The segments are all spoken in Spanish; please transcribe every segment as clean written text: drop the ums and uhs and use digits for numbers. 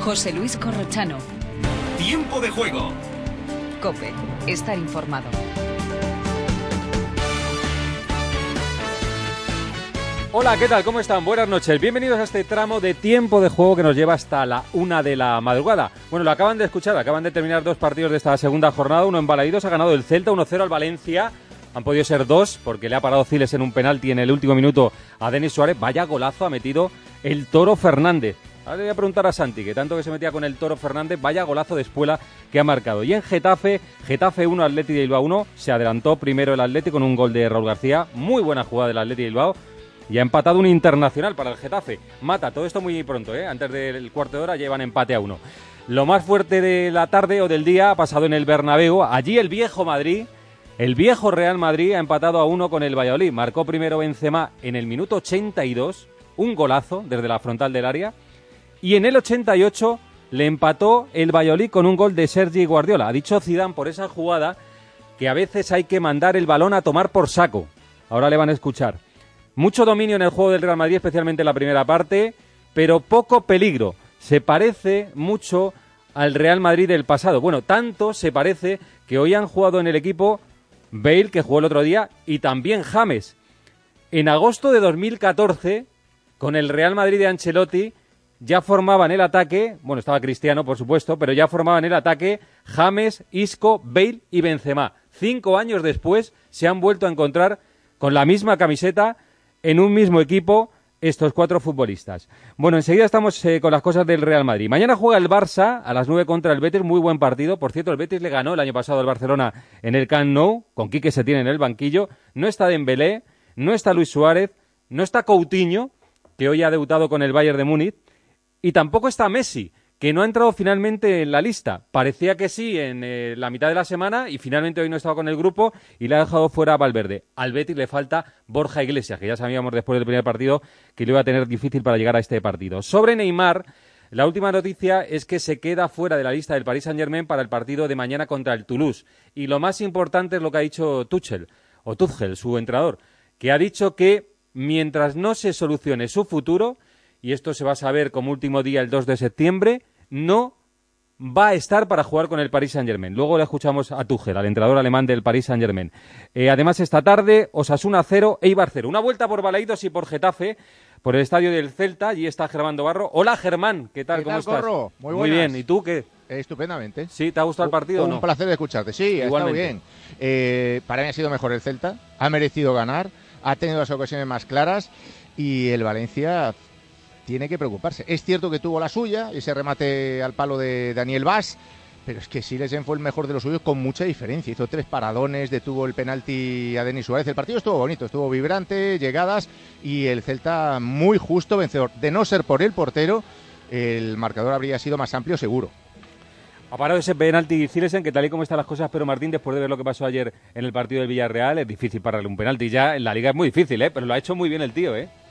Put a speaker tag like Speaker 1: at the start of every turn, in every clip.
Speaker 1: José Luis Corrochano.
Speaker 2: Tiempo de juego.
Speaker 1: COPE. Estar informado.
Speaker 3: Hola, ¿qué tal? ¿Cómo están? Buenas noches. Bienvenidos a este tramo de tiempo de juego que nos lleva hasta la 1 de la madrugada. Bueno, lo acaban de escuchar, acaban de terminar dos partidos de esta segunda jornada. Uno en Balaídos, ha ganado el Celta 1-0 al Valencia. Han podido ser dos, porque le ha parado Ciles en un penalti en el último minuto a Denis Suárez. Vaya golazo ha metido el Toro Fernández. Ahora le voy a preguntar a Santi, que tanto que se metía con el Toro Fernández, vaya golazo de espuela que ha marcado. Y en Getafe 1, Athletic de Bilbao 1. Se adelantó primero el Athletic con un gol de Raúl García. Muy buena jugada del Athletic de Bilbao. Y ha empatado un internacional para el Getafe. Mata, todo esto muy pronto, antes del cuarto de hora llevan empate a 1. Lo más fuerte de la tarde o del día ha pasado en el Bernabéu. Allí el viejo Madrid, el viejo Real Madrid, ha empatado a 1 con el Valladolid. Marcó primero Benzema en el minuto 82, un golazo desde la frontal del área. Y en el 88 le empató el Valladolid con un gol de Sergi Guardiola. Ha dicho Zidane por esa jugada que a veces hay que mandar el balón a tomar por saco. Ahora le van a escuchar. Mucho dominio en el juego del Real Madrid, especialmente en la primera parte, pero poco peligro. Se parece mucho al Real Madrid del pasado. Bueno, tanto se parece que hoy han jugado en el equipo Bale, que jugó el otro día, y también James. En agosto de 2014, con el Real Madrid de Ancelotti, ya formaban el ataque, bueno, estaba Cristiano, por supuesto, pero ya formaban el ataque James, Isco, Bale y Benzema. 5 años después se han vuelto a encontrar con la misma camiseta en un mismo equipo estos 4 futbolistas. Bueno, enseguida estamos con las cosas del Real Madrid. Mañana juega el Barça a las 9 contra el Betis, muy buen partido. Por cierto, el Betis le ganó el año pasado al Barcelona en el Camp Nou, con Quique Setién en el banquillo. No está Dembélé, no está Luis Suárez, no está Coutinho, que hoy ha debutado con el Bayern de Múnich, y tampoco está Messi, que no ha entrado finalmente en la lista. Parecía que sí en la mitad de la semana y finalmente hoy no estaba con el grupo y le ha dejado fuera a Valverde. Al Betis le falta Borja Iglesias, que ya sabíamos después del primer partido que lo iba a tener difícil para llegar a este partido. Sobre Neymar, la última noticia es que se queda fuera de la lista del Paris Saint-Germain para el partido de mañana contra el Toulouse. Y lo más importante es lo que ha dicho Tuchel, su entrenador, que ha dicho que mientras no se solucione su futuro, y esto se va a saber como último día el 2 de septiembre, no va a estar para jugar con el Paris Saint-Germain. Luego le escuchamos a Tuchel, al entrenador alemán del Paris Saint-Germain. Además, esta tarde, Osasuna 0, Eibar 0. Una vuelta por Balaídos y por Getafe, por el estadio del Celta. Allí está Germán Dobarro. Hola, Germán. ¿Qué tal? ¿Cómo estás?
Speaker 4: Corro?
Speaker 3: Muy bien. ¿Y tú qué?
Speaker 4: Estupendamente.
Speaker 3: ¿Sí? ¿Te ha gustado el partido o no?
Speaker 4: Un placer escucharte. Sí, ha estado bien. Para mí ha sido mejor el Celta. Ha merecido ganar. Ha tenido las ocasiones más claras. Y el Valencia tiene que preocuparse. Es cierto que tuvo la suya, ese remate al palo de Daniel Vaz, pero es que Silesen fue el mejor de los suyos con mucha diferencia. Hizo 3 paradones, detuvo el penalti a Denis Suárez. El partido estuvo bonito, estuvo vibrante, llegadas, y el Celta muy justo vencedor. De no ser por el portero, el marcador habría sido más amplio seguro.
Speaker 3: Ha parado ese penalti Silesen, que tal y como están las cosas, pero Martín, después de ver lo que pasó ayer en el partido del Villarreal, es difícil pararle un penalti. Ya en la Liga es muy difícil, pero lo ha hecho muy bien el tío,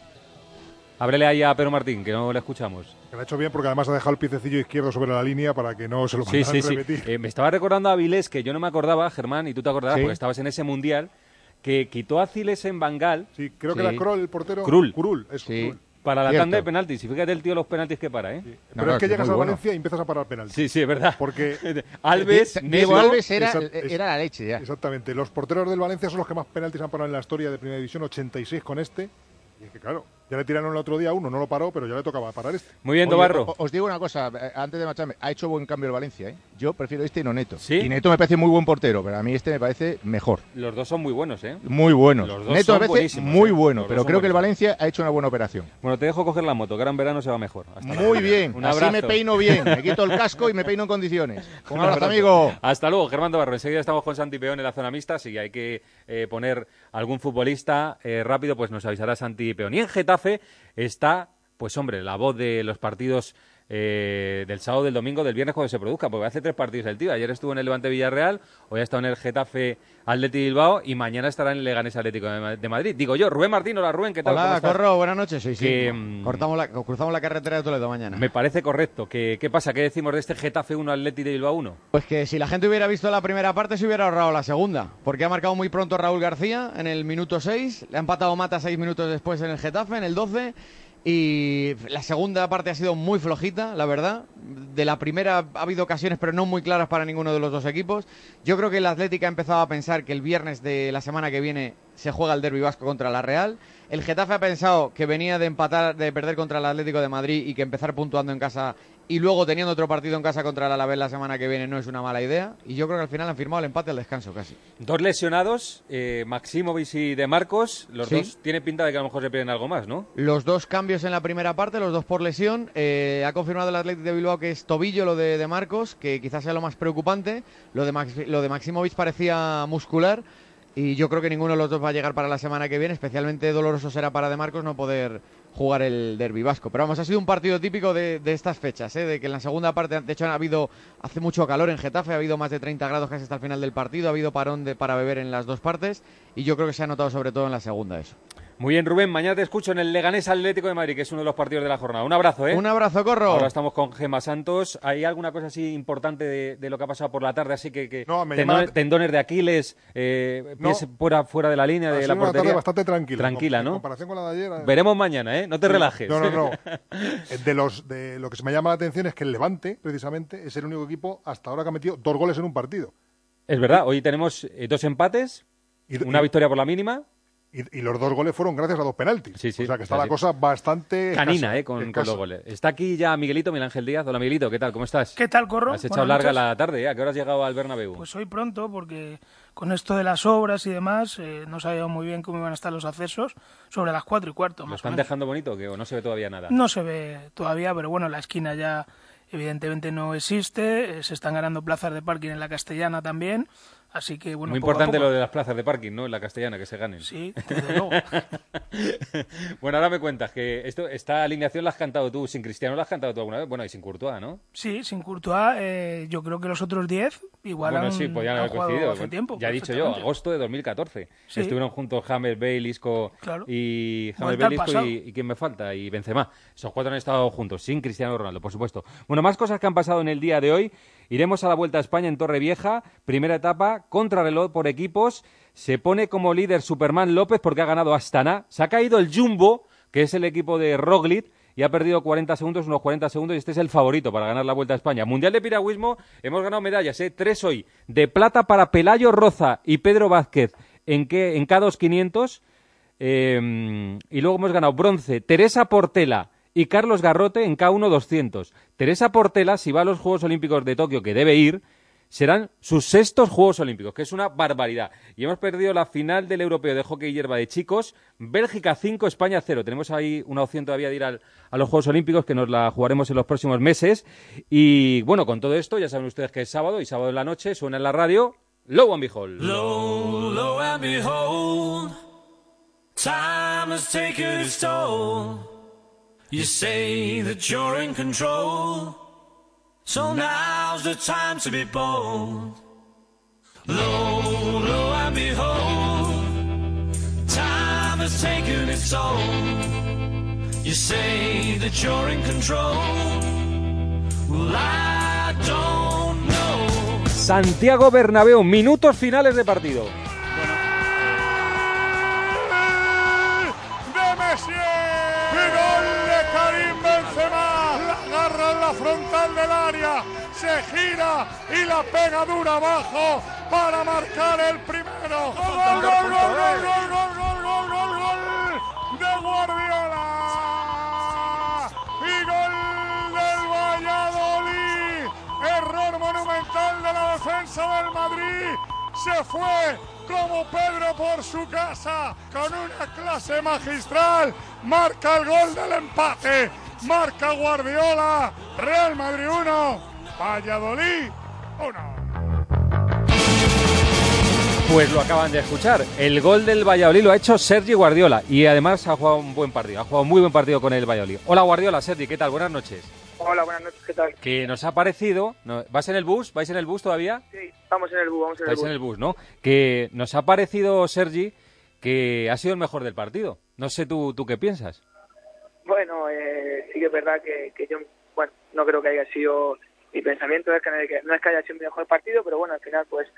Speaker 3: Ábrele ahí a Pedro Martín, que no le escuchamos.
Speaker 5: Que lo ha hecho bien porque además ha dejado el piececillo izquierdo sobre la línea para que no se lo mandaran repetir.
Speaker 3: Me estaba recordando a Avilés, que yo no me acordaba, Germán, y tú te acordarás porque estabas en ese mundial, que quitó a Ciles en Bangal.
Speaker 5: Sí, creo que era Kroll el portero.
Speaker 3: Krul.
Speaker 5: Eso,
Speaker 4: sí.
Speaker 5: Krul.
Speaker 3: Para la tanda de penaltis. Y fíjate el tío los penaltis que para,
Speaker 5: Sí. Pero es que llegas a Valencia y empiezas a parar penaltis.
Speaker 3: Sí, es verdad.
Speaker 5: Porque
Speaker 3: Alves,
Speaker 4: Diego Alves era la leche ya.
Speaker 5: Exactamente. Los porteros del Valencia son los que más penaltis han parado en la historia de Primera División, 86 con este. Y es que claro, ya le tiraron el otro día uno, no lo paró, pero ya le tocaba parar este.
Speaker 3: Muy bien, Dobarro.
Speaker 4: Os digo una cosa, antes de marcharme, ha hecho buen cambio el Valencia, Yo prefiero este y no Neto.
Speaker 3: ¿Sí?
Speaker 4: Y Neto me parece muy buen portero, pero a mí este me parece mejor.
Speaker 3: Los dos son muy buenos,
Speaker 4: Muy buenos.
Speaker 3: Los dos
Speaker 4: Neto
Speaker 3: son
Speaker 4: me parece muy bueno, pero creo que el Valencia ha hecho una buena operación.
Speaker 3: Bueno, te dejo coger la moto, que ahora en verano se va mejor.
Speaker 4: Muy bien,
Speaker 3: un
Speaker 4: así
Speaker 3: abrazo.
Speaker 4: me peino bien, me quito el casco y me peino en condiciones. Un abrazo, amigo.
Speaker 3: Hasta luego, Germán Dobarro. Enseguida estamos con Santi Peón en la zona mixta. Si hay que poner algún futbolista rápido, pues nos avisará Santi Peón. Y en Getafe está, pues hombre, la voz de los partidos del sábado, del domingo, del viernes cuando se produzca, porque hace 3 partidos el tío. Ayer estuvo en el Levante Villarreal, hoy ha estado en el Getafe Athletic Bilbao y mañana estará en el Leganés Atlético de Madrid. Digo yo, Rubén Martín, hola Rubén, ¿qué tal?
Speaker 6: Hola, Corro, buenas noches. Sí, cruzamos la carretera de Toledo mañana.
Speaker 3: Me parece correcto. ¿Qué pasa? ¿Qué decimos de este Getafe 1 Athletic de Bilbao 1?
Speaker 6: Pues que si la gente hubiera visto la primera parte se hubiera ahorrado la segunda, porque ha marcado muy pronto Raúl García en el minuto 6, le ha empatado Mata 6 minutos después en el Getafe, en el 12. Y la segunda parte ha sido muy flojita, la verdad. De la primera ha habido ocasiones, pero no muy claras para ninguno de los dos equipos. Yo creo que el Atlético ha empezado a pensar que el viernes de la semana que viene se juega el derbi vasco contra la Real. El Getafe ha pensado que venía de perder contra el Atlético de Madrid y que empezar puntuando en casa y luego teniendo otro partido en casa contra el Alavés la semana que viene no es una mala idea. Y yo creo que al final han firmado el empate al descanso casi.
Speaker 3: 2 lesionados, Maximovic y De Marcos. Los dos tiene pinta de que a lo mejor se pierden algo más, ¿no?
Speaker 6: Los 2 cambios en la primera parte, los 2 por lesión. Ha confirmado el Athletic de Bilbao que es tobillo lo de Marcos, que quizás sea lo más preocupante. Lo de Maximovic parecía muscular. Y yo creo que ninguno de los dos va a llegar para la semana que viene. Especialmente doloroso será para De Marcos no poder jugar el derbi vasco. Pero vamos, ha sido un partido típico de estas fechas, de que en la segunda parte, de hecho hace mucho calor en Getafe, ha habido más de 30 grados casi hasta el final del partido, ha habido parón para beber en las 2 partes y yo creo que se ha notado sobre todo en la segunda eso.
Speaker 3: Muy bien, Rubén, mañana te escucho en el Leganés Atlético de Madrid, que es uno de los partidos de la jornada. Un abrazo, ¿eh?
Speaker 6: Un abrazo, Corro.
Speaker 3: Ahora estamos con Gemma Santos. ¿Hay alguna cosa así importante de lo que ha pasado por la tarde? Así que
Speaker 5: no,
Speaker 3: tendones de Aquiles, pies fuera de la línea de la portería.
Speaker 5: Una tarde bastante tranquila.
Speaker 3: Tranquila, ¿no?
Speaker 5: En comparación con la de ayer.
Speaker 3: Veremos mañana, ¿eh? No te relajes.
Speaker 5: No. De lo que se me llama la atención es que el Levante, precisamente, es el único equipo hasta ahora que ha metido 2 goles en un partido.
Speaker 3: Es verdad, hoy tenemos 2 empates, una victoria por la mínima.
Speaker 5: Y los 2 goles fueron gracias a 2 penaltis.
Speaker 3: Sí,
Speaker 5: o sea que está la cosa bastante
Speaker 3: canina,
Speaker 5: escasa,
Speaker 3: con los goles. Está aquí ya Miguelito, Miguel Ángel Díaz. Hola, Miguelito, ¿qué tal? ¿Cómo estás?
Speaker 7: ¿Qué tal, Corro?
Speaker 3: Has echado larga la tarde, ¿eh? ¿A qué hora has llegado al Bernabéu?
Speaker 7: Pues hoy pronto, porque con esto de las obras y demás, no sabíamos muy bien cómo iban a estar los accesos, sobre las 4:15.
Speaker 3: ¿Lo están dejando bonito o no se ve todavía nada?
Speaker 7: No se ve todavía, pero bueno, la esquina ya evidentemente no existe, se están ganando plazas de parking en la Castellana también. Así que, bueno,
Speaker 3: muy importante lo de las plazas de parking, ¿no? En la Castellana, que se ganen.
Speaker 7: Sí, desde luego.
Speaker 3: Bueno, ahora me cuentas que esta alineación la has cantado tú. Sin Cristiano la has cantado tú alguna vez. Bueno, y sin Courtois, ¿no?
Speaker 7: Sí, sin Courtois. Yo creo que los otros 10 igual han jugado hace tiempo.
Speaker 3: Ya he dicho yo, agosto de 2014. Sí. Estuvieron juntos James, Bale, Isco y ¿quién me falta? Y Benzema. Esos 4 han estado juntos, sin Cristiano Ronaldo, por supuesto. Bueno, más cosas que han pasado en el día de hoy. Iremos a la Vuelta a España en Torrevieja, primera etapa, contrarreloj por equipos. Se pone como líder Superman López porque ha ganado Astana. Se ha caído el Jumbo, que es el equipo de Roglic, y ha perdido unos 40 segundos, y este es el favorito para ganar la Vuelta a España. Mundial de piragüismo, hemos ganado medallas, 3 hoy. De plata para Pelayo Roza y Pedro Vázquez en K2 500. Y luego hemos ganado bronce Teresa Portela y Carlos Garrote en K1 200. Teresa Portela, si va a los Juegos Olímpicos de Tokio, que debe ir, serán sus 6º Juegos Olímpicos, que es una barbaridad. Y hemos perdido la final del Europeo de Hockey Hierba de chicos, Bélgica 5, España 0. Tenemos ahí una opción todavía de ir a los Juegos Olímpicos, que nos la jugaremos en los próximos meses. Y bueno, con todo esto, ya saben ustedes que es sábado, y sábado en la noche suena en la radio Lo and Behold.
Speaker 8: Lo and behold, time has taken its toll. You say that you're in control, so now's the time to be bold. Lo and behold, time has taken its toll. You say that you're in control, well, I don't know.
Speaker 3: Santiago Bernabéu, minutos finales de partido.
Speaker 5: Frontal del área, se gira y la pega dura abajo para marcar el primero. ¡Gol de Guardiola! Y gol del Valladolid. Error monumental de la defensa del Madrid. Se fue como Pedro por su casa con una clase magistral. Marca el gol del empate. Marca Guardiola, Real Madrid 1, Valladolid 1.
Speaker 3: Pues lo acaban de escuchar. El gol del Valladolid lo ha hecho Sergi Guardiola y además ha jugado un buen partido. Ha jugado muy buen partido con el Valladolid. Hola Guardiola, Sergi, ¿qué tal? Buenas noches.
Speaker 9: Hola, buenas noches, ¿qué tal?
Speaker 3: Que nos ha parecido... ¿Vas en el bus? ¿Vais en el bus todavía?
Speaker 9: Sí, vamos en el bus,
Speaker 3: Vais en el bus, ¿no? Que nos ha parecido, Sergi, que ha sido el mejor del partido. No sé tú qué piensas.
Speaker 9: Bueno, sí que es verdad que yo, bueno, no creo que haya sido mi pensamiento, no es que haya sido mi mejor partido, pero bueno, al final pues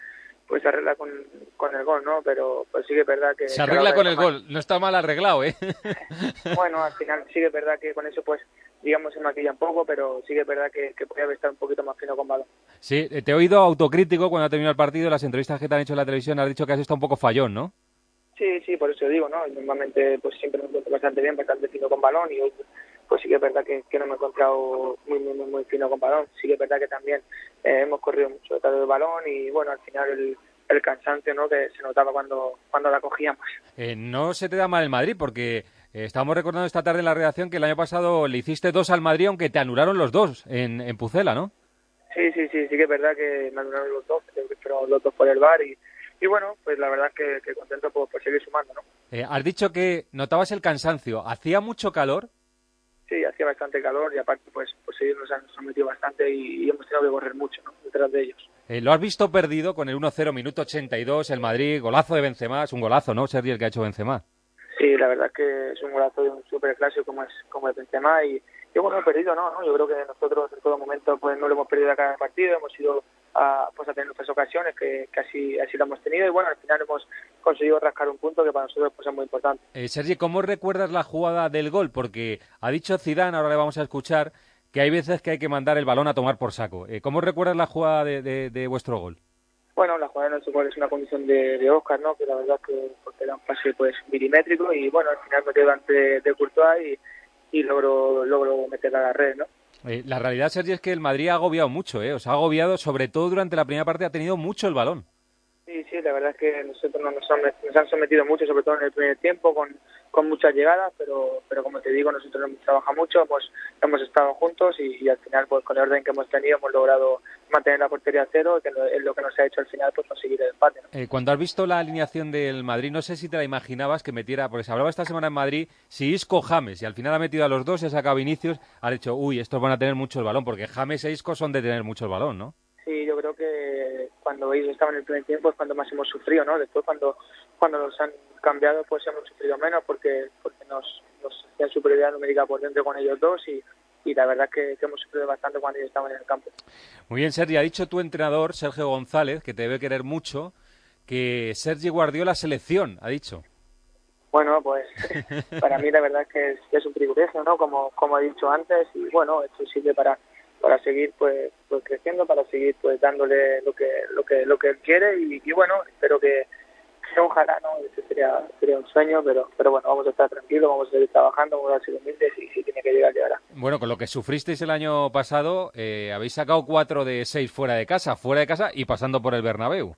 Speaker 9: se arregla con el gol, ¿no? Pero pues sí que es verdad que...
Speaker 3: Se arregla con el gol, no está mal arreglado, ¿eh?
Speaker 9: Bueno, al final sí que es verdad que con eso pues digamos se maquilla un poco, pero sí que es verdad que podía estar un poquito más fino con balón.
Speaker 3: Sí, te he oído autocrítico cuando ha terminado el partido, las entrevistas que te han hecho en la televisión, has dicho que has estado un poco fallón, ¿no?
Speaker 9: Sí, por eso digo, ¿no? Normalmente pues siempre me encuentro bastante bien, bastante fino con balón y hoy pues sí que es verdad que no me he encontrado muy fino con balón. Sí que es verdad que también hemos corrido mucho detrás del balón y bueno, al final el cansancio, ¿no? Que se notaba cuando la cogíamos.
Speaker 3: No se te da mal el Madrid porque estábamos recordando esta tarde en la redacción que el año pasado le hiciste 2 al Madrid aunque te anularon los 2 en Pucela, ¿no?
Speaker 9: Sí que es verdad que me anularon los 2, pero los 2 por el VAR y bueno, pues la verdad es que contento por seguir sumando, ¿no?
Speaker 3: Has dicho que notabas el cansancio. ¿Hacía mucho calor?
Speaker 9: Sí, hacía bastante calor y aparte pues ellos nos han sometido bastante y hemos tenido que correr mucho, ¿no? Detrás de ellos.
Speaker 3: ¿Lo has visto perdido con el 1-0, minuto 82, el Madrid, golazo de Benzema? Es un golazo, ¿no, Sergi, el que ha hecho Benzema?
Speaker 9: Sí, la verdad es que es un golazo de un superclásico como es Benzema y bueno, perdido, ¿no? Yo creo que nosotros en todo momento pues no lo hemos perdido a cada partido, hemos ido a tener nuestras ocasiones que así lo hemos tenido y bueno, al final hemos conseguido rascar un punto que para nosotros pues es muy importante.
Speaker 3: Sergi, ¿cómo recuerdas la jugada del gol? Porque ha dicho Zidane, ahora le vamos a escuchar, que hay veces que hay que mandar el balón a tomar por saco. ¿Cómo recuerdas la jugada de vuestro gol?
Speaker 9: Bueno, la jugada de nuestro gol es una condición de Óscar, ¿no? Que la verdad que porque era un pase pues milimétrico y bueno, al final me quedo ante de Courtois y logro meter a la red, ¿no?
Speaker 3: La realidad, Sergi, es que el Madrid ha agobiado mucho, Os ha agobiado, sobre todo durante la primera parte, ha tenido mucho el balón.
Speaker 9: Sí, la verdad es que nosotros nos han sometido mucho, sobre todo en el primer tiempo, con muchas llegadas, pero como te digo, nosotros hemos trabajado mucho, hemos estado juntos y al final, pues con el orden que hemos tenido, hemos logrado mantener la portería a cero, que es lo que nos ha hecho al final pues conseguir el empate, ¿no?
Speaker 3: Cuando has visto la alineación del Madrid, no sé si te la imaginabas que metiera, porque se hablaba esta semana en Madrid, si Isco James, y al final ha metido a los dos y ha sacado a Vinicius, ha dicho, estos van a tener mucho el balón, porque James e Isco son de tener mucho el balón, ¿no?
Speaker 9: Sí, yo creo que cuando ellos estaban en el primer tiempo es cuando más hemos sufrido, ¿no? Después cuando nos han cambiado pues hemos sufrido menos porque nos hacían superioridad numérica por dentro con ellos dos y la verdad que hemos sufrido bastante cuando ellos estaban en el campo.
Speaker 3: Muy bien, Sergi, ha dicho tu entrenador, Sergio González, que te debe querer mucho, que Sergi Guardiola selección, ha dicho.
Speaker 9: Bueno, pues para mí la verdad es que es un privilegio, ¿no? Como he dicho antes y bueno, esto sirve para seguir pues creciendo, para seguir pues dándole lo que él quiere y bueno, espero que ojalá, ¿no? Ese sería un sueño, pero bueno, vamos a estar tranquilos, vamos a seguir trabajando, vamos a ser humildes y si tiene que llegará.
Speaker 3: Bueno, con lo que sufristeis el año pasado, habéis sacado 4 de 6 fuera de casa y pasando por el Bernabéu.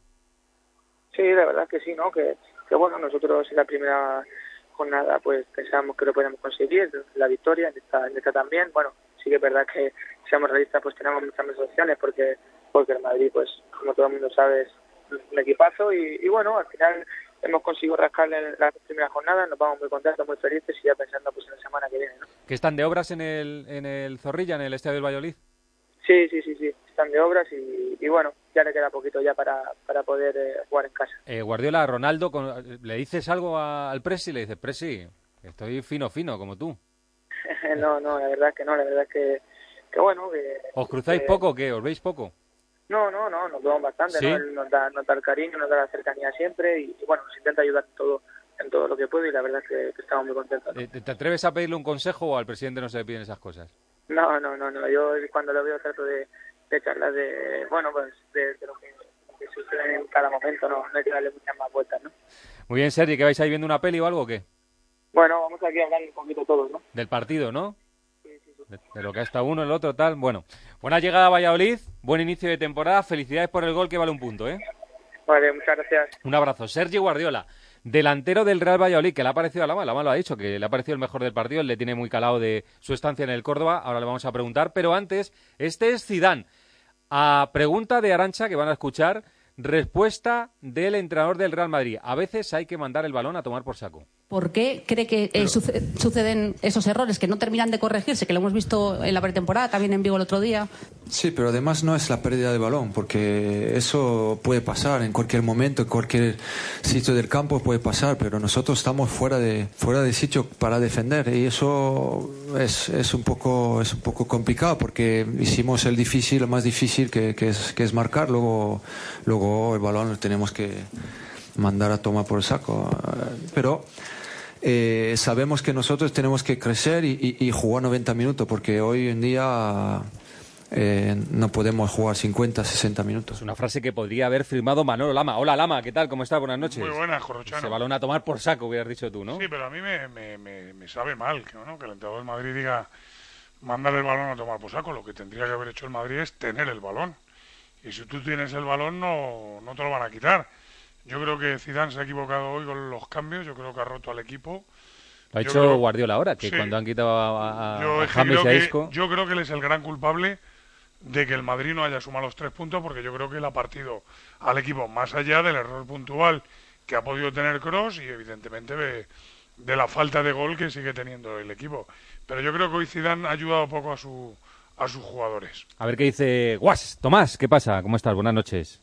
Speaker 9: Sí, la verdad que sí, ¿no? Que bueno, nosotros en la primera jornada pues pensábamos que lo podíamos conseguir, la victoria, en esta también, bueno, sí que es verdad que seamos realistas pues tenemos muchas más opciones porque el Madrid pues como todo el mundo sabe es un equipazo y bueno, al final hemos conseguido rascarle en la primera jornada, nos vamos muy contentos, muy felices y ya pensando pues en la semana que viene, ¿no?
Speaker 3: ¿Que están de obras en el Zorrilla, en el Estadio del Valladolid?
Speaker 9: Sí, están de obras y bueno, ya le queda poquito ya para poder jugar en casa.
Speaker 3: Guardiola, Ronaldo, ¿le dices algo al Presi? Le dices, Presi, estoy fino como tú.
Speaker 9: No, la verdad que no, la verdad que bueno.
Speaker 3: ¿Os cruzáis poco o qué? ¿Os veis poco?
Speaker 9: No, nos vemos bastante,
Speaker 3: ¿Sí?
Speaker 9: ¿no? Él nos da el cariño, nos da la cercanía siempre y bueno, nos intenta ayudar en todo lo que puede y la verdad es que estamos muy contentos, ¿no?
Speaker 3: ¿Te atreves a pedirle un consejo o al presidente no se le piden esas cosas?
Speaker 9: No, yo cuando lo veo trato de charlar de lo que sucede en cada momento, no hay que darle muchas más vueltas, ¿no?
Speaker 3: Muy bien, Sergi, ¿que vais ahí viendo una peli o algo o qué?
Speaker 9: Bueno, vamos aquí a hablar un poquito todos, ¿no?
Speaker 3: Del partido, ¿no? Sí. De lo que ha estado uno, el otro, tal. Bueno, buena llegada a Valladolid, buen inicio de temporada, felicidades por el gol que vale un punto, ¿eh?
Speaker 9: Vale, muchas gracias.
Speaker 3: Un abrazo. Sergi Guardiola, delantero del Real Valladolid, que le ha parecido a Lama lo ha dicho, que le ha parecido el mejor del partido, él le tiene muy calado de su estancia en el Córdoba, ahora le vamos a preguntar, pero antes, este es Zidane. A pregunta de Arantxa, que van a escuchar, respuesta del entrenador del Real Madrid. A veces hay que mandar el balón a tomar por saco.
Speaker 10: ¿Por qué cree que suceden esos errores que no terminan de corregirse, que lo hemos visto en la pretemporada, también en Vigo el otro día?
Speaker 11: Sí, pero además no es la pérdida de balón, porque eso puede pasar en cualquier momento, en cualquier sitio del campo puede pasar, pero nosotros estamos fuera de sitio para defender y eso es un poco complicado porque hicimos el más difícil que es marcar, luego el balón lo tenemos que mandar a tomar por el saco, pero sabemos que nosotros tenemos que crecer y jugar 90 minutos porque hoy en día no podemos jugar 50, 60 minutos.
Speaker 3: Es una frase que podría haber firmado Manolo Lama. Hola Lama, ¿qué tal? ¿Cómo estás? Buenas noches.
Speaker 5: Muy buenas, Corrochano.
Speaker 3: Ese balón a tomar por saco, hubieras dicho tú, ¿no?
Speaker 5: Sí, pero a mí me sabe mal que el entrenador del Madrid diga mandar el balón a tomar por saco. Lo que tendría que haber hecho el Madrid es tener el balón. Y si tú tienes el balón no te lo van a quitar. Yo creo que Zidane se ha equivocado hoy con los cambios, yo creo que ha roto al equipo.
Speaker 3: Lo ha hecho Guardiola ahora, que sí, cuando han quitado a James y a Isco.
Speaker 5: Yo creo que él es el gran culpable de que el Madrid no haya sumado los 3 puntos, porque yo creo que él ha partido al equipo más allá del error puntual que ha podido tener Kroos y evidentemente de la falta de gol que sigue teniendo el equipo. Pero yo creo que hoy Zidane ha ayudado poco a sus jugadores.
Speaker 3: A ver qué dice Guas. Tomás, ¿qué pasa? ¿Cómo estás? Buenas noches.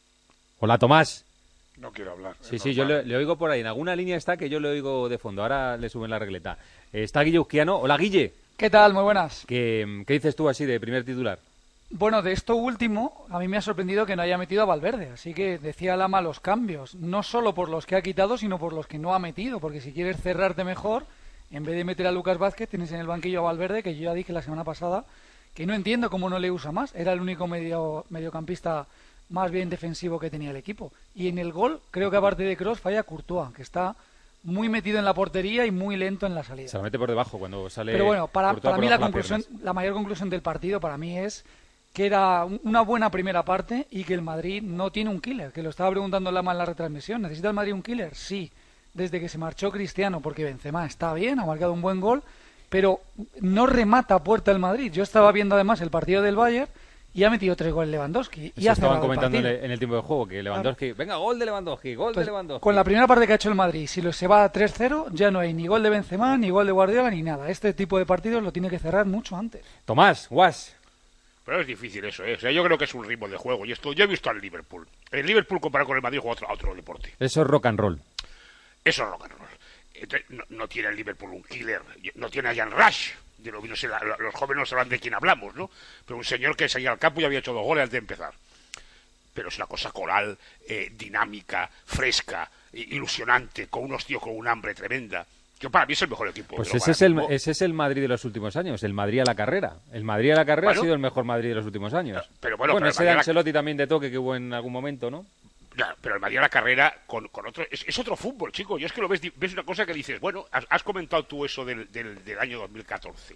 Speaker 3: Hola, Tomás.
Speaker 5: No quiero hablar.
Speaker 3: Sí, yo le oigo por ahí. En alguna línea está que yo le oigo de fondo. Ahora le suben la regleta. Está Guille Uzquiano. Hola, Guille.
Speaker 12: ¿Qué tal? Muy buenas.
Speaker 3: ¿Qué dices tú así de primer titular?
Speaker 12: Bueno, de esto último, a mí me ha sorprendido que no haya metido a Valverde. Así que decía Lama los cambios. No solo por los que ha quitado, sino por los que no ha metido. Porque si quieres cerrarte mejor, en vez de meter a Lucas Vázquez, tienes en el banquillo a Valverde, que yo ya dije la semana pasada que no entiendo cómo no le usa más. Era el único mediocampista más bien defensivo que tenía el equipo. Y en el gol, creo que aparte de Kroos, falla Courtois, que está muy metido en la portería y muy lento en la salida.
Speaker 3: Se la mete por debajo cuando sale.
Speaker 12: Pero bueno, para mí la mayor conclusión del partido para mí es que era una buena primera parte y que el Madrid no tiene un killer, que lo estaba preguntando Lama en la retransmisión. ¿Necesita el Madrid un killer? Sí, desde que se marchó Cristiano, porque Benzema está bien, ha marcado un buen gol, pero no remata a puerta el Madrid. Yo estaba viendo además el partido del Bayern y ha metido 3 goles Lewandowski. Y
Speaker 3: estaban comentando en el tiempo de juego que Lewandowski, venga, gol de Lewandowski, gol de Lewandowski.
Speaker 12: Con la primera parte que ha hecho el Madrid, si se va a 3-0, ya no hay ni gol de Benzema, ni gol de Guardiola, ni nada. Este tipo de partidos lo tiene que cerrar mucho antes.
Speaker 3: Tomás, Guas.
Speaker 13: Pero es difícil eso, ¿eh? O sea, yo creo que es un ritmo de juego. Y esto, yo he visto al Liverpool. El Liverpool comparado con el Madrid juega a otro deporte.
Speaker 3: Eso es rock and roll.
Speaker 13: Eso es rock and roll. Entonces, no tiene el Liverpool un killer, no tiene a Jan Rush. No sé, los jóvenes no sabrán de quién hablamos, ¿no? Pero un señor que salía al campo y había hecho 2 goles antes de empezar. Pero es una cosa coral, dinámica, fresca, ilusionante, con unos tíos con un hambre tremenda. Que para mí es el mejor equipo.
Speaker 3: Pues ese es el Madrid de los últimos años, el Madrid a la carrera. El Madrid a la carrera ha sido el mejor Madrid de los últimos años.
Speaker 13: Pero
Speaker 3: ese de Ancelotti también de toque que hubo en algún momento, ¿no?
Speaker 13: Ya, pero el Madrid a la carrera con otro es otro fútbol, chico. Yo es que lo ves una cosa que dices, bueno, has comentado tú eso del año 2014.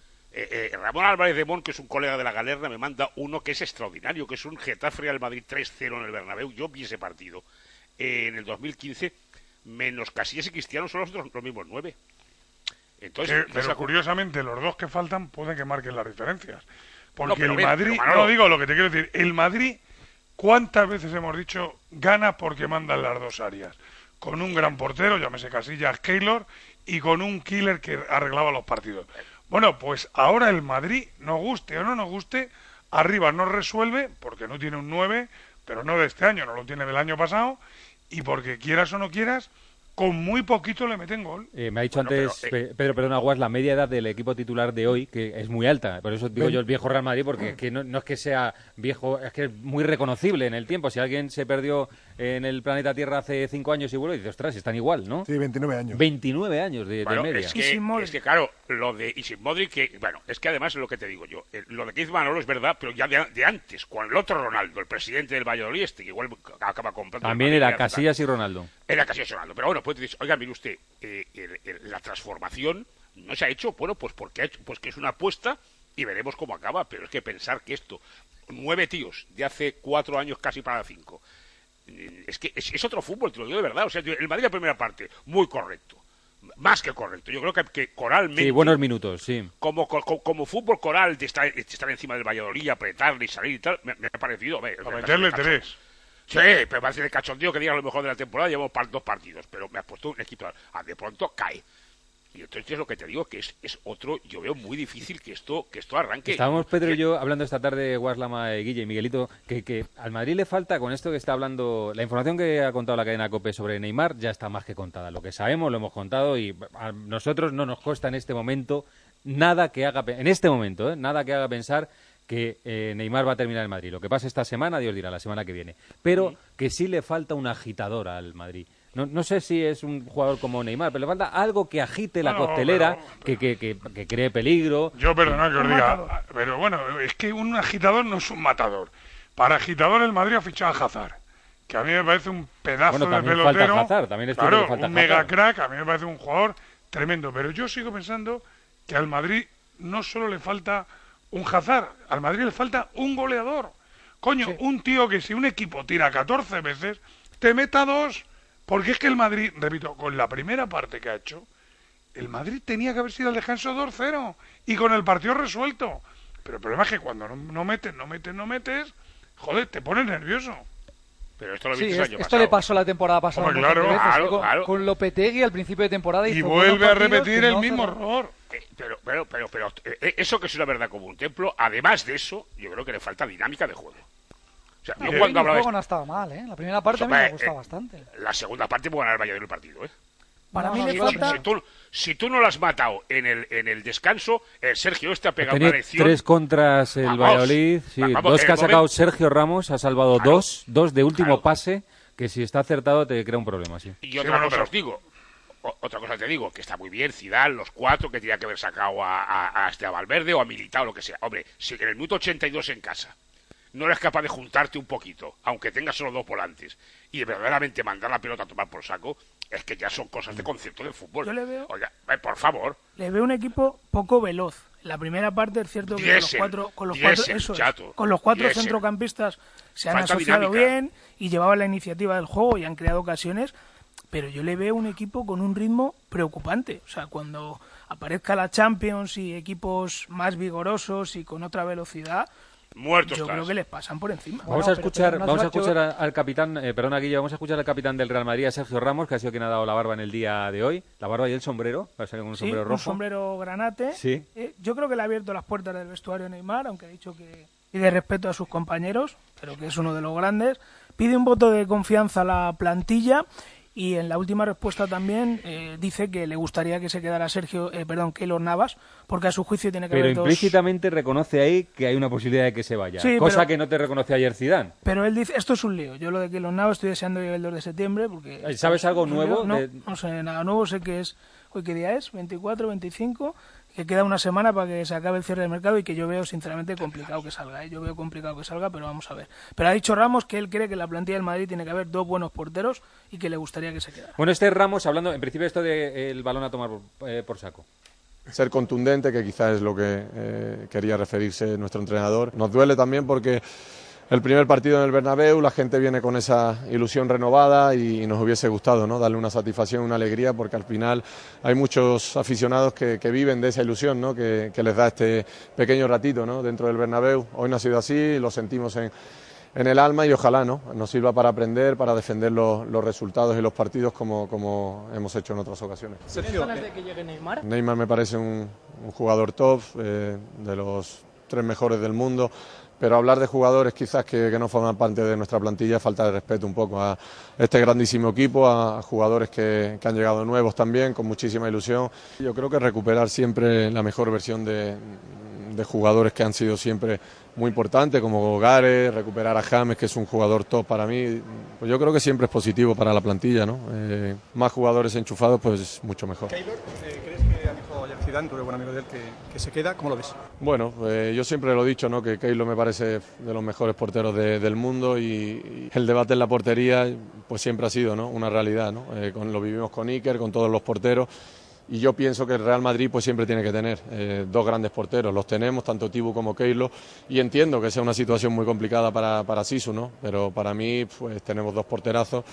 Speaker 13: Ramón Álvarez de Mon, que es un colega de la Galerna, me manda uno que es extraordinario, que es un Getafe Real Madrid 3-0 en el Bernabéu. Yo vi ese partido en el 2015, menos Casillas y Cristiano son los mismos 9. Entonces,
Speaker 5: pero curiosamente los 2 que faltan pueden que marquen las diferencias. Porque el Madrid, no digo lo que te quiero decir, el Madrid, ¿cuántas veces hemos dicho gana porque mandan las 2 áreas? Con un gran portero, llámese Casillas, Keylor, y con un killer que arreglaba los partidos. Bueno, pues ahora el Madrid, nos guste o no nos guste, arriba no resuelve, porque no tiene un 9, pero no de este año, no lo tiene del año pasado, y porque quieras o no quieras, con muy poquito le meten gol.
Speaker 3: Me ha dicho antes Pedro Aguas la media edad del equipo titular de hoy, que es muy alta. Por eso digo yo el viejo Real Madrid, porque es que no es que sea viejo, es que es muy reconocible en el tiempo. Si alguien se perdió en el planeta Tierra hace 5 años y vuelve, dice, ostras, están igual, ¿no?
Speaker 14: Sí, 29 años.
Speaker 3: 29 años de media.
Speaker 13: Es que claro, lo de y sin Modric, que bueno, es que además es lo que te digo yo. Lo de Keith Manolo es verdad, pero ya de antes, con el otro Ronaldo, el presidente del Valladolid, que igual acaba comprando.
Speaker 3: También era Casillas y Ronaldo.
Speaker 13: Era Casillas y Ronaldo, pero bueno, pues dices, oiga, mire usted, la transformación no se ha hecho, bueno, pues porque que es una apuesta y veremos cómo acaba, pero es que pensar que esto, 9 tíos de hace 4 años casi para 5, es que es otro fútbol, te lo digo de verdad. O sea, el Madrid la primera parte, muy correcto, más que correcto. Yo creo que coralmente...
Speaker 3: Sí, buenos minutos, sí.
Speaker 13: Como fútbol coral, de estar encima del Valladolid, apretarle y salir y tal, me ha parecido...
Speaker 5: A meterle 3.
Speaker 13: Sí, pero parece de cachondeo que digas lo mejor de la temporada, llevamos 2 partidos, pero me has puesto un equipo, de pronto cae. Y entonces es lo que te digo, que es otro, yo veo muy difícil que esto arranque.
Speaker 3: Estábamos Pedro y yo hablando esta tarde, Guaslama, Guille y Miguelito, que al Madrid le falta, con esto que está hablando, la información que ha contado la cadena COPE sobre Neymar ya está más que contada. Lo que sabemos lo hemos contado y a nosotros no nos cuesta en este momento nada que haga pensar que Neymar va a terminar en Madrid. Lo que pasa esta semana, Dios dirá, la semana que viene. Pero que sí le falta un agitador al Madrid. No sé si es un jugador como Neymar, pero le falta algo que agite la costelera, que cree peligro.
Speaker 5: Yo, perdona que os diga, pero bueno, es que un agitador no es un matador. Para agitador el Madrid ha fichado a Hazard, que a mí me parece un pedazo de pelotero.
Speaker 3: Falta Hazard, también es
Speaker 5: claro,
Speaker 3: falta
Speaker 5: un mega crack, a mí me parece un jugador tremendo. Pero yo sigo pensando que al Madrid no solo le falta un Hazard, al Madrid le falta un goleador. Coño, sí. Un tío que si un equipo tira 14 veces, te meta 2... Porque es que el Madrid, repito, con la primera parte que ha hecho, el Madrid tenía que haber sido al descanso 2-0 y con el partido resuelto. Pero el problema es que cuando no metes, joder, te pones nervioso.
Speaker 13: Pero esto lo
Speaker 12: sí,
Speaker 13: viste el año
Speaker 12: esto
Speaker 13: pasado.
Speaker 12: le pasó la temporada pasada.
Speaker 5: Hombre, claro.
Speaker 12: Con Lopetegui al principio de temporada
Speaker 5: y vuelve a repetir el mismo error.
Speaker 13: Pero eso que es una verdad como un templo, además de eso, yo creo que le falta dinámica de juego. O sea,
Speaker 12: el juego no ha estado mal, ¿eh? La primera parte a mí me ha gustado bastante.
Speaker 13: La segunda parte puede ganar el Valladolid el partido, ¿eh?
Speaker 7: Para mí le falta...
Speaker 13: Si tú no lo has matado en el descanso, Sergio ha pegado una lección.
Speaker 3: 3 contras el Valladolid, sí, 2 que ha sacado Sergio Ramos, ha salvado 2 de último pase, que si está acertado te crea un problema, sí.
Speaker 13: Y otra cosa os digo, otra cosa te digo, que está muy bien Zidane, los 4 que tenía que haber sacado a Valverde o a Militao, lo que sea. Hombre, si en el minuto 82 en casa no eres capaz de juntarte un poquito, aunque tengas solo 2 volantes, y verdaderamente mandar la pelota a tomar por saco, es que ya son cosas de concepto del fútbol.
Speaker 7: Yo le veo...
Speaker 13: Oiga, por favor.
Speaker 7: Le veo un equipo poco veloz. En la primera parte es cierto que con los cuatro centrocampistas se han asociado bien y llevaban la iniciativa del juego y han creado ocasiones, pero yo le veo un equipo con un ritmo preocupante. O sea, cuando aparezca la Champions y equipos más vigorosos y con otra velocidad... Yo creo que les pasan por encima.
Speaker 3: Vamos a escuchar al capitán, Guille, vamos a escuchar al capitán del Real Madrid, a Sergio Ramos, que ha sido quien ha dado la barba en el día de hoy. La barba y el sombrero, va a salir con un sombrero rojo.
Speaker 7: Un sombrero granate.
Speaker 3: Sí.
Speaker 7: Yo creo que le ha abierto las puertas del vestuario a Neymar, aunque ha dicho que pide respeto a sus compañeros, pero que es uno de los grandes. Pide un voto de confianza a la plantilla. Y en la última respuesta también dice que le gustaría que se quedara Keylor Navas, porque a su juicio tiene que haber
Speaker 3: Pero implícitamente reconoce ahí que hay una posibilidad de que se vaya, que no te reconoce ayer Zidane.
Speaker 7: Pero él dice, esto es un lío. Yo lo de Keylor Navas estoy deseando llegar el 2 de septiembre. Porque
Speaker 3: ¿sabes algo nuevo?
Speaker 7: No sé nada nuevo, sé que es... ¿Hoy qué día es? 24, 25... que queda una semana para que se acabe el cierre del mercado y que yo veo sinceramente complicado que salga. Yo veo complicado que salga, pero vamos a ver. Pero ha dicho Ramos que él cree que en la plantilla del Madrid tiene que haber 2 buenos porteros y que le gustaría que se quedara.
Speaker 3: Bueno, Ramos, hablando en principio esto del balón a tomar por saco.
Speaker 14: Ser contundente, que quizás es lo que quería referirse nuestro entrenador. Nos duele también porque el primer partido en el Bernabéu, la gente viene con esa ilusión renovada y nos hubiese gustado, ¿no?, darle una satisfacción, una alegría, porque al final hay muchos aficionados que viven de esa ilusión, ¿no?, que les da este pequeño ratito, ¿no?, dentro del Bernabéu. Hoy no ha sido así, lo sentimos en el alma y ojalá, ¿no?, nos sirva para aprender, para defender los resultados y los partidos como hemos hecho en otras ocasiones.
Speaker 15: ¿Tienes ganas de que llegue Neymar?
Speaker 14: Neymar me parece un jugador top, de los 3 mejores del mundo. Pero hablar de jugadores quizás que no forman parte de nuestra plantilla es falta de respeto un poco a este grandísimo equipo, a jugadores que han llegado nuevos también, con muchísima ilusión. Yo creo que recuperar siempre la mejor versión de jugadores que han sido siempre muy importantes, como Gare, recuperar a James, que es un jugador top para mí, pues yo creo que siempre es positivo para la plantilla, ¿no? Más jugadores enchufados, pues mucho mejor.
Speaker 15: Keylor, ¿crees que ha dicho ayer Zidane, tú eres buen amigo de él, que se queda? ¿Cómo lo ves?
Speaker 14: Bueno, yo siempre lo he dicho, ¿no?, que Keylor me parece de los mejores porteros del mundo y el debate en la portería pues siempre ha sido, ¿no?, una realidad, ¿no? Lo vivimos con Iker, con todos los porteros. Y yo pienso que el Real Madrid pues siempre tiene que tener 2 grandes porteros. Los tenemos, tanto Thibaut como Keylor, y entiendo que sea una situación muy complicada para Sisu, ¿no? Pero para mí pues tenemos 2 porterazos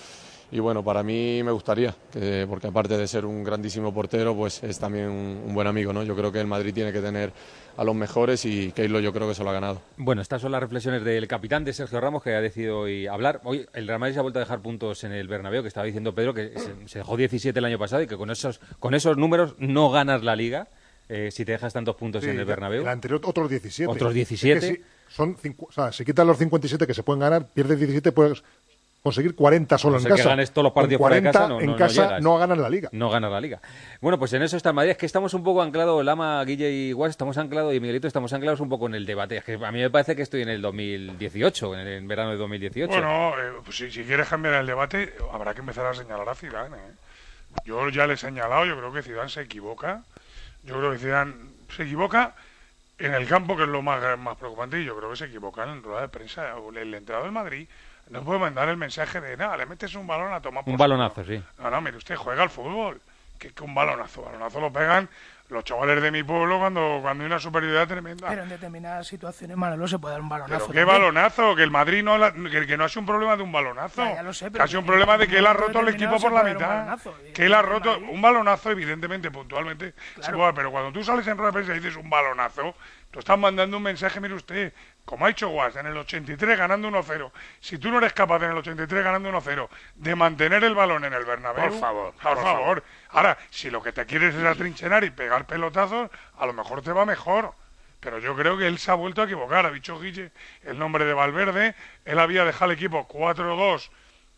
Speaker 14: y bueno, para mí me gustaría, porque aparte de ser un grandísimo portero, pues es también un buen amigo, ¿no? Yo creo que el Madrid tiene que tener a los mejores y Keylor yo creo que se lo ha ganado.
Speaker 3: Bueno, estas son las reflexiones del capitán, de Sergio Ramos, que ha decidido hoy hablar. Hoy el Real Madrid se ha vuelto a dejar puntos en el Bernabéu, que estaba diciendo Pedro que se dejó 17 el año pasado y que con esos números no ganas la Liga. Si te dejas tantos puntos en el Bernabéu.
Speaker 5: El anterior otros 17.
Speaker 3: Otros 17.
Speaker 5: Es que si quitas los 57 que se pueden ganar, pierdes 17, puedes conseguir 40 solo en casa.
Speaker 3: Que ganes todos los partidos fuera de casa,
Speaker 5: en casa no ganas la Liga.
Speaker 3: No ganas la Liga. Bueno, pues en eso está el Madrid. Es que estamos un poco anclados, Lama, Guille y Guas, estamos anclados, y Miguelito, estamos anclados un poco en el debate. Es que a mí me parece que estoy en el 2018, en el verano de 2018.
Speaker 16: Bueno, pues si quieres cambiar el debate, habrá que empezar a señalar a Zidane, Yo ya le he señalado, yo creo que Zidane se equivoca. Yo creo que Zidane se equivoca en el campo, que es lo más preocupante, y yo creo que se equivoca en rueda de prensa. El entrenador del Madrid no puede mandar el mensaje de, nada, le metes un balón a tomar por
Speaker 3: un balonazo, sí.
Speaker 16: No, mire usted, juega al fútbol. Que un balonazo lo pegan los chavales de mi pueblo cuando hay una superioridad tremenda.
Speaker 7: Pero en determinadas situaciones, Manolo, se puede dar un balonazo.
Speaker 16: ¿Pero qué balonazo? Que el Madrid que no ha sido un problema de un balonazo.
Speaker 7: Ya lo sé,
Speaker 16: que ha sido un problema de que él ha roto el equipo por la mitad. Que él ha roto un balonazo, evidentemente, puntualmente. Claro. Pero cuando tú sales en rueda de prensa y dices un balonazo, tú estás mandando un mensaje, mire usted, como ha hecho Guas, en el 83 ganando 1-0. Si tú no eres capaz en el 83 ganando 1-0 de mantener el balón en el Bernabéu,
Speaker 13: por favor.
Speaker 16: Ahora, si lo que te quieres es atrincherar y pegar pelotazos, a lo mejor te va mejor. Pero yo creo que él se ha vuelto a equivocar. Ha dicho Guille el nombre de Valverde. Él había dejado el equipo 4-2,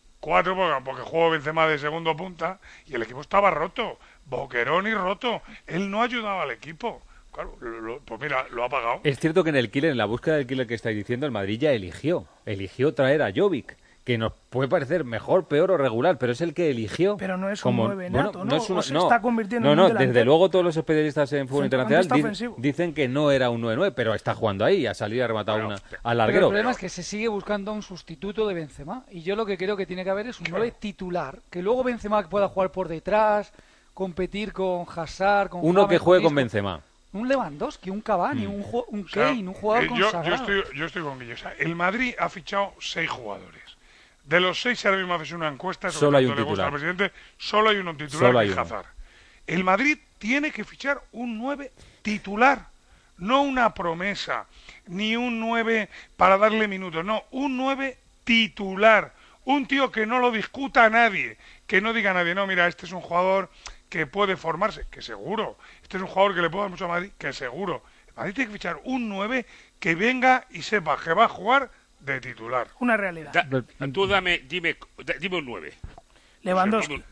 Speaker 16: porque jugó Benzema de segundo punta, y el equipo estaba roto. Boqueroni roto. Él no ayudaba al equipo. Claro, pues mira, lo ha pagado.
Speaker 3: Es cierto que en la búsqueda del killer que estáis diciendo, el Madrid ya eligió traer a Jovic, que nos puede parecer mejor, peor o regular, pero es el que eligió.
Speaker 7: Pero no es un 9 nato,
Speaker 3: bueno,
Speaker 7: ¿no? Se está convirtiendo en un delantero.
Speaker 3: Desde luego todos los especialistas en fútbol internacional dicen que no era un 9-9, pero está jugando ahí, ha salido y ha rematado una al larguero.
Speaker 12: Pero el problema es que se sigue buscando un sustituto de Benzema, y yo lo que creo que tiene que haber es un 9 titular, que luego Benzema pueda jugar por detrás, competir con Hazard, con
Speaker 3: uno que juegue con Benzema.
Speaker 12: Un Lewandowski, un Cavani, un Kane, un jugador consagrado.
Speaker 16: Yo estoy con Guillo. El Madrid ha fichado 6 jugadores. De los 6, si ahora mismo haces una encuesta,
Speaker 3: solo hay un titular.
Speaker 16: Al presidente, solo hay uno titular, que es Hazard. El Madrid tiene que fichar un 9 titular, no una promesa, ni un 9 para darle minutos, no, un 9 titular. Un tío que no lo discuta a nadie, que no diga a nadie, no, mira, este es un jugador que puede formarse, que seguro. Este es un jugador que le puede dar mucho a Madrid, que seguro. El Madrid tiene que fichar un 9 que venga y sepa que va a jugar de titular.
Speaker 7: Una realidad.
Speaker 13: Tú dime un 9.
Speaker 7: Lewandowski.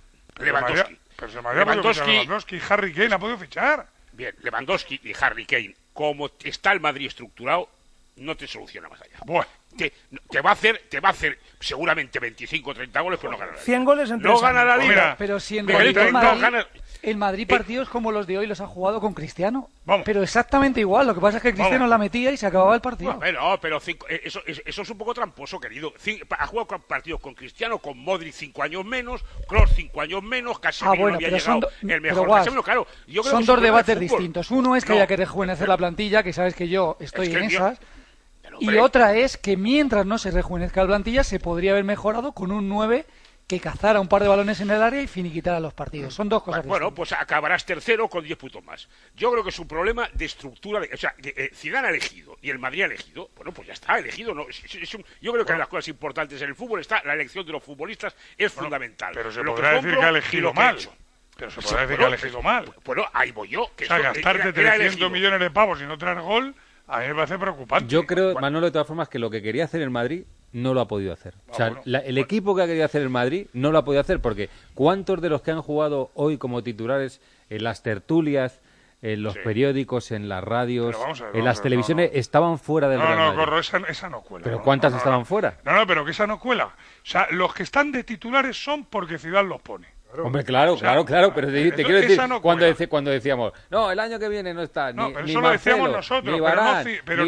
Speaker 16: Pero se me había podido fichar Lewandowski y Harry Kane ha podido fichar.
Speaker 13: Bien, Lewandowski y Harry Kane, como está el Madrid estructurado, no te soluciona más allá.
Speaker 16: Bueno.
Speaker 13: Te va a hacer seguramente 25 o 30 goles, pero no gana la Liga.
Speaker 7: 100 goles en 3
Speaker 13: años. No gana la Liga.
Speaker 12: Pero si en
Speaker 13: realidad
Speaker 12: el Madrid partidos como los de hoy los ha jugado con Cristiano. Pero exactamente igual. Lo que pasa es que Cristiano la metía y se acababa el partido.
Speaker 13: Pero eso es un poco tramposo, querido. Ha jugado partidos con Cristiano, con Modric 5 años menos, Kroos 5 años menos, Casemiro no había llegado el mejor. Claro, yo creo
Speaker 12: son dos debates distintos. Uno es que haya que rejuvenecer la plantilla, que sabes que yo estoy en esas. Y otra es que mientras no se rejuvenezca la plantilla, se podría haber mejorado con un 9 que cazara un par de balones en el área y finiquitara los partidos. Son dos cosas distintas.
Speaker 13: Bueno, pues acabarás tercero con 10 puntos más. Yo creo que es un problema de estructura. Zidane ha elegido y el Madrid ha elegido. Bueno, pues ya está, elegido. ¿No? Yo creo que las cosas importantes en el fútbol está la elección de los futbolistas es fundamental.
Speaker 16: Pero se podrá decir que ha elegido mal. Pero se podrá decir que ha elegido mal.
Speaker 13: Bueno, ahí voy yo.
Speaker 16: Que gastarte 300 millones de pavos y no traer gol, a mí me parece preocupante.
Speaker 3: Yo creo, Manolo, de todas formas, que lo que quería hacer el Madrid no lo ha podido hacer. El equipo que ha querido hacer el Madrid no lo ha podido hacer, porque ¿cuántos de los que han jugado hoy como titulares en las tertulias, en los periódicos, en las radios, en las televisiones, estaban fuera del Real Madrid?
Speaker 16: No, Corro, esa no cuela.
Speaker 3: ¿Pero cuántas estaban fuera?
Speaker 16: No, pero que esa no cuela. O sea, los que están de titulares son porque Zidane los pone.
Speaker 3: Hombre, claro, pero te quiero decir, cuando decíamos, no, el año que viene no está ni
Speaker 16: eso
Speaker 3: Marcelo,
Speaker 16: lo decíamos nosotros,
Speaker 3: ni Varane,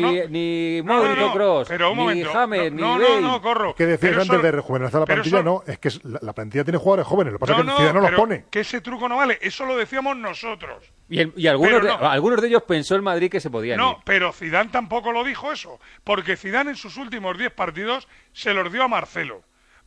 Speaker 3: ni Modric o Kroos, ni James, ni Bale.
Speaker 16: No, Corro.
Speaker 5: ¿Qué decías antes de rejuvenecer la plantilla? No, es que la plantilla tiene jugadores jóvenes, lo que pasa es que Zidane no los pone.
Speaker 16: Que ese truco no vale, eso lo decíamos nosotros.
Speaker 3: Y algunos de ellos pensó el Madrid que se podían ir.
Speaker 16: No, pero Zidane tampoco lo dijo eso, porque Zidane en sus últimos 10 partidos se los dio a Marcelo.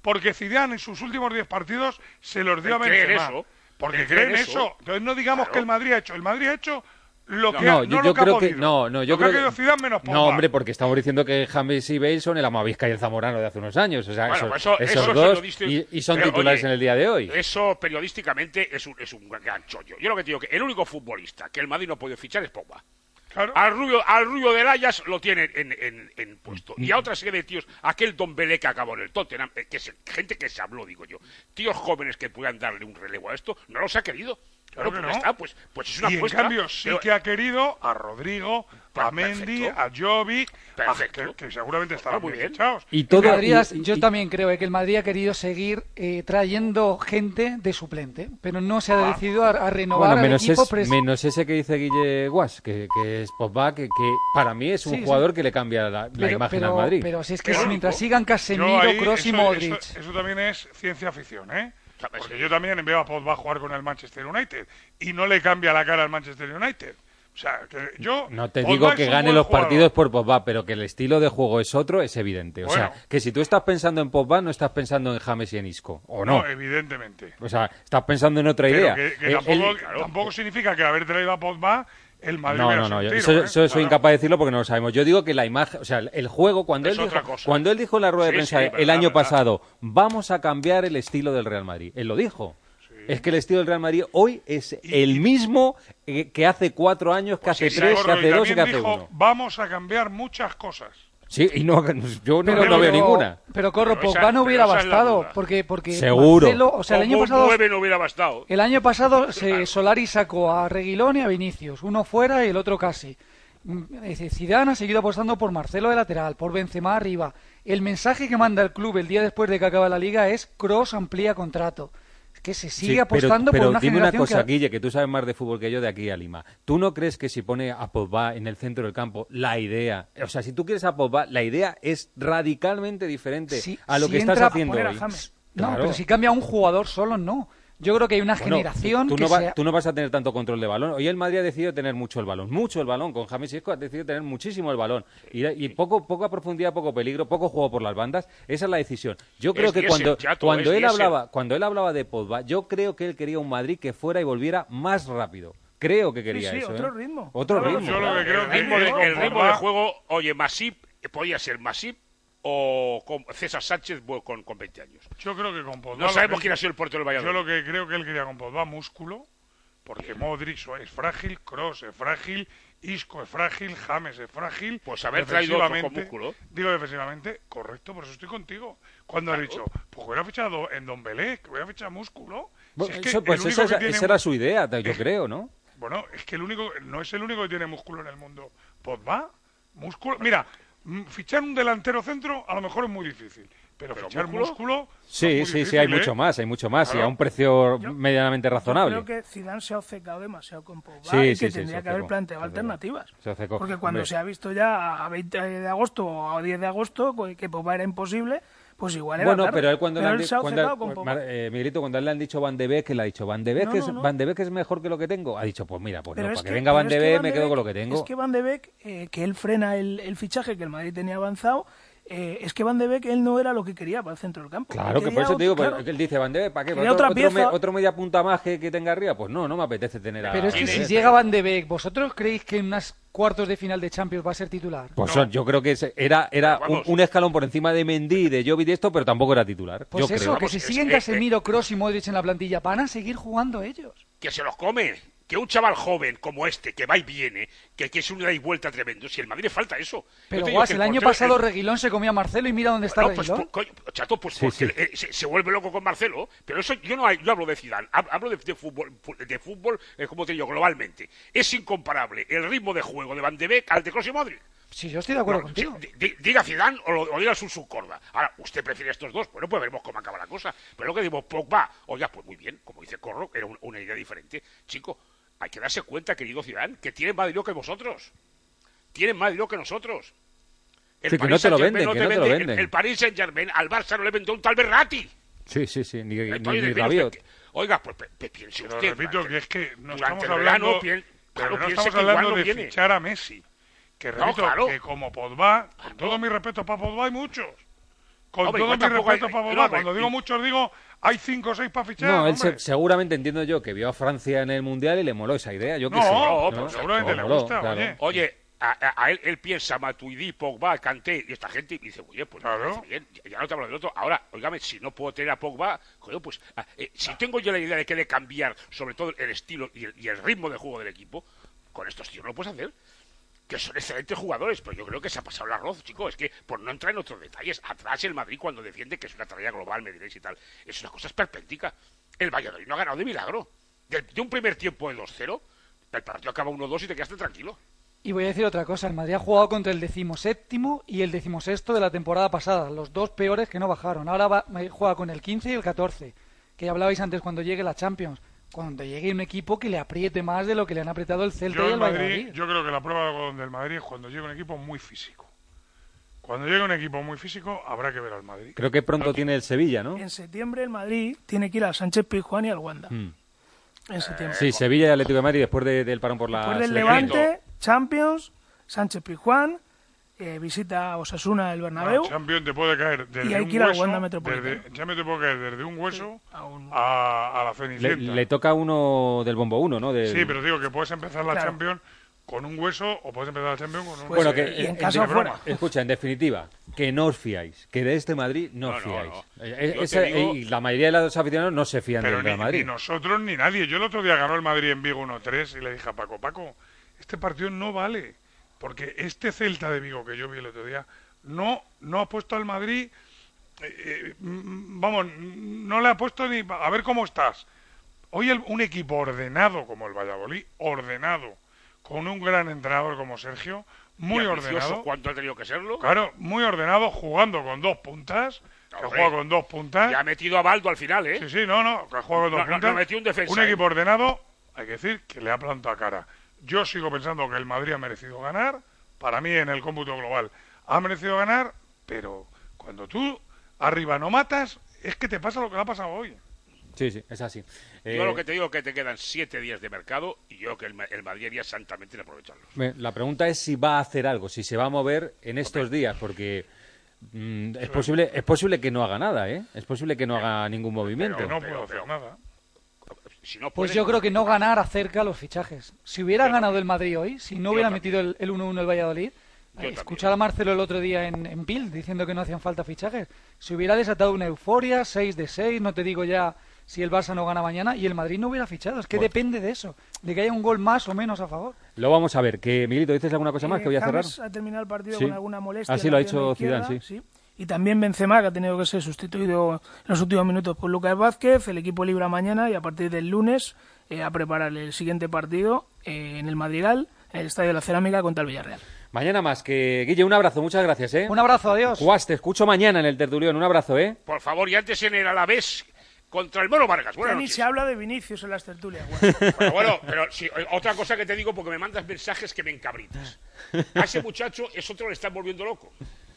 Speaker 16: porque Zidane en sus últimos 10 partidos se los dio a Benzema. Porque creen eso. Entonces no digamos que el Madrid ha hecho. El Madrid ha hecho lo que ha podido.
Speaker 3: Yo creo que
Speaker 16: Zidane menos Pogba.
Speaker 3: No, hombre, porque estamos diciendo que James y Bale son el Amavisca y el Zamorano de hace unos años. O sea,
Speaker 13: bueno,
Speaker 3: esos dos y son titulares en el día de hoy.
Speaker 13: Eso periodísticamente es un gran chollo. Yo lo que te digo que el único futbolista que el Madrid no puede fichar es Pogba.
Speaker 16: Claro.
Speaker 13: Al Rubio del Ajax lo tiene en puesto. Y a otra serie de tíos, aquel Dombele que acabó en el Tottenham, gente que se habló, digo yo, tíos jóvenes que puedan darle un relevo a esto, no los ha querido. Claro que no está, pues es una apuesta.
Speaker 16: Y en cambio sí que ha querido a Rodrigo, a Mendy, a Jovic, que seguramente estarán muy bien echados.
Speaker 12: Y yo también creo que el Madrid ha querido seguir trayendo gente de suplente, pero no se ha decidido a renovar al equipo.
Speaker 3: Menos ese que dice Guille Guas, que es Pogba, que para mí es un jugador que le cambia la imagen al Madrid.
Speaker 12: Pero si es que mientras sigan Casemiro, Kroos y Modric...
Speaker 16: Eso también es ciencia ficción, ¿eh? Porque yo también veo a Pogba jugar con el Manchester United y no le cambia la cara al Manchester United. O sea, que yo...
Speaker 3: No te digo que gane los partidos por Pogba, pero que el estilo de juego es otro, es evidente. O sea, que si tú estás pensando en Pogba, no estás pensando en James y en Isco, ¿o no?
Speaker 16: No, evidentemente.
Speaker 3: O sea, estás pensando en otra idea.
Speaker 16: Que tampoco significa que haber traído a Pogba... El Madrid
Speaker 3: no, eso soy incapaz de decirlo porque no lo sabemos. Yo digo que la imagen, o sea, el juego, cuando él dijo en la rueda de prensa el año pasado, vamos a cambiar el estilo del Real Madrid, él lo dijo. Es que el estilo del Real Madrid hoy es el mismo que hace 4 años, que hace 3, que hace 2 y que hace 1.
Speaker 16: Vamos a cambiar muchas cosas.
Speaker 3: Sí, y yo no veo ninguna.
Speaker 12: Pero Pogba no hubiera bastado, porque
Speaker 3: seguro.
Speaker 12: Marcelo, o sea, el año pasado
Speaker 13: 9 no hubiera bastado.
Speaker 12: El año pasado Solari sacó a Reguilón y a Vinicius, uno fuera y el otro casi. Zidane ha seguido apostando por Marcelo de lateral, por Benzema arriba. El mensaje que manda el club el día después de que acaba la liga es: Kroos amplía contrato. Que se sigue apostando por una generación.
Speaker 3: Pero dime una cosa, Guille, que tú sabes más de fútbol que yo de aquí a Lima. ¿Tú no crees que si pone a Pogba en el centro del campo, la idea... O sea, si tú quieres a Pogba, la idea es radicalmente diferente a lo que estás haciendo hoy?
Speaker 12: No, pero si cambia un jugador solo, no. Yo creo que hay una generación
Speaker 3: tú no vas a tener tanto control de balón. Hoy el Madrid ha decidido tener mucho el balón. Con James y Isco ha decidido tener muchísimo el balón. Y poca profundidad, poco peligro, poco juego por las bandas. Esa es la decisión. Yo creo que cuando él hablaba de Pogba, yo creo que él quería un Madrid que fuera y volviera más rápido. Creo que quería eso.
Speaker 7: Otro ritmo.
Speaker 3: Otro ritmo.
Speaker 16: Yo lo que creo
Speaker 13: el ritmo de juego, oye, Masip, podía ser Masip o con César Sánchez con 20 años.
Speaker 16: Yo creo que con Pogba...
Speaker 13: No sabemos quién ha sido el portero del Valladolid.
Speaker 16: Yo lo que creo que él quería con Pogba, músculo, porque Modric es frágil, Kroos es frágil, Isco es frágil, James es frágil.
Speaker 13: Pues haber traído otro con músculo.
Speaker 16: Digo defensivamente, correcto, por eso estoy contigo. Cuando has dicho, pues hubiera fichado en Dombele, que hubiera fichado músculo...
Speaker 3: Bueno, esa era su idea, yo creo, ¿no?
Speaker 16: Bueno, es que no es el único que tiene músculo en el mundo. Pogba, músculo... Mira... Fichar un delantero centro a lo mejor es muy difícil, pero fichar músculo
Speaker 3: sí, hay mucho más, claro. Y a un precio medianamente razonable.
Speaker 7: Yo creo que Zidane se ha obcecado demasiado con Pogba y que tendría que haber planteado alternativas. Porque cuando se ha visto ya a 20 de agosto o a 10 de agosto que Pogba era imposible, pues igual era tarde.
Speaker 3: Pero él cuando le han dicho Van de Beek, que le ha dicho Van de Beek es mejor que lo que tengo. Ha dicho, pues mira, pues no, para que venga Van de Beek me quedo con lo que tengo.
Speaker 7: Es que Van de Beek, que él frena el fichaje que el Madrid tenía avanzado, es que Van de Beek él no era lo que quería para el centro del campo.
Speaker 3: Claro, que por eso te digo, él dice Van de Beek, ¿para qué? ¿Otro media punta más que tenga arriba? Pues no me apetece tener a...
Speaker 12: Pero es que si llega Van de Beek, ¿vosotros creéis que en unas cuartos de final de Champions va a ser titular?
Speaker 3: Pues yo creo que era un escalón por encima de Mendy, de Jovic, de esto, pero tampoco era titular.
Speaker 12: Pues
Speaker 3: yo
Speaker 12: eso,
Speaker 3: creo.
Speaker 12: Que si siguen Casemiro, Kroos y Modric en la plantilla, van a seguir jugando ellos.
Speaker 13: Que se los come. Que un chaval joven como este, que va y viene, que es un ida y vuelta tremendo, si el Madrid le falta eso.
Speaker 12: Pero el año pasado Reguilón se comía a Marcelo y mira dónde está Reguilón.
Speaker 13: Chato, porque se vuelve loco con Marcelo, pero eso yo hablo de Zidane, hablo de fútbol como te digo, globalmente. Es incomparable el ritmo de juego de Van de Beek al de Kroos y Modric.
Speaker 12: Sí, yo estoy de acuerdo contigo.
Speaker 13: Diga Zidane o diga su corda. Ahora, ¿usted prefiere estos dos? Bueno, pues veremos cómo acaba la cosa. Pero lo que digo, Pogba, oiga, pues muy bien, como dice Corro, era una idea diferente. Chico, hay que darse cuenta, querido Zidane, que tienen más dinero que vosotros. Tienen más dinero que nosotros.
Speaker 3: Que no te lo venden,
Speaker 13: El Paris Saint-Germain al Barça no le vendió un tal Verratti.
Speaker 3: Sí, ni Rabiot.
Speaker 13: Oiga, pues piense usted.
Speaker 16: Pero repito que es que no estamos hablando... Pero no estamos hablando de fichar a Messi. Que repito, que como Pogba, con todo mi respeto para Pogba, hay muchos. Con todo mi respeto para Pogba, cuando digo muchos, digo, hay 5 o 6 para fichar.
Speaker 3: No, él seguramente, entiendo yo, que vio a Francia en el Mundial y le moló esa idea. Yo que sé.
Speaker 16: Pero seguramente le gusta,
Speaker 3: claro.
Speaker 13: Oye, a él piensa Matuidi, Pogba, Kanté y esta gente y dice, oye, pues
Speaker 16: claro.
Speaker 13: Bien, ya no te hablo del otro. Ahora, óigame, si no puedo tener a Pogba, joder, pues si tengo yo la idea de que de cambiar sobre todo el estilo y el ritmo de juego del equipo, con estos tíos no lo puedes hacer. Que son excelentes jugadores, pero yo creo que se ha pasado el arroz, chicos. Es que, por no entrar en otros detalles, atrás el Madrid cuando defiende, que es una tarea global, me diréis y tal, es una cosa esperpéntica. El Valladolid no ha ganado de milagro. De un primer tiempo de 2-0, el partido acaba 1-2 y te quedaste tranquilo.
Speaker 12: Y voy a decir otra cosa, el Madrid ha jugado contra el 17º y el 16º de la temporada pasada, los dos peores que no bajaron. Ahora juega con el 15 y el 14, que ya hablabais antes cuando llegue la Champions. Cuando llegue un equipo que le apriete más de lo que le han apretado el Celta y el Valladolid.
Speaker 16: Yo creo que la prueba del Madrid es cuando llegue un equipo muy físico. Cuando llegue un equipo muy físico, habrá que ver al Madrid.
Speaker 3: Creo que pronto tiene el Sevilla, ¿no?
Speaker 7: En septiembre el Madrid tiene que ir al Sánchez Pizjuán y al Wanda. En septiembre.
Speaker 3: Sí, Sevilla y Atlético de Madrid después del parón por la...
Speaker 7: Después del Levante, Champions, Sánchez Pizjuán, visita a Osasuna del Bernabéu.
Speaker 16: Champions te puede caer desde
Speaker 7: y hay que ir al Wanda Metropolitano.
Speaker 16: Champions te puede caer desde un hueso a la Cenicienta.
Speaker 3: Le toca uno del bombo 1, ¿no?
Speaker 16: Sí, pero digo que puedes empezar la Champions con un hueso o puedes empezar la Champions con un
Speaker 3: bueno,
Speaker 16: hueso.
Speaker 3: Que en caso fuera. Escucha, en definitiva, que no os fiáis, que de este Madrid no os fiáis. Y la mayoría de los aficionados no se fían del Real Madrid.
Speaker 16: Ni nosotros ni nadie. Yo el otro día ganó el Madrid en Vigo 1-3 y le dije a Paco, este partido no vale. Porque este Celta de Vigo que yo vi el otro día no ha puesto al Madrid, no le ha puesto ni a ver cómo estás. Hoy un equipo ordenado como el Valladolid, ordenado, con un gran entrenador como Sergio, muy ordenado.
Speaker 13: ¿Cuánto ha tenido que serlo?
Speaker 16: Claro, muy ordenado, jugando con 2 puntas. Que juega con 2 puntas.
Speaker 13: Ya ha metido a Baldo al final, ¿eh?
Speaker 16: Sí, que juega con 2 puntas.
Speaker 13: No metió un defensa.
Speaker 16: Un equipo ordenado, hay que decir que le ha plantado cara. Yo sigo pensando que el Madrid ha merecido ganar. Para mí, en el cómputo global, ha merecido ganar. Pero cuando tú arriba no matas, es que te pasa lo que le ha pasado hoy.
Speaker 3: Sí, es así.
Speaker 13: Yo lo que te digo es que te quedan 7 días de mercado y yo creo que el Madrid haría santamente en aprovecharlos.
Speaker 3: La pregunta es si va a hacer algo, si se va a mover en estos días, porque es posible que no haga nada, ¿eh? Es posible que no haga ningún movimiento.
Speaker 16: Pero no puedo hacer nada.
Speaker 13: Si no
Speaker 12: pues yo creo que no ganar acerca los fichajes. Si hubiera ganado el Madrid hoy, si no hubiera metido el 1-1 el Valladolid, escuchar a Marcelo el otro día en Bild diciendo que no hacían falta fichajes, se hubiera desatado una euforia, 6 de 6, no te digo ya si el Barça no gana mañana, y el Madrid no hubiera fichado. Es que depende de eso, de que haya un gol más o menos a favor.
Speaker 3: Lo vamos a ver. Que Milito, ¿dices alguna cosa más que voy a cerrar?
Speaker 7: Ha terminado el partido con alguna molestia.
Speaker 3: Así lo ha hecho Zidane, sí.
Speaker 7: Y también Benzema, que ha tenido que ser sustituido en los últimos minutos por Lucas Vázquez. El equipo libra mañana y a partir del lunes a preparar el siguiente partido en el Madrigal, en el Estadio de la Cerámica contra el Villarreal.
Speaker 3: Mañana más. Que Guille, un abrazo, muchas gracias, ¿eh?
Speaker 12: Un abrazo, adiós.
Speaker 3: Juas, te escucho mañana en el tertulión, un abrazo, ¿eh?
Speaker 13: Por favor, y antes en el Alavés contra el Mono Vargas. Buenas noches.
Speaker 7: Ni se habla de Vinicius en las tertulias.
Speaker 13: Bueno, pero sí, otra cosa que te digo, porque me mandas mensajes que me encabritas. A ese muchacho es otro, le están volviendo loco.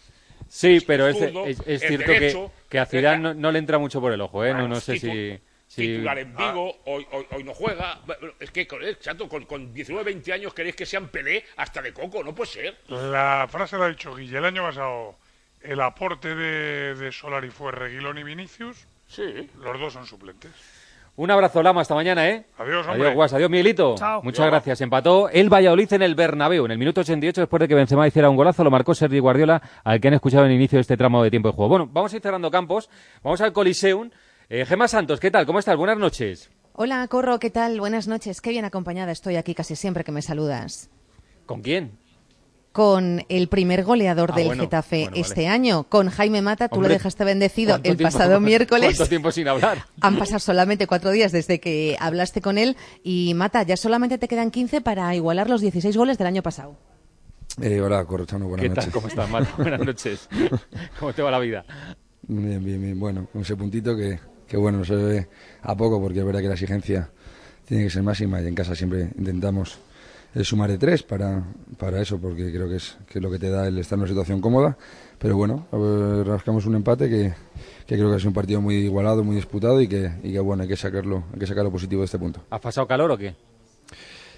Speaker 3: Sí, pero es cierto que a Zidane no le entra mucho por el ojo, ¿eh? Bueno, no sé si...
Speaker 13: Titular en Vigo, hoy no juega. Es que, chato, con 19, 20 años queréis que sean Pelé hasta de coco, no puede ser.
Speaker 16: La frase la ha dicho Guille. El año pasado el aporte de Solari fue Reguilón y Vinicius.
Speaker 13: Sí.
Speaker 16: Los dos son suplentes.
Speaker 3: Un abrazo, Lama, hasta mañana, ¿eh?
Speaker 16: Adiós, hombre.
Speaker 3: Adiós, Guas, adiós, Miguelito.
Speaker 7: Chao.
Speaker 3: Muchas gracias. Empató el Valladolid en el Bernabéu. En el minuto 88, después de que Benzema hiciera un golazo, lo marcó Sergi Guardiola, al que han escuchado en el inicio de este tramo de tiempo de juego. Bueno, vamos a ir cerrando campos. Vamos al Coliseum. Gemma Santos, ¿qué tal? ¿Cómo estás? Buenas noches.
Speaker 17: Hola, Corro, ¿qué tal? Buenas noches. Qué bien acompañada estoy aquí casi siempre que me saludas.
Speaker 3: ¿Con quién?
Speaker 17: Con el primer goleador del Getafe este año, con Jaime Mata. Tú lo dejaste bendecido el pasado miércoles.
Speaker 3: ¿Cuánto tiempo sin hablar?
Speaker 17: Han pasado solamente 4 días desde que hablaste con él. Y Mata, ya solamente te quedan 15 para igualar los 16 goles del año pasado.
Speaker 18: Hola, Corrochano, buenas noches.
Speaker 3: ¿Qué tal? ¿Cómo estás, Mata? Buenas noches. ¿Cómo te va la vida?
Speaker 18: Bien. Bueno, con ese puntito que bueno, se ve a poco, porque es verdad que la exigencia tiene que ser máxima y en casa siempre intentamos sumar de 3 para eso, porque creo que es lo que te da el estar en una situación cómoda. Pero bueno, rascamos un empate que creo que es un partido muy igualado, muy disputado y que bueno, hay que sacarlo positivo de este punto.
Speaker 3: ¿Has pasado calor o qué?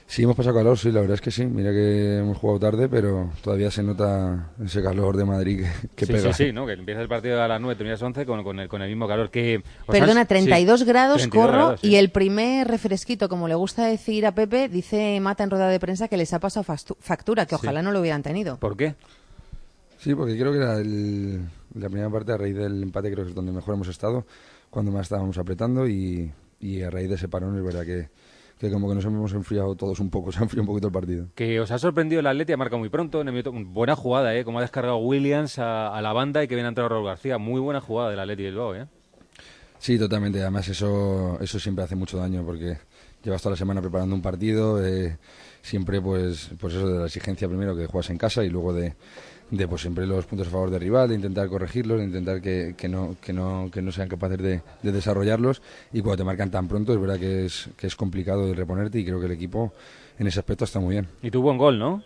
Speaker 18: Sí, hemos pasado calor, sí, la verdad es que sí. Mira que hemos jugado tarde, pero todavía se nota ese calor de Madrid que
Speaker 3: sí,
Speaker 18: pega.
Speaker 3: Sí, ¿no? Que empieza el partido a las 9, terminas 11 con el mismo calor que...
Speaker 17: Perdona, 32 grados,
Speaker 3: 32
Speaker 17: Corro,
Speaker 3: grados, sí.
Speaker 17: Y el primer refresquito, como le gusta decir a Pepe, dice Mata en rueda de prensa que les ha pasado factura, que ojalá no lo hubieran tenido.
Speaker 3: ¿Por qué?
Speaker 18: Sí, porque creo que era la primera parte, a raíz del empate, creo que es donde mejor hemos estado, cuando más estábamos apretando y a raíz de ese parón es verdad que como que nos hemos enfriado todos un poco, se ha enfriado un poquito el partido. Que os ha sorprendido el Atleti, ha marcado muy pronto, buena jugada, como ha descargado Williams a la banda y que viene a entrar Raúl García, muy buena jugada del Atleti Bilbao, Sí, totalmente, además eso siempre hace mucho daño porque llevas toda la semana preparando un partido, siempre pues eso de la exigencia primero que juegas en casa y luego de pues siempre los puntos a favor del rival, de intentar corregirlos, de intentar que no sean capaces de desarrollarlos, y cuando te marcan tan pronto es verdad que es complicado de reponerte, y creo que el equipo en ese aspecto está muy bien. Y tuvo un gol, ¿no?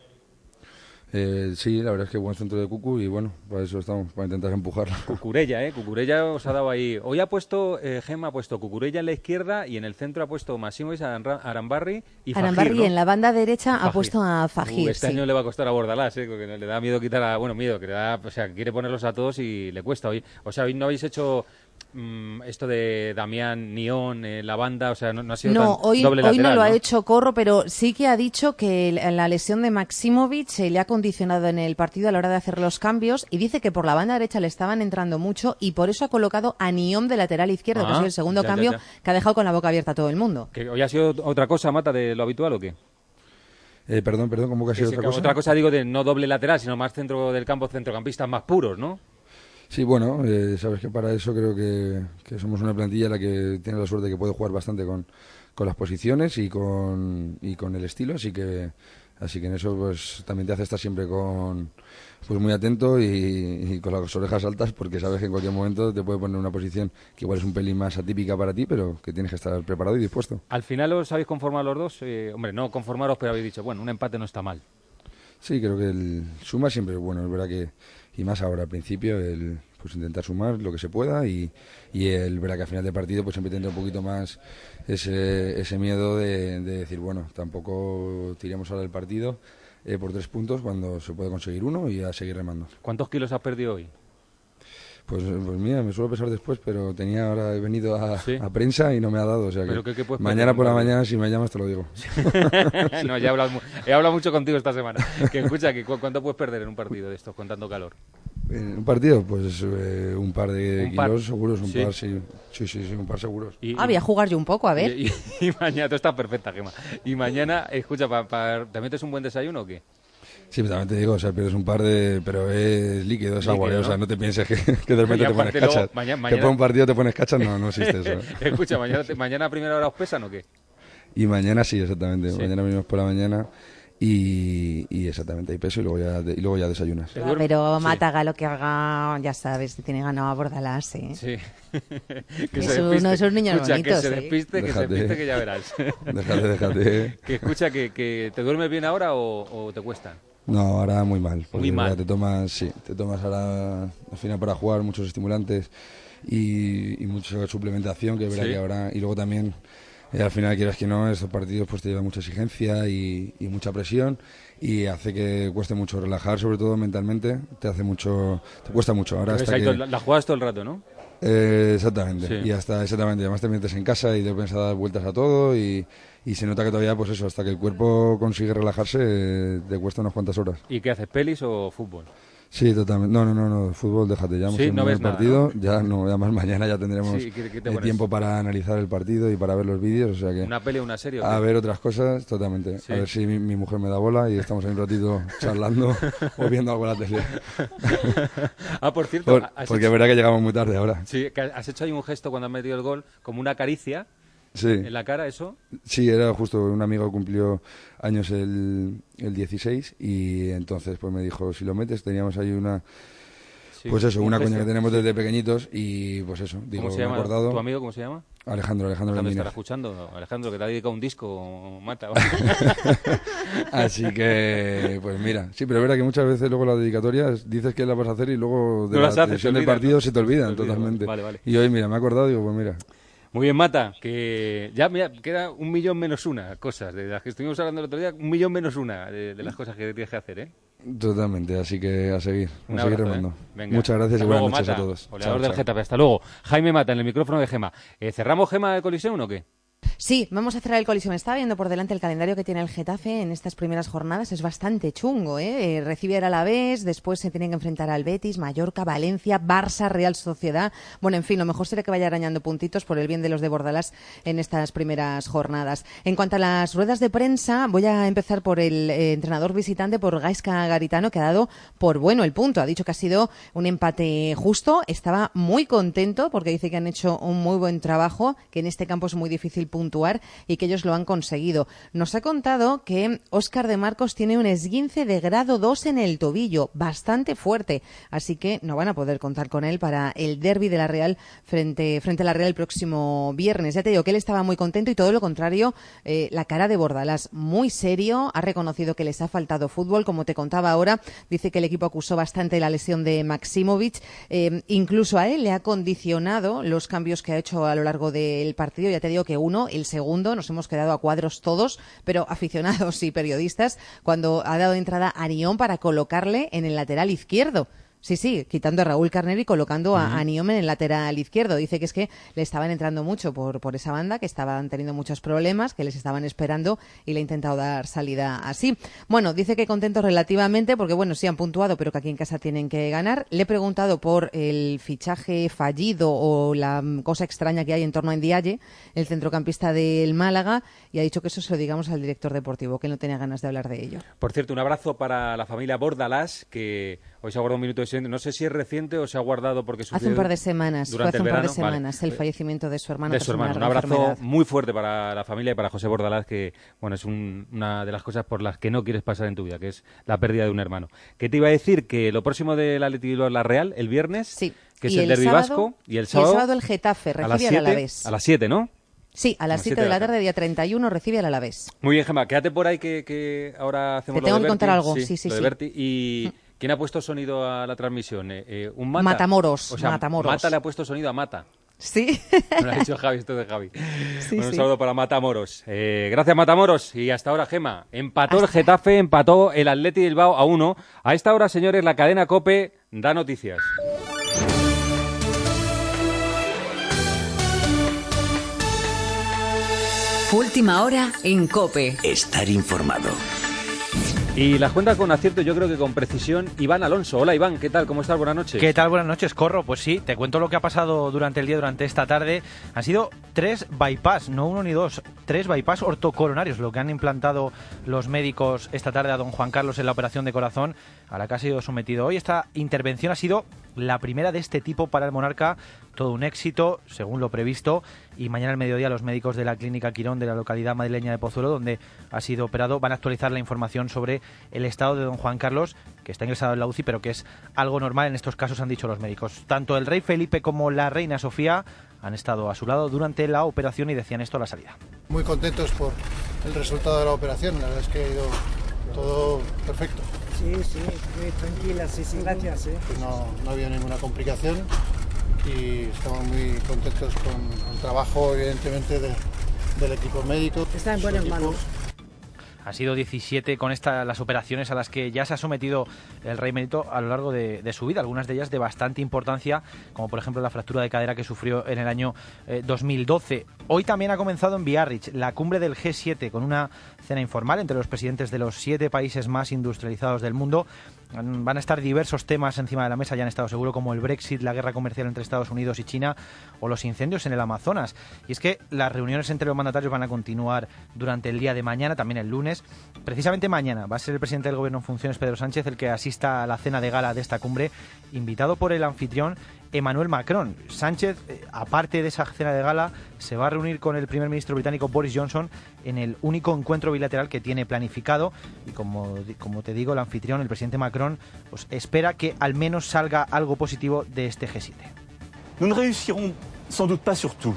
Speaker 18: Sí, la verdad es que buen centro de Cucu y bueno, para eso estamos, para intentar empujarlo. Cucurella, Cucurella os ha dado ahí. Hoy ha puesto, Gemma ha puesto Cucurella en la izquierda y en el centro ha puesto Massimovic, Arambarri y Fajir,
Speaker 17: Arambarri, ¿no? En la banda derecha
Speaker 3: Fajir.
Speaker 17: Ha puesto a Fajir.
Speaker 3: Este año le va a costar a Bordalás, porque le da miedo quitar que le da, o sea, quiere ponerlos a todos y le cuesta hoy. O sea, hoy no habéis hecho esto de Damián, Nión, la banda, o sea, no ha sido tan doble lateral.
Speaker 17: Hoy no lo ha hecho Corro, pero sí que ha dicho que la lesión de Maksimovic le ha condicionado en el partido a la hora de hacer los cambios, y dice que por la banda derecha le estaban entrando mucho y por eso ha colocado a Nión de lateral izquierdo, que es el segundo cambio que ha dejado con la boca abierta a todo el mundo. ¿Que hoy ha sido otra cosa, Mata, de lo habitual o qué? Perdón, ¿cómo que ha sido otra cosa? Otra cosa, digo, de no doble lateral, sino más centro del campo, centrocampistas más puros, ¿no? Sí, bueno, sabes que para eso creo que somos una plantilla en la que tiene la suerte de que puede jugar bastante con las posiciones y con el estilo, así que en eso pues también te hace estar siempre pues muy atento y con las orejas altas, porque sabes que en cualquier momento te puede poner una posición que igual es un pelín más atípica para ti, pero que tienes que estar preparado y dispuesto. ¿Al final os habéis conformado los dos? Hombre, no conformaros, pero habéis dicho, bueno, un empate no está mal. Sí, creo que el suma siempre es bueno, es verdad que, y más ahora al principio, pues intentar sumar lo que se pueda y el verdad que al final del partido pues siempre tendrá un poquito más ese miedo de decir, bueno, tampoco tiremos ahora del partido por 3 puntos cuando se puede conseguir uno y a seguir remando. ¿Cuántos kilos has perdido hoy? Pues mira, me suelo pesar después, pero ahora he venido a prensa y no me ha dado, o sea que mañana por la mañana si me llamas te lo digo. No, ya he hablado mucho contigo esta semana. Que escucha, ¿cuánto puedes perder en un partido de estos con tanto calor? En un partido, pues un par de kilos seguros, un par, sí, un par seguros. Voy a jugar yo un poco, a ver.
Speaker 3: Y mañana, tú estás perfecta, Gemma. Y mañana, escucha, ¿te metes un buen desayuno o qué? Sí, también te digo, o sea, pierdes un par pero es líquido, es agua, ¿no? O sea, no te pienses que de repente te pones cachas. Mañana... Que por un partido te pones cachas, no existe eso. Escucha, ¿mañana a primera hora os pesan o qué? Y mañana sí, exactamente. Sí. Mañana venimos por la mañana y exactamente hay peso y luego ya desayunas.
Speaker 17: Pero Mátaga lo que haga, ya sabes, tiene ganado a Bordalás, ¿eh? Sí. Es uno de esos niños bonitos,
Speaker 3: que se despiste, que ya verás.
Speaker 18: Déjate.
Speaker 3: Que escucha, que te duermes bien ahora o te cuesta.
Speaker 18: No, ahora muy mal. Muy mal. Te tomas ahora al final para jugar muchos estimulantes y mucha suplementación, que es verdad que ahora, y luego también al final, quieras que no, estos partidos pues te llevan mucha exigencia y mucha presión y hace que cueste mucho relajar, sobre todo mentalmente, te cuesta mucho. Ahora
Speaker 3: la juegas todo el rato, ¿no?
Speaker 18: Exactamente, sí.
Speaker 3: Exactamente,
Speaker 18: además te metes en casa y te pones a dar vueltas a todo y se nota que todavía, pues eso, hasta que el cuerpo consigue relajarse, te cuesta unas cuantas horas.
Speaker 3: ¿Y qué haces, pelis o fútbol?
Speaker 18: Sí, totalmente. No, fútbol, déjate. Ya hemos terminado el partido, ¿no? Ya no, además mañana ya tendremos tiempo para analizar el partido y para ver los vídeos, o sea que...
Speaker 3: ¿Una peli o una serie?
Speaker 18: A ver otras cosas, totalmente. Sí. A ver si mi mujer me da bola y estamos ahí un ratito charlando o viendo algo en la tele.
Speaker 3: Por cierto...
Speaker 18: Porque es verdad que llegamos muy tarde ahora.
Speaker 3: Sí, que has hecho ahí un gesto cuando has metido el gol, como una caricia.
Speaker 18: Sí.
Speaker 3: ¿En la cara eso?
Speaker 18: Sí, era justo un amigo que cumplió años el 16 y entonces pues me dijo, si lo metes, teníamos ahí una coña que tenemos desde pequeñitos y pues eso, digo,
Speaker 3: ¿cómo se llama? ¿Tu amigo cómo se llama?
Speaker 18: Alejandro
Speaker 3: estará escuchando, Alejandro, que te ha dedicado un disco, Mata.
Speaker 18: Así que, pues mira, sí, pero es verdad que muchas veces luego las dedicatorias dices que las vas a hacer y luego de la tensión del partido se te olvidan totalmente. Vale. Y hoy, mira, me he acordado, digo, pues mira...
Speaker 3: Muy bien, Mata, que ya mira, queda 1.000.000 menos una cosas de las que estuvimos hablando el otro día, 1.000.000 menos una de las cosas que tienes que hacer, ¿eh?
Speaker 18: Totalmente, así que a seguir remando.
Speaker 3: Venga.
Speaker 18: Muchas gracias y buenas noches a todos.
Speaker 3: Goleador del Getafe, hasta luego. Jaime Mata, en el micrófono de Gema. ¿Cerramos, Gema, de Coliseum o qué?
Speaker 17: Sí, vamos a cerrar el Coliseum. Estaba viendo por delante el calendario que tiene el Getafe en estas primeras jornadas. Es bastante chungo, ¿eh? Recibe al Alavés, después se tienen que enfrentar al Betis, Mallorca, Valencia, Barça, Real Sociedad. Bueno, en fin, lo mejor será que vaya arañando puntitos por el bien de los de Bordalás en estas primeras jornadas. En cuanto a las ruedas de prensa, voy a empezar por el entrenador visitante, por Gaizka Garitano, que ha dado por bueno el punto. Ha dicho que ha sido un empate justo. Estaba muy contento porque dice que han hecho un muy buen trabajo, que en este campo es muy difícil puntuar y que ellos lo han conseguido. Nos ha contado que Óscar de Marcos tiene un esguince de grado 2 en el tobillo, bastante fuerte, así que no van a poder contar con él para el derbi de la Real frente a la Real el próximo viernes. Ya te digo que él estaba muy contento y todo lo contrario, la cara de Bordalás muy serio, ha reconocido que les ha faltado fútbol, como te contaba ahora, dice que el equipo acusó bastante la lesión de Maksimovic, incluso a él le ha condicionado los cambios que ha hecho a lo largo del partido. Ya te digo que el segundo, nos hemos quedado a cuadros todos, pero aficionados y periodistas, cuando ha dado entrada a Niom para colocarle en el lateral izquierdo. Sí, quitando a Raúl Carnero y colocando a Niom en el lateral izquierdo. Dice que es que le estaban entrando mucho por esa banda, que estaban teniendo muchos problemas, que les estaban esperando y le ha intentado dar salida así. Bueno, dice que contento relativamente porque, bueno, sí han puntuado, pero que aquí en casa tienen que ganar. Le he preguntado por el fichaje fallido o la cosa extraña que hay en torno a Ndiaye, el centrocampista del Málaga, y ha dicho que eso se lo digamos al director deportivo, que no tenía ganas de hablar de ello.
Speaker 3: Por cierto, un abrazo para la familia Bordalás, que hoy se ha guardado un minuto de silencio. No sé si es reciente o se ha guardado porque sucedió
Speaker 17: hace un par de semanas, el fallecimiento de su hermano.
Speaker 3: Un abrazo muy fuerte para la familia y para José Bordalás, que bueno, es una de las cosas por las que no quieres pasar en tu vida, que es la pérdida de un hermano. ¿Qué te iba a decir? Que lo próximo del Athletic Bilbao es la Real, el viernes,
Speaker 17: sí,
Speaker 3: que es el derbi vasco, y el sábado
Speaker 17: el Getafe recibe al Alavés.
Speaker 3: A las 7, ¿no?
Speaker 17: Sí, a las 7 de la tarde, día 31, recibe al Alavés.
Speaker 3: Muy bien, Gemma, quédate por ahí que ahora hacemos
Speaker 17: te tengo
Speaker 3: lo de
Speaker 17: que contar algo, sí.
Speaker 3: Lo de Berti. Y ¿quién ha puesto sonido a la transmisión? ¿Un Mata?
Speaker 17: Matamoros.
Speaker 3: O sea,
Speaker 17: Matamoros.
Speaker 3: Mata le ha puesto sonido a Mata.
Speaker 17: Sí.
Speaker 3: Me lo ha dicho Javi, esto de Javi. Sí, un saludo para Matamoros. Gracias, Matamoros. Y hasta ahora, Gema. Empató el Getafe, empató el Athletic Bilbao a 1. A esta hora, señores, la cadena COPE da noticias.
Speaker 1: Última hora en COPE.
Speaker 2: Estar informado.
Speaker 3: Y las cuentas con acierto, yo creo que con precisión, Iván Alonso. Hola, Iván, ¿qué tal? ¿Cómo estás? Buenas noches.
Speaker 19: ¿Qué tal? Buenas noches, Corro. Pues sí, te cuento lo que ha pasado durante el día, durante esta tarde. Han sido 3 bypass, no 1 ni 2, 3 bypass ortocoronarios, lo que han implantado los médicos esta tarde a don Juan Carlos en la operación de corazón, a la que ha sido sometido hoy. Esta intervención ha sido la primera de este tipo para el monarca, todo un éxito, según lo previsto, y mañana al mediodía los médicos de la Clínica Quirón de la localidad madrileña de Pozuelo, donde ha sido operado, van a actualizar la información sobre el estado de don Juan Carlos, que está ingresado en la UCI, pero que es algo normal en estos casos, han dicho los médicos. Tanto el rey Felipe como la reina Sofía han estado a su lado durante la operación y decían esto a la salida.
Speaker 20: Muy contentos por el resultado de la operación, la verdad es que ha ido todo perfecto.
Speaker 21: Sí, muy tranquila, sí, gracias.
Speaker 20: No ha habido ninguna complicación y estamos muy contentos con el trabajo, evidentemente, del equipo médico.
Speaker 21: Está en buenas manos.
Speaker 19: Han sido 17 con las operaciones a las que ya se ha sometido el rey emérito a lo largo de su vida, algunas de ellas de bastante importancia, como por ejemplo la fractura de cadera que sufrió en el año 2012. Hoy también ha comenzado en Biarritz la cumbre del G7 con una cena informal entre los presidentes de los 7 países más industrializados del mundo. Van a estar diversos temas encima de la mesa, ya han estado seguro, como el Brexit, la guerra comercial entre Estados Unidos y China o los incendios en el Amazonas. Y es que las reuniones entre los mandatarios van a continuar durante el día de mañana, también el lunes. Precisamente mañana va a ser el presidente del Gobierno en funciones, Pedro Sánchez, el que asista a la cena de gala de esta cumbre, invitado por el anfitrión Emmanuel Macron. Sánchez, aparte de esa cena de gala, se va a reunir con el primer ministro británico Boris Johnson en el único encuentro bilateral que tiene planificado. Y como te digo, el anfitrión, el presidente Macron, pues espera que al menos salga algo positivo de este G7.
Speaker 22: Nous ne réussirons sans doute pas sur tout.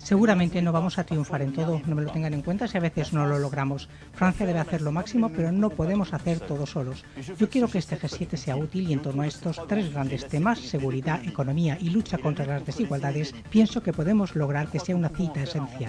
Speaker 4: Seguramente no vamos a triunfar en todo, no me lo tengan en cuenta si a veces no lo logramos. Francia debe hacer lo máximo, pero no podemos hacer todo solos. Yo quiero que este G7 sea útil y en torno a estos tres grandes temas, seguridad, economía y lucha contra las desigualdades, pienso que podemos lograr que sea una cita esencial.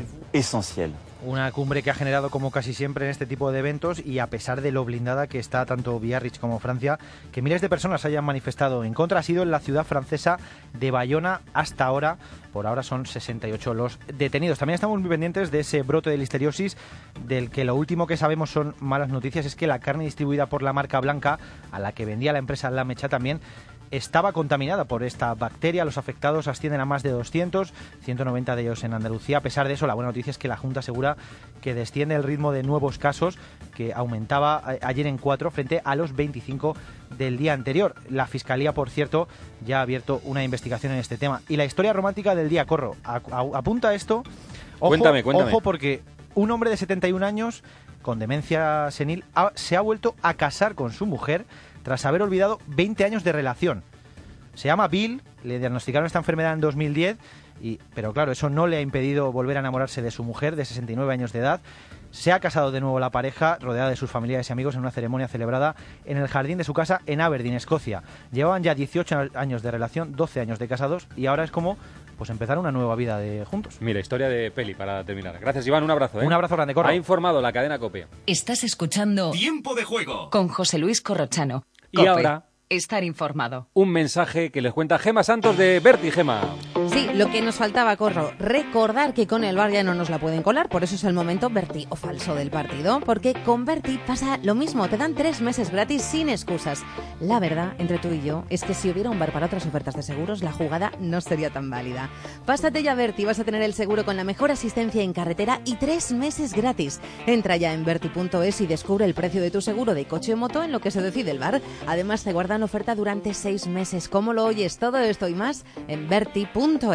Speaker 19: Una cumbre que ha generado, como casi siempre en este tipo de eventos, y a pesar de lo blindada que está tanto Biarritz como Francia, que miles de personas hayan manifestado en contra, ha sido en la ciudad francesa de Bayona hasta ahora. Por ahora son 68 los detenidos. También estamos muy pendientes de ese brote de listeriosis, del que lo último que sabemos son malas noticias. Es que la carne distribuida por la marca Blanca, a la que vendía la empresa La Mecha también, estaba contaminada por esta bacteria. Los afectados ascienden a más de 200, 190 de ellos en Andalucía. A pesar de eso, la buena noticia es que la Junta asegura que desciende el ritmo de nuevos casos, que aumentaba ayer en 4 frente a los 25 del día anterior. La Fiscalía, por cierto, ya ha abierto una investigación en este tema. Y la historia romántica del día, Corro, apunta a esto. Ojo,
Speaker 3: cuéntame.
Speaker 19: Ojo, porque un hombre de 71 años con demencia senil se ha vuelto a casar con su mujer tras haber olvidado 20 años de relación. Se llama Bill, le diagnosticaron esta enfermedad en 2010, pero claro, eso no le ha impedido volver a enamorarse de su mujer de 69 años de edad. Se ha casado de nuevo la pareja, rodeada de sus familiares y amigos, en una ceremonia celebrada en el jardín de su casa en Aberdeen, Escocia. Llevaban ya 18 años de relación, 12 años de casados, y ahora es como pues empezar una nueva vida de juntos.
Speaker 3: Mira, historia de peli para terminar. Gracias, Iván, un abrazo.
Speaker 19: Un abrazo grande, Corro.
Speaker 3: Ha informado la cadena COPE.
Speaker 1: Estás escuchando
Speaker 2: Tiempo de Juego
Speaker 1: con José Luis Corrochano.
Speaker 3: Y ahora,
Speaker 1: estar informado.
Speaker 3: Un mensaje que les cuenta Gema Santos de Berti. Gema.
Speaker 17: Sí, lo que nos faltaba, Corro, recordar que con el VAR ya no nos la pueden colar, por eso es el momento Berti o falso del partido, porque con Berti pasa lo mismo, te dan 3 meses gratis sin excusas. La verdad, entre tú y yo, es que si hubiera un VAR para otras ofertas de seguros, la jugada no sería tan válida. Pásate ya Berti, vas a tener el seguro con la mejor asistencia en carretera y 3 meses gratis. Entra ya en berti.es y descubre el precio de tu seguro de coche o moto en lo que se decide el VAR. Además, te guardan oferta durante 6 meses. ¿Cómo lo oyes? Todo esto y más en berti.es.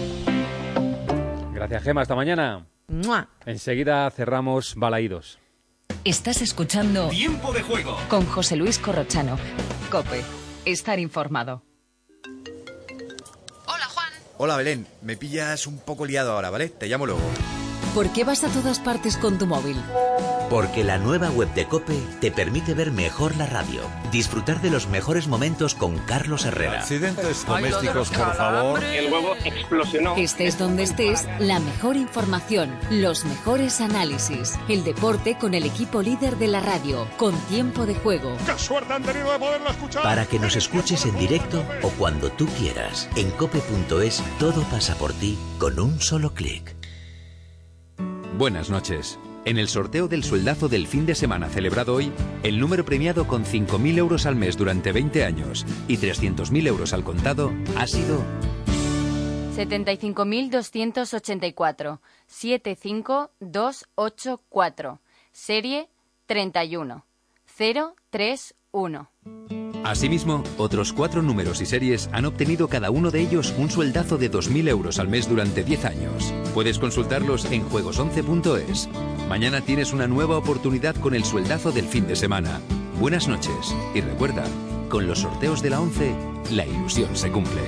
Speaker 3: Gracias, Gema. Hasta mañana.
Speaker 17: ¡Mua!
Speaker 3: Enseguida cerramos Balaídos.
Speaker 1: Estás escuchando
Speaker 2: Tiempo de Juego
Speaker 1: con José Luis Corrochano. COPE. Estar informado.
Speaker 22: Hola, Juan. Hola, Belén. Me pillas un poco liado ahora, ¿vale? Te llamo luego.
Speaker 1: ¿Por qué vas a todas partes con tu móvil?
Speaker 23: Porque la nueva web de COPE te permite ver mejor la radio, disfrutar de los mejores momentos con Carlos Herrera.
Speaker 24: Accidentes domésticos, por favor.
Speaker 25: El huevo explosionó.
Speaker 1: Estés donde estés, la mejor información, los mejores análisis, el deporte con el equipo líder de la radio, con Tiempo de Juego.
Speaker 5: ¡Qué suerte han tenido de poderlo escuchar!
Speaker 23: Para que nos escuches en directo o cuando tú quieras. En cope.es todo pasa por ti con un solo clic.
Speaker 26: Buenas noches. En el sorteo del sueldazo del fin de semana celebrado hoy, el número premiado con 5.000 euros al mes durante 20 años y 300.000 euros al contado ha sido
Speaker 27: 75.284 75284, serie 31031.
Speaker 26: Asimismo, otros 4 números y series han obtenido cada uno de ellos un sueldazo de 2.000 euros al mes durante 10 años. Puedes consultarlos en juegos11.es. Mañana tienes una nueva oportunidad con el sueldazo del fin de semana. Buenas noches y recuerda, con los sorteos de la 11, la ilusión se cumple.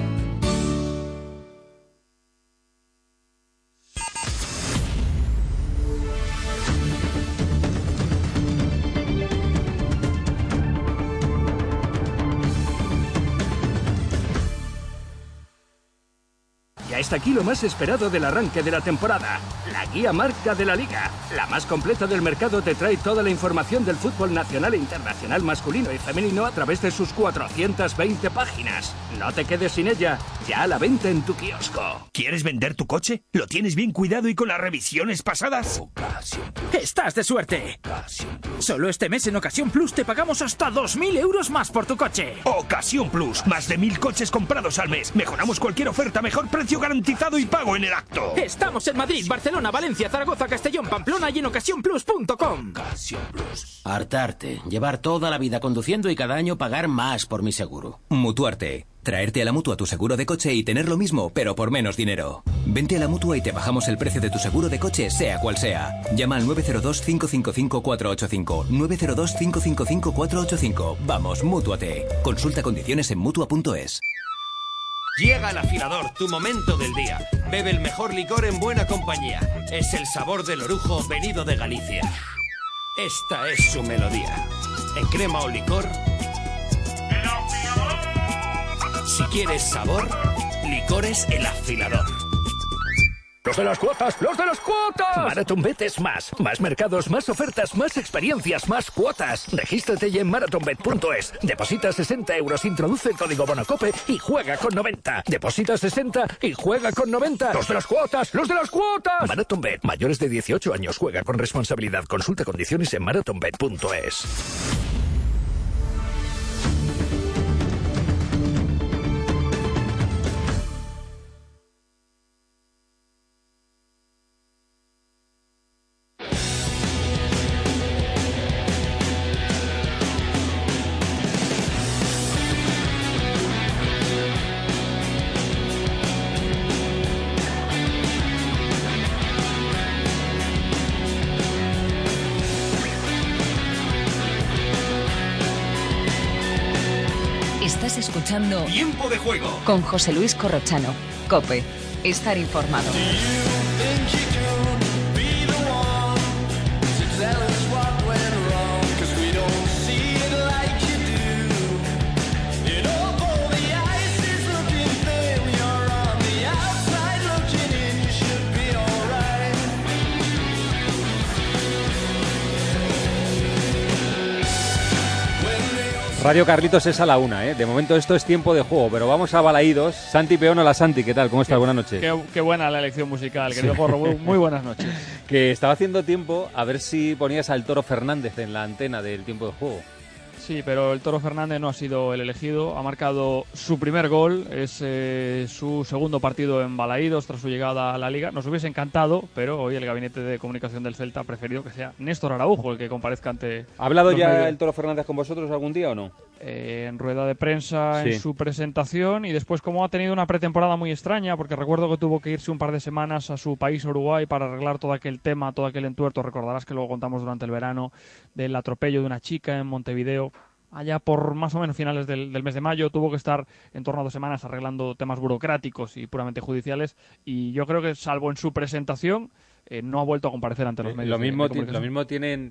Speaker 28: Ya está aquí lo más esperado del arranque de la temporada, la guía marca de la Liga. La más completa del mercado te trae toda la información del fútbol nacional e internacional masculino y femenino a través de sus 420 páginas. No te quedes sin ella, ya a la venta en tu kiosco.
Speaker 29: ¿Quieres vender tu coche? ¿Lo tienes bien cuidado y con las revisiones pasadas? ¡Estás de suerte! Solo este mes en Ocasión Plus te pagamos hasta 2.000 euros más por tu coche. Ocasión Plus, más de 1.000 coches comprados al mes. Mejoramos cualquier oferta, mejor precio garantizado y pago en el acto. Estamos en Madrid, Barcelona, Valencia, Zaragoza, Castellón, Pamplona y en ocasiónplus.com.
Speaker 30: Hartarte, llevar toda la vida conduciendo y cada año pagar más por mi seguro.
Speaker 31: Mutuarte. Traerte a la Mutua tu seguro de coche y tener lo mismo, pero por menos dinero. Vente a la Mutua y te bajamos el precio de tu seguro de coche, sea cual sea. Llama al 902-555-485. 902-555-485. Vamos, Mútuate. Consulta condiciones en Mutua.es.
Speaker 6: Llega el afilador, tu momento del día. Bebe el mejor licor en buena compañía. Es el sabor del orujo venido de Galicia. Esta es su melodía. En crema o licor. Si quieres sabor, licores El Afilador.
Speaker 28: ¡Los de las cuotas! ¡Los de las cuotas! MarathonBet es más. Más mercados, más ofertas, más experiencias, más cuotas. Regístrate ya en marathonbet.es. Deposita 60 euros, introduce el código BONOCOPE y juega con 90. Deposita 60 y juega con 90. ¡Los de las cuotas! ¡Los de las cuotas! MarathonBet. Mayores de 18 años. Juega con responsabilidad. Consulta condiciones en marathonbet.es.
Speaker 1: Estás escuchando
Speaker 2: Tiempo de Juego
Speaker 1: con José Luis Corrochano. COPE. Estar informado.
Speaker 3: Radio Carlitos es a la 1, ¿eh? De momento esto es Tiempo de Juego, pero vamos a Balaídos. Santi Peón, hola Santi, ¿qué tal? ¿Cómo estás? Buenas noches.
Speaker 8: Qué buena la elección musical, querido Corro. Muy buenas noches.
Speaker 3: Que estaba haciendo tiempo a ver si ponías al Toro Fernández en la antena del Tiempo de Juego.
Speaker 8: Sí, pero el Toro Fernández no ha sido el elegido. Ha marcado su primer gol, es su segundo partido en Balaídos tras su llegada a la Liga. Nos hubiese encantado, pero hoy el Gabinete de Comunicación del Celta ha preferido que sea Néstor Araujo el que comparezca ante...
Speaker 3: ¿Ha hablado ya medios. El Toro Fernández con vosotros algún día o no?
Speaker 8: En rueda de prensa,
Speaker 3: sí.
Speaker 8: En su presentación, y después como ha tenido una pretemporada muy extraña, porque recuerdo que tuvo que irse un par de semanas a su país, Uruguay, para arreglar todo aquel tema, todo aquel entuerto. Recordarás que luego contamos durante el verano del atropello de una chica en Montevideo. Allá por más o menos finales del mes de mayo tuvo que estar en torno a 2 semanas arreglando temas burocráticos y puramente judiciales, y yo creo que salvo en su presentación no ha vuelto a comparecer ante los medios.
Speaker 3: Lo mismo tienen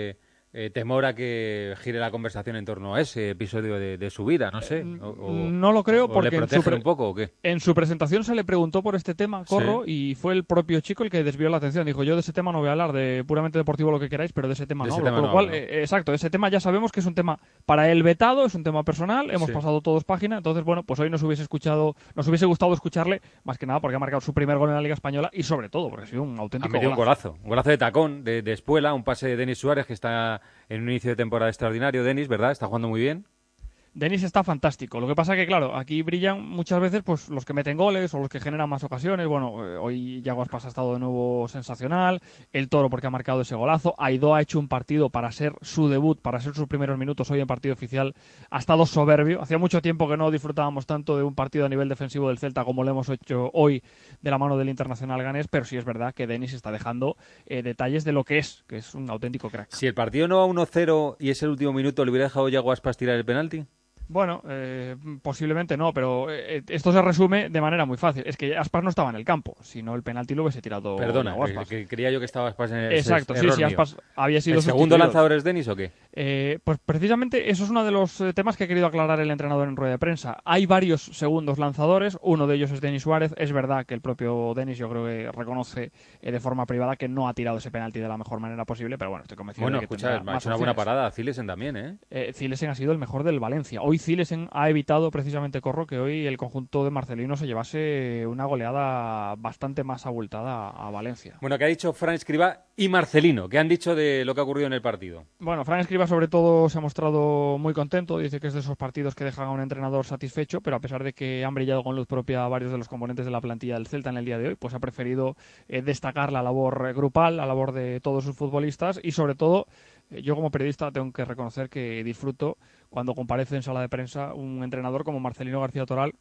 Speaker 3: temor a que gire la conversación en torno a ese episodio de su vida, no sé.
Speaker 8: No lo creo, porque
Speaker 3: le protegen un poco, ¿o qué?
Speaker 8: En su presentación se le preguntó por este tema, Corro, sí. Y fue el propio chico el que desvió la atención. Dijo, yo de ese tema no voy a hablar, de puramente deportivo lo que queráis, pero de ese tema no hablo. Por lo cual, exacto, ese tema ya sabemos que es un tema para él vetado, es un tema personal, hemos pasado todos página, entonces bueno, pues hoy nos hubiese gustado escucharle, más que nada porque ha marcado su primer gol en la Liga Española y sobre todo porque ha sido un auténtico
Speaker 3: golazo. Un golazo de tacón, de espuela, un pase de Denis Suárez, que está en un inicio de temporada extraordinario. Denis, ¿verdad? Está jugando muy bien.
Speaker 8: Denis está fantástico. Lo que pasa que, claro, aquí brillan muchas veces pues los que meten goles o los que generan más ocasiones. Bueno, hoy Yago Aspas ha estado de nuevo sensacional. El Toro porque ha marcado ese golazo. Aidó ha hecho un partido para ser su debut, para ser sus primeros minutos hoy en partido oficial. Ha estado soberbio. Hacía mucho tiempo que no disfrutábamos tanto de un partido a nivel defensivo del Celta como lo hemos hecho hoy de la mano del Internacional ganés. Pero sí es verdad que Denis está dejando detalles de lo que es un auténtico crack.
Speaker 3: Si el partido no va 1-0 y es el último minuto, ¿le hubiera dejado Yago Aspas tirar el penalti?
Speaker 8: Bueno, posiblemente no, pero esto se resume de manera muy fácil. Es que Aspas no estaba en el campo, si no el penalti lo hubiese tirado.
Speaker 3: Perdona, que creía yo que estaba Aspas en el
Speaker 8: exacto, sí, Aspas había sido
Speaker 3: ¿El segundo lanzador es Denis o qué?
Speaker 8: Pues precisamente eso es uno de los temas que ha querido aclarar el entrenador en rueda de prensa. Hay varios segundos lanzadores, uno de ellos es Denis Suárez. Es verdad que el propio Denis yo creo que reconoce de forma privada que no ha tirado ese penalti de la mejor manera posible, pero bueno, estoy convencido de que tendrá más
Speaker 3: ha hecho una buena parada Zilesen también,
Speaker 8: Zilesen ha sido el mejor del Valencia. Hoy Zilesen ha evitado precisamente, Corro, que hoy el conjunto de Marcelino se llevase una goleada bastante más abultada a Valencia.
Speaker 3: Bueno, ¿qué ha dicho Fran Escribá y Marcelino? ¿Qué han dicho de lo que ha ocurrido en el partido?
Speaker 8: Bueno, Fran Escribá sobre todo se ha mostrado muy contento, dice que es de esos partidos que dejan a un entrenador satisfecho, pero a pesar de que han brillado con luz propia varios de los componentes de la plantilla del Celta en el día de hoy, pues ha preferido destacar la labor grupal, la labor de todos sus futbolistas y sobre todo yo como periodista tengo que reconocer que disfruto cuando comparece en sala de prensa un entrenador como Marcelino García Toral,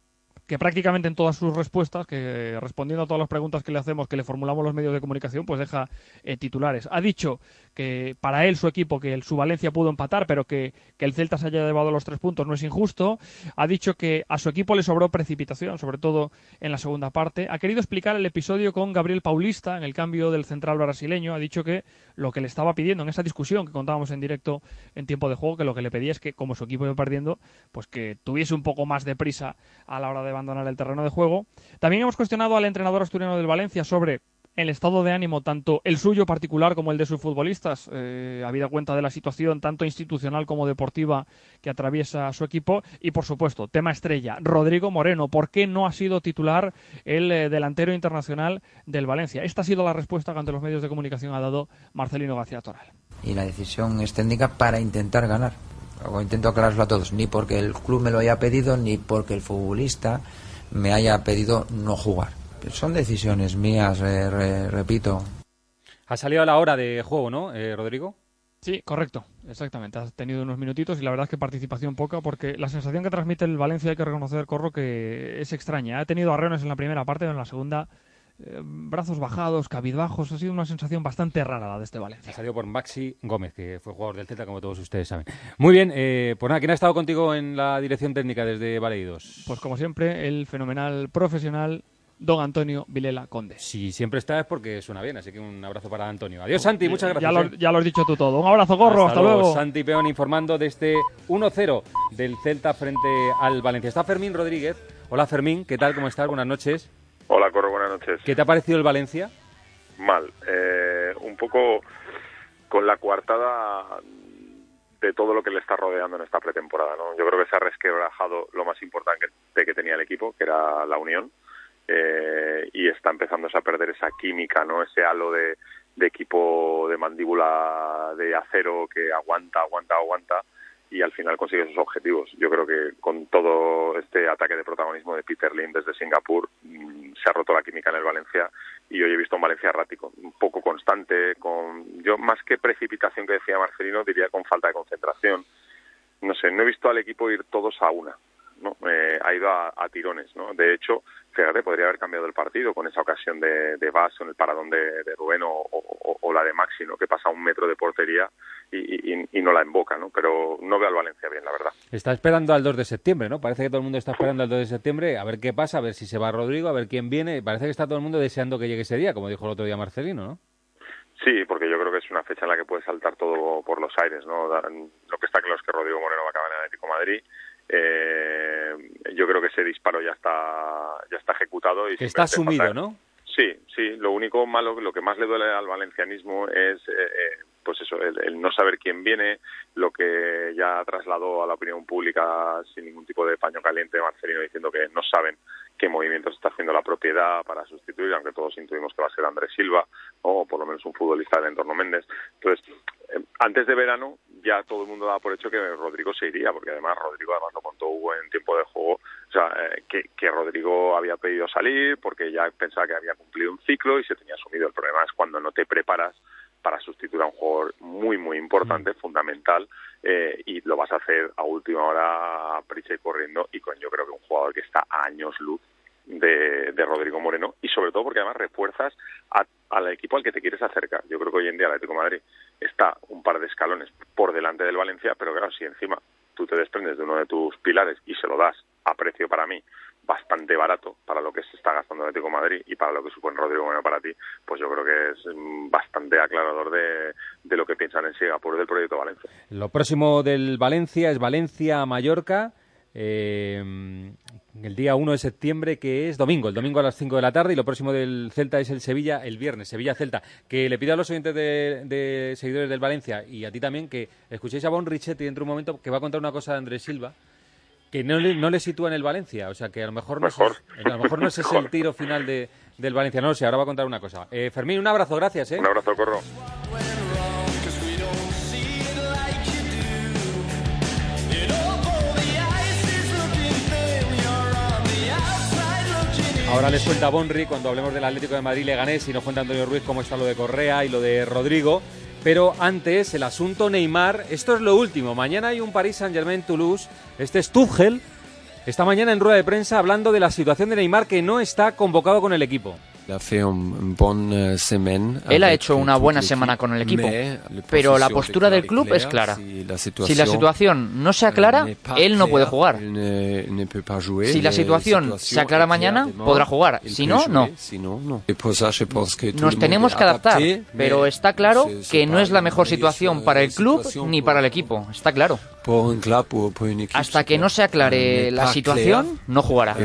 Speaker 8: que prácticamente en todas sus respuestas, que respondiendo a todas las preguntas que le hacemos, que le formulamos los medios de comunicación, pues deja titulares. Ha dicho que para él, su equipo, que su Valencia pudo empatar, pero que el Celta se haya llevado los 3 puntos no es injusto. Ha dicho que a su equipo le sobró precipitación, sobre todo en la segunda parte. Ha querido explicar el episodio con Gabriel Paulista en el cambio del central brasileño. Ha dicho que lo que le estaba pidiendo en esa discusión que contábamos en directo en tiempo de juego, que lo que le pedía es que, como su equipo iba perdiendo, pues que tuviese un poco más de prisa a la hora de abandonar el terreno de juego. También hemos cuestionado al entrenador asturiano del Valencia sobre el estado de ánimo, tanto el suyo particular como el de sus futbolistas, habida cuenta de la situación tanto institucional como deportiva que atraviesa su equipo. Y, por supuesto, tema estrella, Rodrigo Moreno. ¿Por qué no ha sido titular el delantero internacional del Valencia? Esta ha sido la respuesta que ante los medios de comunicación ha dado Marcelino García Toral.
Speaker 7: Y la decisión es técnica para intentar ganar. O intento aclararlo a todos, ni porque el club me lo haya pedido, ni porque el futbolista me haya pedido no jugar. Son decisiones mías, repito.
Speaker 3: Ha salido a la hora de juego, ¿no, Rodrigo?
Speaker 8: Sí, correcto, exactamente. Has tenido unos minutitos y la verdad es que participación poca, porque la sensación que transmite el Valencia, hay que reconocer, Corro, que es extraña. Ha tenido arreones en la primera parte, pero en la segunda brazos bajados, cabizbajos. Ha sido una sensación bastante rara la de este Valencia.
Speaker 3: Ha salido por Maxi Gómez, que fue jugador del Celta, como todos ustedes saben. Muy bien, pues nada, ¿quién ha estado contigo en la dirección técnica desde Baleidos?
Speaker 8: Pues como siempre, el fenomenal profesional don Antonio Vilela Conde.
Speaker 3: Si siempre está es porque suena bien, así que un abrazo para Antonio. Adiós, Santi, muchas gracias.
Speaker 8: Ya lo has dicho tú todo. Un abrazo, Corro, hasta luego.
Speaker 3: Santi Peón informando de este 1-0 del Celta frente al Valencia. Está Fermín Rodríguez. Hola, Fermín, ¿qué tal? ¿Cómo estás? Buenas noches.
Speaker 9: Hola, Corro, buenas noches.
Speaker 3: ¿Qué te ha parecido el Valencia?
Speaker 9: Mal. Un poco con la coartada de todo lo que le está rodeando en esta pretemporada, ¿no? Yo creo que se ha resquebrajado lo más importante que tenía el equipo, que era la unión, y está empezándose a perder esa química, ¿no? Ese halo de equipo de mandíbula de acero que aguanta, y al final consigue sus objetivos. Yo creo que con todo este ataque de protagonismo de Peter Lim desde Singapur se ha roto la química en el Valencia, y hoy he visto un Valencia errático, un poco constante, yo más que precipitación, que decía Marcelino, diría con falta de concentración. No sé, no he visto al equipo ir todos a una, ¿no? Ha ido a tirones, ¿no? De hecho, fíjate, podría haber cambiado el partido con esa ocasión de Bas, en el paradón de Rubén, o la de Maxi, ¿no? Que pasa a 1 metro de portería y no la emboca, ¿no? Pero no veo al Valencia bien, la verdad.
Speaker 3: Está esperando al 2 de septiembre, ¿no? Parece que todo el mundo está esperando al 2 de septiembre, a ver qué pasa, a ver si se va Rodrigo, a ver quién viene. Parece que está todo el mundo deseando que llegue ese día, como dijo el otro día Marcelino, ¿no?
Speaker 9: Sí, porque yo creo que es una fecha en la que puede saltar todo por los aires, ¿no? Lo que está claro es que Rodrigo Moreno va a acabar en el Atlético de Madrid. Yo creo que ese disparo ya está ejecutado y
Speaker 3: que está asumido, ¿no?
Speaker 9: Sí. Lo único malo, lo que más le duele al valencianismo es pues eso, el no saber quién viene, lo que ya trasladó a la opinión pública sin ningún tipo de paño caliente Marcelino, diciendo que no saben qué movimientos está haciendo la propiedad para sustituir, aunque todos intuimos que va a ser Andrés Silva, o por lo menos un futbolista del entorno Méndez. Entonces, antes de verano ya todo el mundo daba por hecho que Rodrigo se iría, porque además Rodrigo lo contó Hugo en tiempo de juego, o sea, que Rodrigo había pedido salir porque ya pensaba que había cumplido un ciclo y se tenía asumido. El problema es cuando no te preparas para sustituir a un jugador muy, muy importante, fundamental, y lo vas a hacer a última hora, a prisa y corriendo, y yo creo que un jugador que está a años luz de Rodrigo Moreno, y sobre todo porque además refuerzas al equipo al que te quieres acercar. Yo creo que hoy en día el Atlético de Madrid está un par de escalones por delante del Valencia, pero claro, si encima tú te desprendes de uno de tus pilares y se lo das a precio, para mí, bastante barato para lo que se está gastando el Atlético de Madrid y para lo que supone Rodrigo Moreno para ti, pues yo creo que es bastante aclarador de lo que piensan en Singapur del proyecto Valencia.
Speaker 3: Lo próximo del Valencia es Valencia-Mallorca, el día 1 de septiembre, que es domingo, el domingo a las 5 de la tarde, y lo próximo del Celta es el Sevilla, el viernes, Sevilla-Celta. Que le pido a los oyentes de seguidores del Valencia, y a ti también, que escuchéis a Bon Richetti dentro de un momento, que va a contar una cosa de Andrés Silva, que no le sitúa en el Valencia, o sea que a lo mejor no es ese el tiro final del Valencia, no lo sé, ahora va a contar una cosa. Fermín, un abrazo, gracias.
Speaker 9: Un abrazo, Corro.
Speaker 3: Ahora les cuenta Bonri cuando hablemos del Atlético de Madrid Leganés, y nos cuenta Antonio Ruiz cómo está lo de Correa y lo de Rodrigo. Pero antes, el asunto Neymar, esto es lo último. Mañana hay un Paris Saint-Germain-Toulouse, este es Tuchel, esta mañana en rueda de prensa hablando de la situación de Neymar, que no está convocado con el equipo.
Speaker 10: Él ha hecho una buena semana con el equipo, pero la postura del club es clara. Si la situación no se aclara, él no puede jugar. Si la situación se aclara mañana, podrá jugar. Si no, no. Nos tenemos que adaptar, pero está claro que no es la mejor situación para el club ni para el equipo. Está claro. Hasta que no se aclare la situación, no jugará.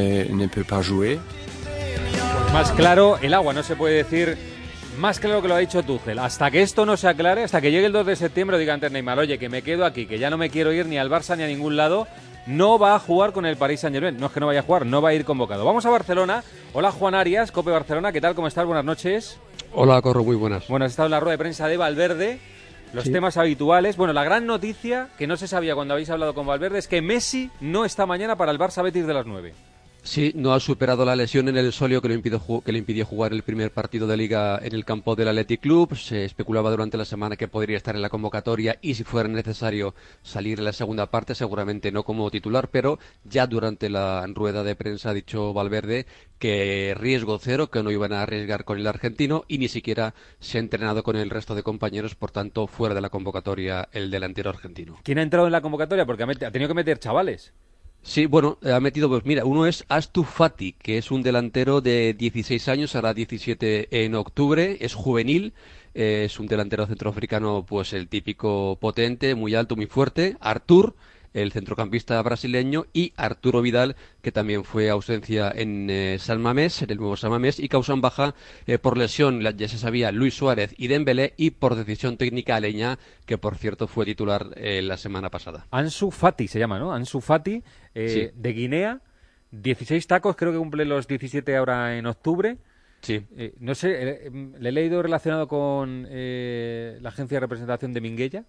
Speaker 3: Más claro, el agua, no se puede decir más claro que lo ha dicho Tuchel. Hasta que esto no se aclare, hasta que llegue el 2 de septiembre, diga antes Neymar, oye, que me quedo aquí, que ya no me quiero ir ni al Barça ni a ningún lado, no va a jugar con el Paris Saint-Germain. No es que no vaya a jugar, no va a ir convocado. Vamos a Barcelona. Hola, Juan Arias, COPE Barcelona, ¿qué tal? ¿Cómo estás? Buenas noches.
Speaker 11: Hola, Corro, muy buenas.
Speaker 3: Bueno, has estado en la rueda de prensa de Valverde, los temas habituales. Bueno, la gran noticia, que no se sabía cuando habéis hablado con Valverde, es que Messi no está mañana para el Barça Betis de las 9.
Speaker 11: Sí, no ha superado la lesión en el sóleo que le impidió jugar el primer partido de Liga en el campo del Athletic Club. Se especulaba durante la semana que podría estar en la convocatoria y, si fuera necesario, salir en la segunda parte, seguramente no como titular, pero ya durante la rueda de prensa ha dicho Valverde que riesgo cero, que no iban a arriesgar con el argentino y ni siquiera se ha entrenado con el resto de compañeros, por tanto, fuera de la convocatoria el delantero argentino.
Speaker 3: ¿Quién ha entrado en la convocatoria? Porque ha tenido que meter chavales.
Speaker 11: Sí, bueno, ha metido, pues mira, uno es Ansu Fati, que es un delantero de 16 años, hará 17 en octubre, es juvenil, es un delantero centroafricano, pues el típico potente, muy alto, muy fuerte. Artur, el centrocampista brasileño, y Arturo Vidal, que también fue ausencia en San Mamés, en el nuevo San Mamés, y causan baja por lesión, ya se sabía, Luis Suárez y Dembélé, y por decisión técnica Aleñá, que por cierto fue titular la semana pasada.
Speaker 3: Ansu Fati se llama, ¿no? Ansu Fati,
Speaker 11: sí.
Speaker 3: De Guinea, 16 tacos, creo que cumple los 17 ahora en octubre.
Speaker 11: Sí.
Speaker 3: No sé, le he leído relacionado con la agencia de representación de Minguella.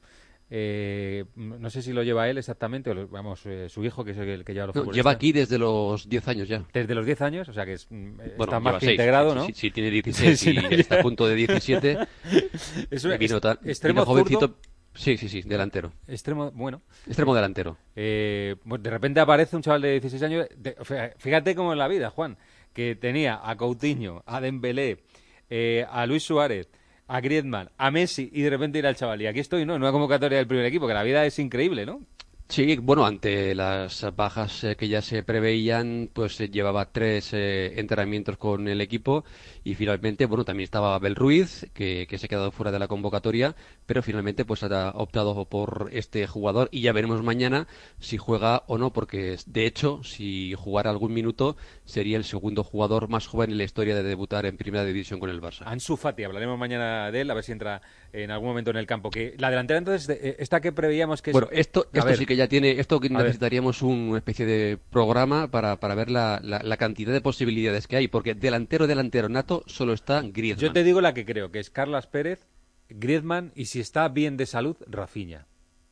Speaker 3: No sé si lo lleva él exactamente, o su hijo, que es el que lleva los futbolistas.
Speaker 11: Lleva aquí desde los 10 años ya.
Speaker 3: Desde los 10 años, o sea que está más que
Speaker 11: 6,
Speaker 3: integrado, ¿no?
Speaker 11: Sí, tiene 16 y está a punto de 17.
Speaker 3: Extremo
Speaker 11: jovencito.
Speaker 3: zurdo.
Speaker 11: Sí, delantero.
Speaker 3: Extremo
Speaker 11: delantero.
Speaker 3: De repente aparece un chaval de 16 años. Fíjate cómo es la vida, Juan, que tenía a Coutinho, a Dembélé, a Luis Suárez, a Griezmann, a Messi, y de repente ir al chaval. Y aquí estoy, ¿no? En una convocatoria del primer equipo, que la vida es increíble, ¿no?
Speaker 11: Sí, bueno, ante las bajas que ya se preveían, pues llevaba 3 entrenamientos con el equipo y finalmente, bueno, también estaba Abel Ruiz, que se ha quedado fuera de la convocatoria, pero finalmente pues ha optado por este jugador y ya veremos mañana si juega o no, porque de hecho, si jugara algún minuto, sería el segundo jugador más joven en la historia de debutar en Primera División con el Barça.
Speaker 3: Ansu Fati, hablaremos mañana de él, a ver si entra en algún momento en el campo. Que la delantera, entonces, esta que preveíamos que es...
Speaker 11: Bueno, esto sí que ya tiene... Esto que necesitaríamos una especie de programa para ver la cantidad de posibilidades que hay, porque delantero nato solo está Griezmann.
Speaker 3: Yo te digo la que creo, que es Carlas Pérez, Griezmann, y si está bien de salud, Rafinha.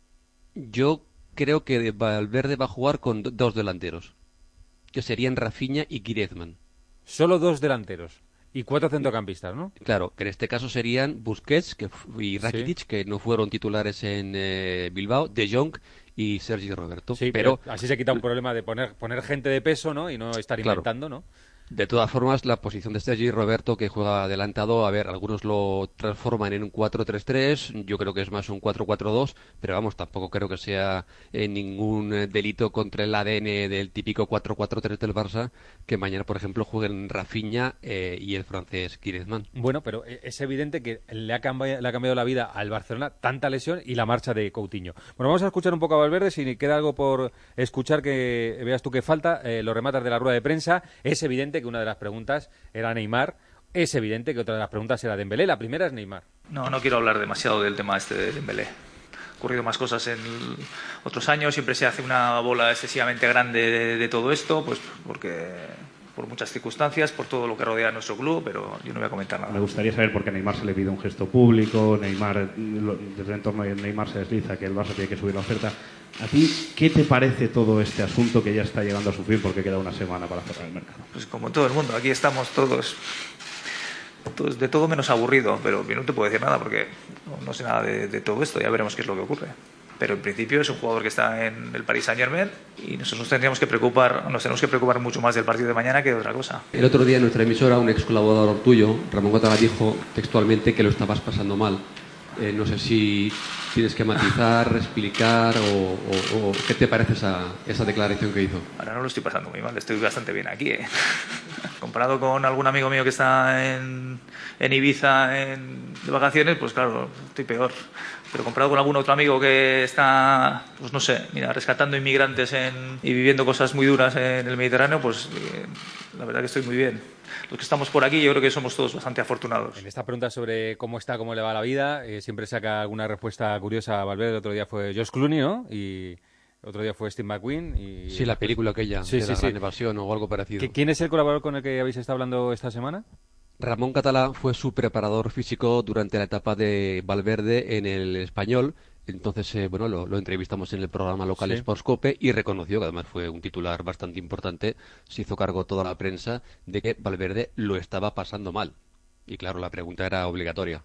Speaker 11: Yo creo que Valverde va a jugar con 2 delanteros, que serían Rafinha y Griezmann.
Speaker 3: Solo 2 delanteros. Y 4 centrocampistas, ¿no?
Speaker 11: Claro, que en este caso serían Busquets y Rakitic, sí, que no fueron titulares en Bilbao, De Jong y Sergi Roberto.
Speaker 3: Sí, pero así se quita un problema de poner gente de peso, ¿no? Y no estar inventando, ¿no?
Speaker 11: De todas formas, la posición de Sergi Roberto, que juega adelantado, a ver, algunos lo transforman en un 4-3-3, yo creo que es más un 4-4-2, pero vamos, tampoco creo que sea ningún delito contra el ADN del típico 4-4-3 del Barça, que mañana, por ejemplo, jueguen Rafinha y el francés Griezmann.
Speaker 3: Bueno, pero es evidente que le ha cambiado la vida al Barcelona tanta lesión y la marcha de Coutinho. Bueno, vamos a escuchar un poco a Valverde, si queda algo por escuchar que veas tú que falta, lo rematas de la rueda de prensa. Es evidente que una de las preguntas era Neymar, es evidente que otra de las preguntas era Dembélé. La primera es Neymar.
Speaker 12: No quiero hablar demasiado del tema este de Dembélé. Han ocurrido más cosas en otros años, siempre se hace una bola excesivamente grande de todo esto, pues porque por muchas circunstancias, por todo lo que rodea a nuestro club, pero yo no voy a comentar nada.
Speaker 13: Me gustaría saber por qué a Neymar se le pide un gesto público, desde el entorno de Neymar se desliza que el Barça tiene que subir la oferta. ¿A ti qué te parece todo este asunto que ya está llegando a su fin porque queda una semana para cerrar el mercado?
Speaker 12: Pues como todo el mundo, aquí estamos todos de todo menos aburrido, pero yo no te puedo decir nada porque no sé nada de todo esto, ya veremos qué es lo que ocurre. pero en principio es un jugador que está en el Paris Saint-Germain y nosotros nos tenemos que preocupar mucho más del partido de mañana que de otra cosa.
Speaker 11: El otro día en nuestra emisora un ex colaborador tuyo, Ramón Catala, dijo textualmente que lo estabas pasando mal. No sé si tienes que matizar, explicar o qué te parece esa declaración que hizo.
Speaker 12: Ahora no lo estoy pasando muy mal, estoy bastante bien aquí. Comparado con algún amigo mío que está en Ibiza de vacaciones, pues claro, estoy peor. Pero comparado con algún otro amigo que está, pues no sé, mira, rescatando inmigrantes y viviendo cosas muy duras en el Mediterráneo, pues la verdad que estoy muy bien. Los que estamos por aquí yo creo que somos todos bastante afortunados.
Speaker 3: En esta pregunta sobre cómo está, cómo le va la vida, siempre saca alguna respuesta curiosa a Valverde. El otro día fue George Clooney, ¿no? Y otro día fue Steve McQueen. Y...
Speaker 11: Sí, la película aquella, de la Gran Evasión o algo parecido.
Speaker 3: ¿Quién es el colaborador con el que habéis estado hablando esta semana?
Speaker 11: Ramón Catala fue su preparador físico durante la etapa de Valverde en el Español. Entonces, bueno, lo entrevistamos en el programa local Sportscope y reconoció, que además fue un titular bastante importante, se hizo cargo toda la prensa de que Valverde lo estaba pasando mal. Y claro, la pregunta era obligatoria.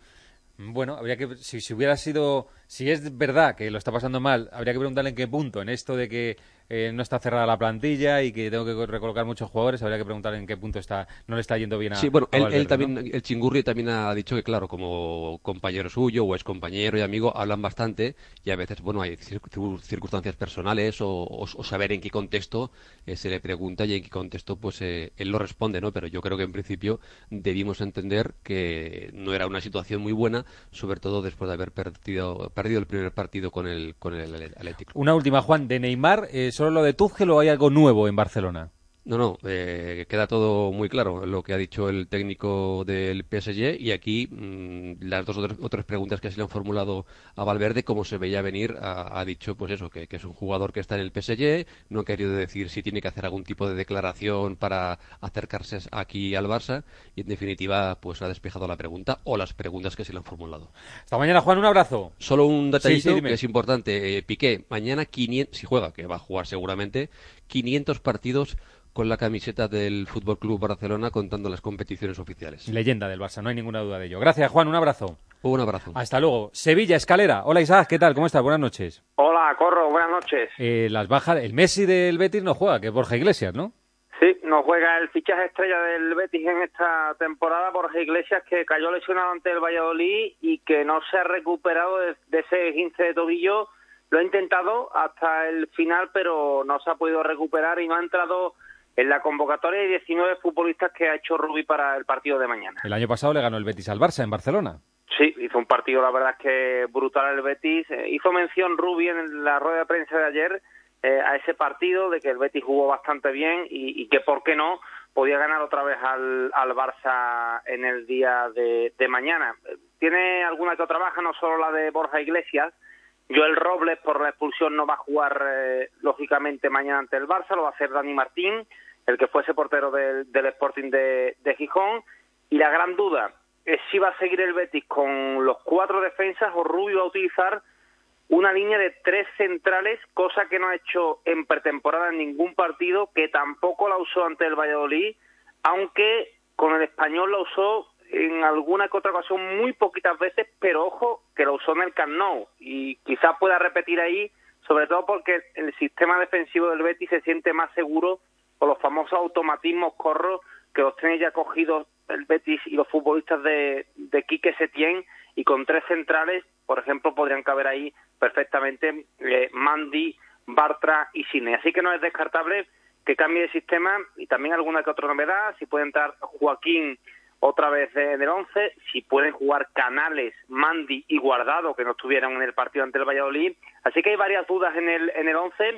Speaker 3: Bueno, habría que, si hubiera sido, si es verdad que lo está pasando mal, habría que preguntarle en qué punto, en esto de que no está cerrada la plantilla y que tengo que recolocar muchos jugadores, habría que preguntarle en qué punto no le está yendo bien a
Speaker 11: Sí, bueno,
Speaker 3: Valverde,
Speaker 11: él también,
Speaker 3: ¿no?
Speaker 11: El Chingurri también ha dicho que, claro, como compañero suyo o excompañero y amigo, hablan bastante y a veces, bueno, hay circunstancias personales o saber en qué contexto se le pregunta y en qué contexto pues él lo responde, ¿no? Pero yo creo que en principio debimos entender que no era una situación muy buena, sobre todo después de haber perdido el primer partido con el Atlético.
Speaker 3: Una última, Juan, de Neymar, ¿solo lo de Tuchel o hay algo nuevo en Barcelona?
Speaker 11: No, queda todo muy claro lo que ha dicho el técnico del PSG y aquí las dos otras preguntas que se le han formulado a Valverde, como se veía venir, ha dicho pues eso, que es un jugador que está en el PSG, no ha querido decir si tiene que hacer algún tipo de declaración para acercarse aquí al Barça y en definitiva pues ha despejado la pregunta o las preguntas que se le han formulado.
Speaker 3: Hasta mañana, Juan, un abrazo.
Speaker 11: Solo un detallito
Speaker 3: sí,
Speaker 11: que es importante, Piqué, mañana 500, si juega, que va a jugar seguramente, 500 partidos con la camiseta del Fútbol Club Barcelona contando las competiciones oficiales.
Speaker 3: Leyenda del Barça, no hay ninguna duda de ello. Gracias, Juan, un abrazo.
Speaker 11: Un abrazo.
Speaker 3: Hasta luego. Sevilla, Escalera. Hola, Isaac, ¿qué tal? ¿Cómo estás? Buenas noches.
Speaker 4: Hola, Corro, buenas noches.
Speaker 3: Las bajas, el Messi del Betis no juega, que es Borja Iglesias, ¿no?
Speaker 4: Sí, no juega el fichaje estrella del Betis en esta temporada, Borja Iglesias, que cayó lesionado ante el Valladolid y que no se ha recuperado de ese esguince de tobillo. Lo ha intentado hasta el final, pero no se ha podido recuperar y no ha entrado en la convocatoria de 19 futbolistas que ha hecho Rubí para el partido de mañana.
Speaker 3: El año pasado le ganó el Betis al Barça en Barcelona.
Speaker 4: Sí, hizo un partido, la verdad es que brutal el Betis. Hizo mención Rubí en la rueda de prensa de ayer a ese partido, de que el Betis jugó bastante bien y que, ¿por qué no?, podía ganar otra vez al Barça en el día de mañana. Tiene alguna que otra baja, no solo la de Borja Iglesias. Joel Robles, por la expulsión, no va a jugar, lógicamente, mañana ante el Barça. Lo va a hacer Dani Martín, el que fuese portero del Sporting de Gijón. Y la gran duda es si va a seguir el Betis con los 4 defensas o Rubio va a utilizar una línea de 3 centrales, cosa que no ha hecho en pretemporada en ningún partido, que tampoco la usó ante el Valladolid, aunque con el Español la usó en alguna que otra ocasión muy poquitas veces, pero ojo, que lo usó en el Camp Nou y quizás pueda repetir ahí, sobre todo porque el sistema defensivo del Betis se siente más seguro con los famosos automatismos, Corro, que los tiene ya cogidos el Betis y los futbolistas de Quique Setién, y con 3 centrales, por ejemplo, podrían caber ahí perfectamente Mandy, Bartra y Sine. Así que no es descartable que cambie de sistema, y también alguna que otra novedad, si puede entrar Joaquín otra vez en el 11, si pueden jugar Canales, Mandy y Guardado, que no estuvieron en el partido ante el Valladolid. Así que hay varias dudas en el 11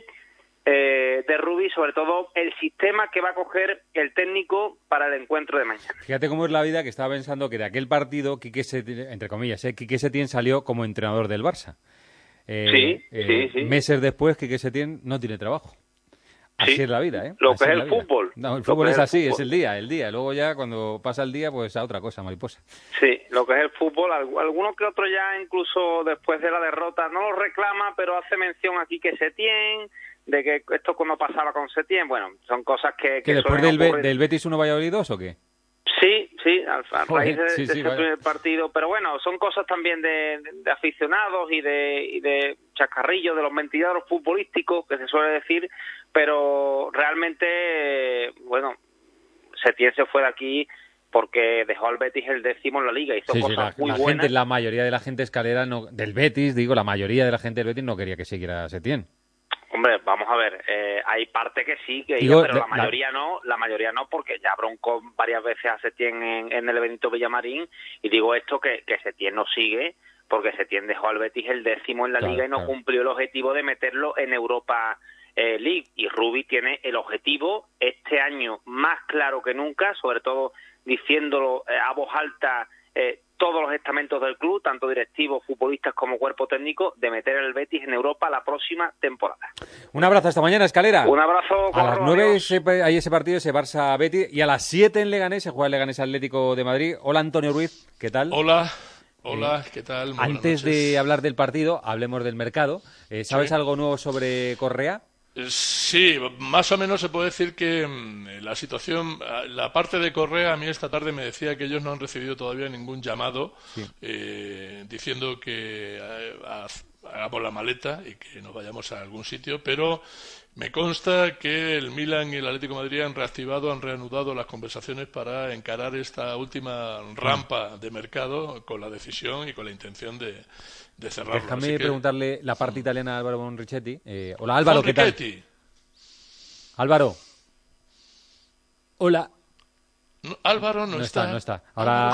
Speaker 4: de Rubí, sobre todo el sistema que va a coger el técnico para el encuentro de mañana.
Speaker 3: Fíjate cómo es la vida, que estaba pensando que de aquel partido, Quique Setién, entre comillas, Quique Setién salió como entrenador del Barça.
Speaker 4: Sí.
Speaker 3: Meses después, Quique Setién no tiene trabajo. Así es la vida, ¿eh?
Speaker 4: Lo
Speaker 3: Así
Speaker 4: que es
Speaker 3: la
Speaker 4: el
Speaker 3: vida.
Speaker 4: fútbol.
Speaker 3: No, el fútbol es así, es el día. Luego ya, cuando pasa el día, pues a otra cosa, mariposa.
Speaker 4: Sí, lo que es el fútbol. Alguno que otro ya, incluso después de la derrota, no lo reclama, pero hace mención aquí que Setién, de que esto cuando pasaba con Setién, bueno, son cosas que
Speaker 3: después del Betis 1 Valladolid 2 o qué?
Speaker 4: Sí, a raíz de ese
Speaker 3: vaya.
Speaker 4: primer partido, pero bueno, son cosas también de aficionados y de chascarrillos, de los mentideros futbolísticos que se suele decir, pero realmente, bueno, Setién se fue de aquí porque dejó al Betis el 10º en la Liga, hizo cosas muy buenas.
Speaker 3: La mayoría de la gente escalera del Betis, la mayoría de la gente del Betis no quería que siguiera Setién.
Speaker 4: Hombre, vamos a ver, hay parte que sí, pero la mayoría no, porque ya broncó varias veces a Setién en el Benito Villamarín, y digo esto que Setién no sigue, porque Setién dejó al Betis el 10º en la Liga y no cumplió el objetivo de meterlo en Europa League, y Rubi tiene el objetivo este año más claro que nunca, sobre todo diciéndolo a voz alta todos los estamentos del club, tanto directivos, futbolistas como cuerpo técnico, de meter el Betis en Europa la próxima temporada.
Speaker 3: Un abrazo, hasta mañana, Escalera.
Speaker 4: Un abrazo.
Speaker 3: A las 9 hay ese partido, ese Barça-Betis, y a las 7 en Leganés se juega el Leganés Atlético de Madrid. Hola, Antonio Ruiz, ¿qué tal?
Speaker 14: Hola, ¿qué tal? Muy
Speaker 3: antes de hablar del partido, hablemos del mercado. ¿Sabes algo nuevo sobre Correa?
Speaker 14: Sí, más o menos se puede decir que la situación, la parte de Correa, a mí esta tarde me decía que ellos no han recibido todavía ningún llamado diciendo que hagamos la maleta y que nos vayamos a algún sitio, pero me consta que el Milan y el Atlético de Madrid han reanudado las conversaciones para encarar esta última rampa de mercado con la decisión y con la intención de cerrarlo.
Speaker 3: Déjame preguntarle la parte italiana a Álvaro Bonrichetti. Hola, Álvaro, ¿qué tal? Álvaro. Hola.
Speaker 14: No, Álvaro no está.
Speaker 3: No está.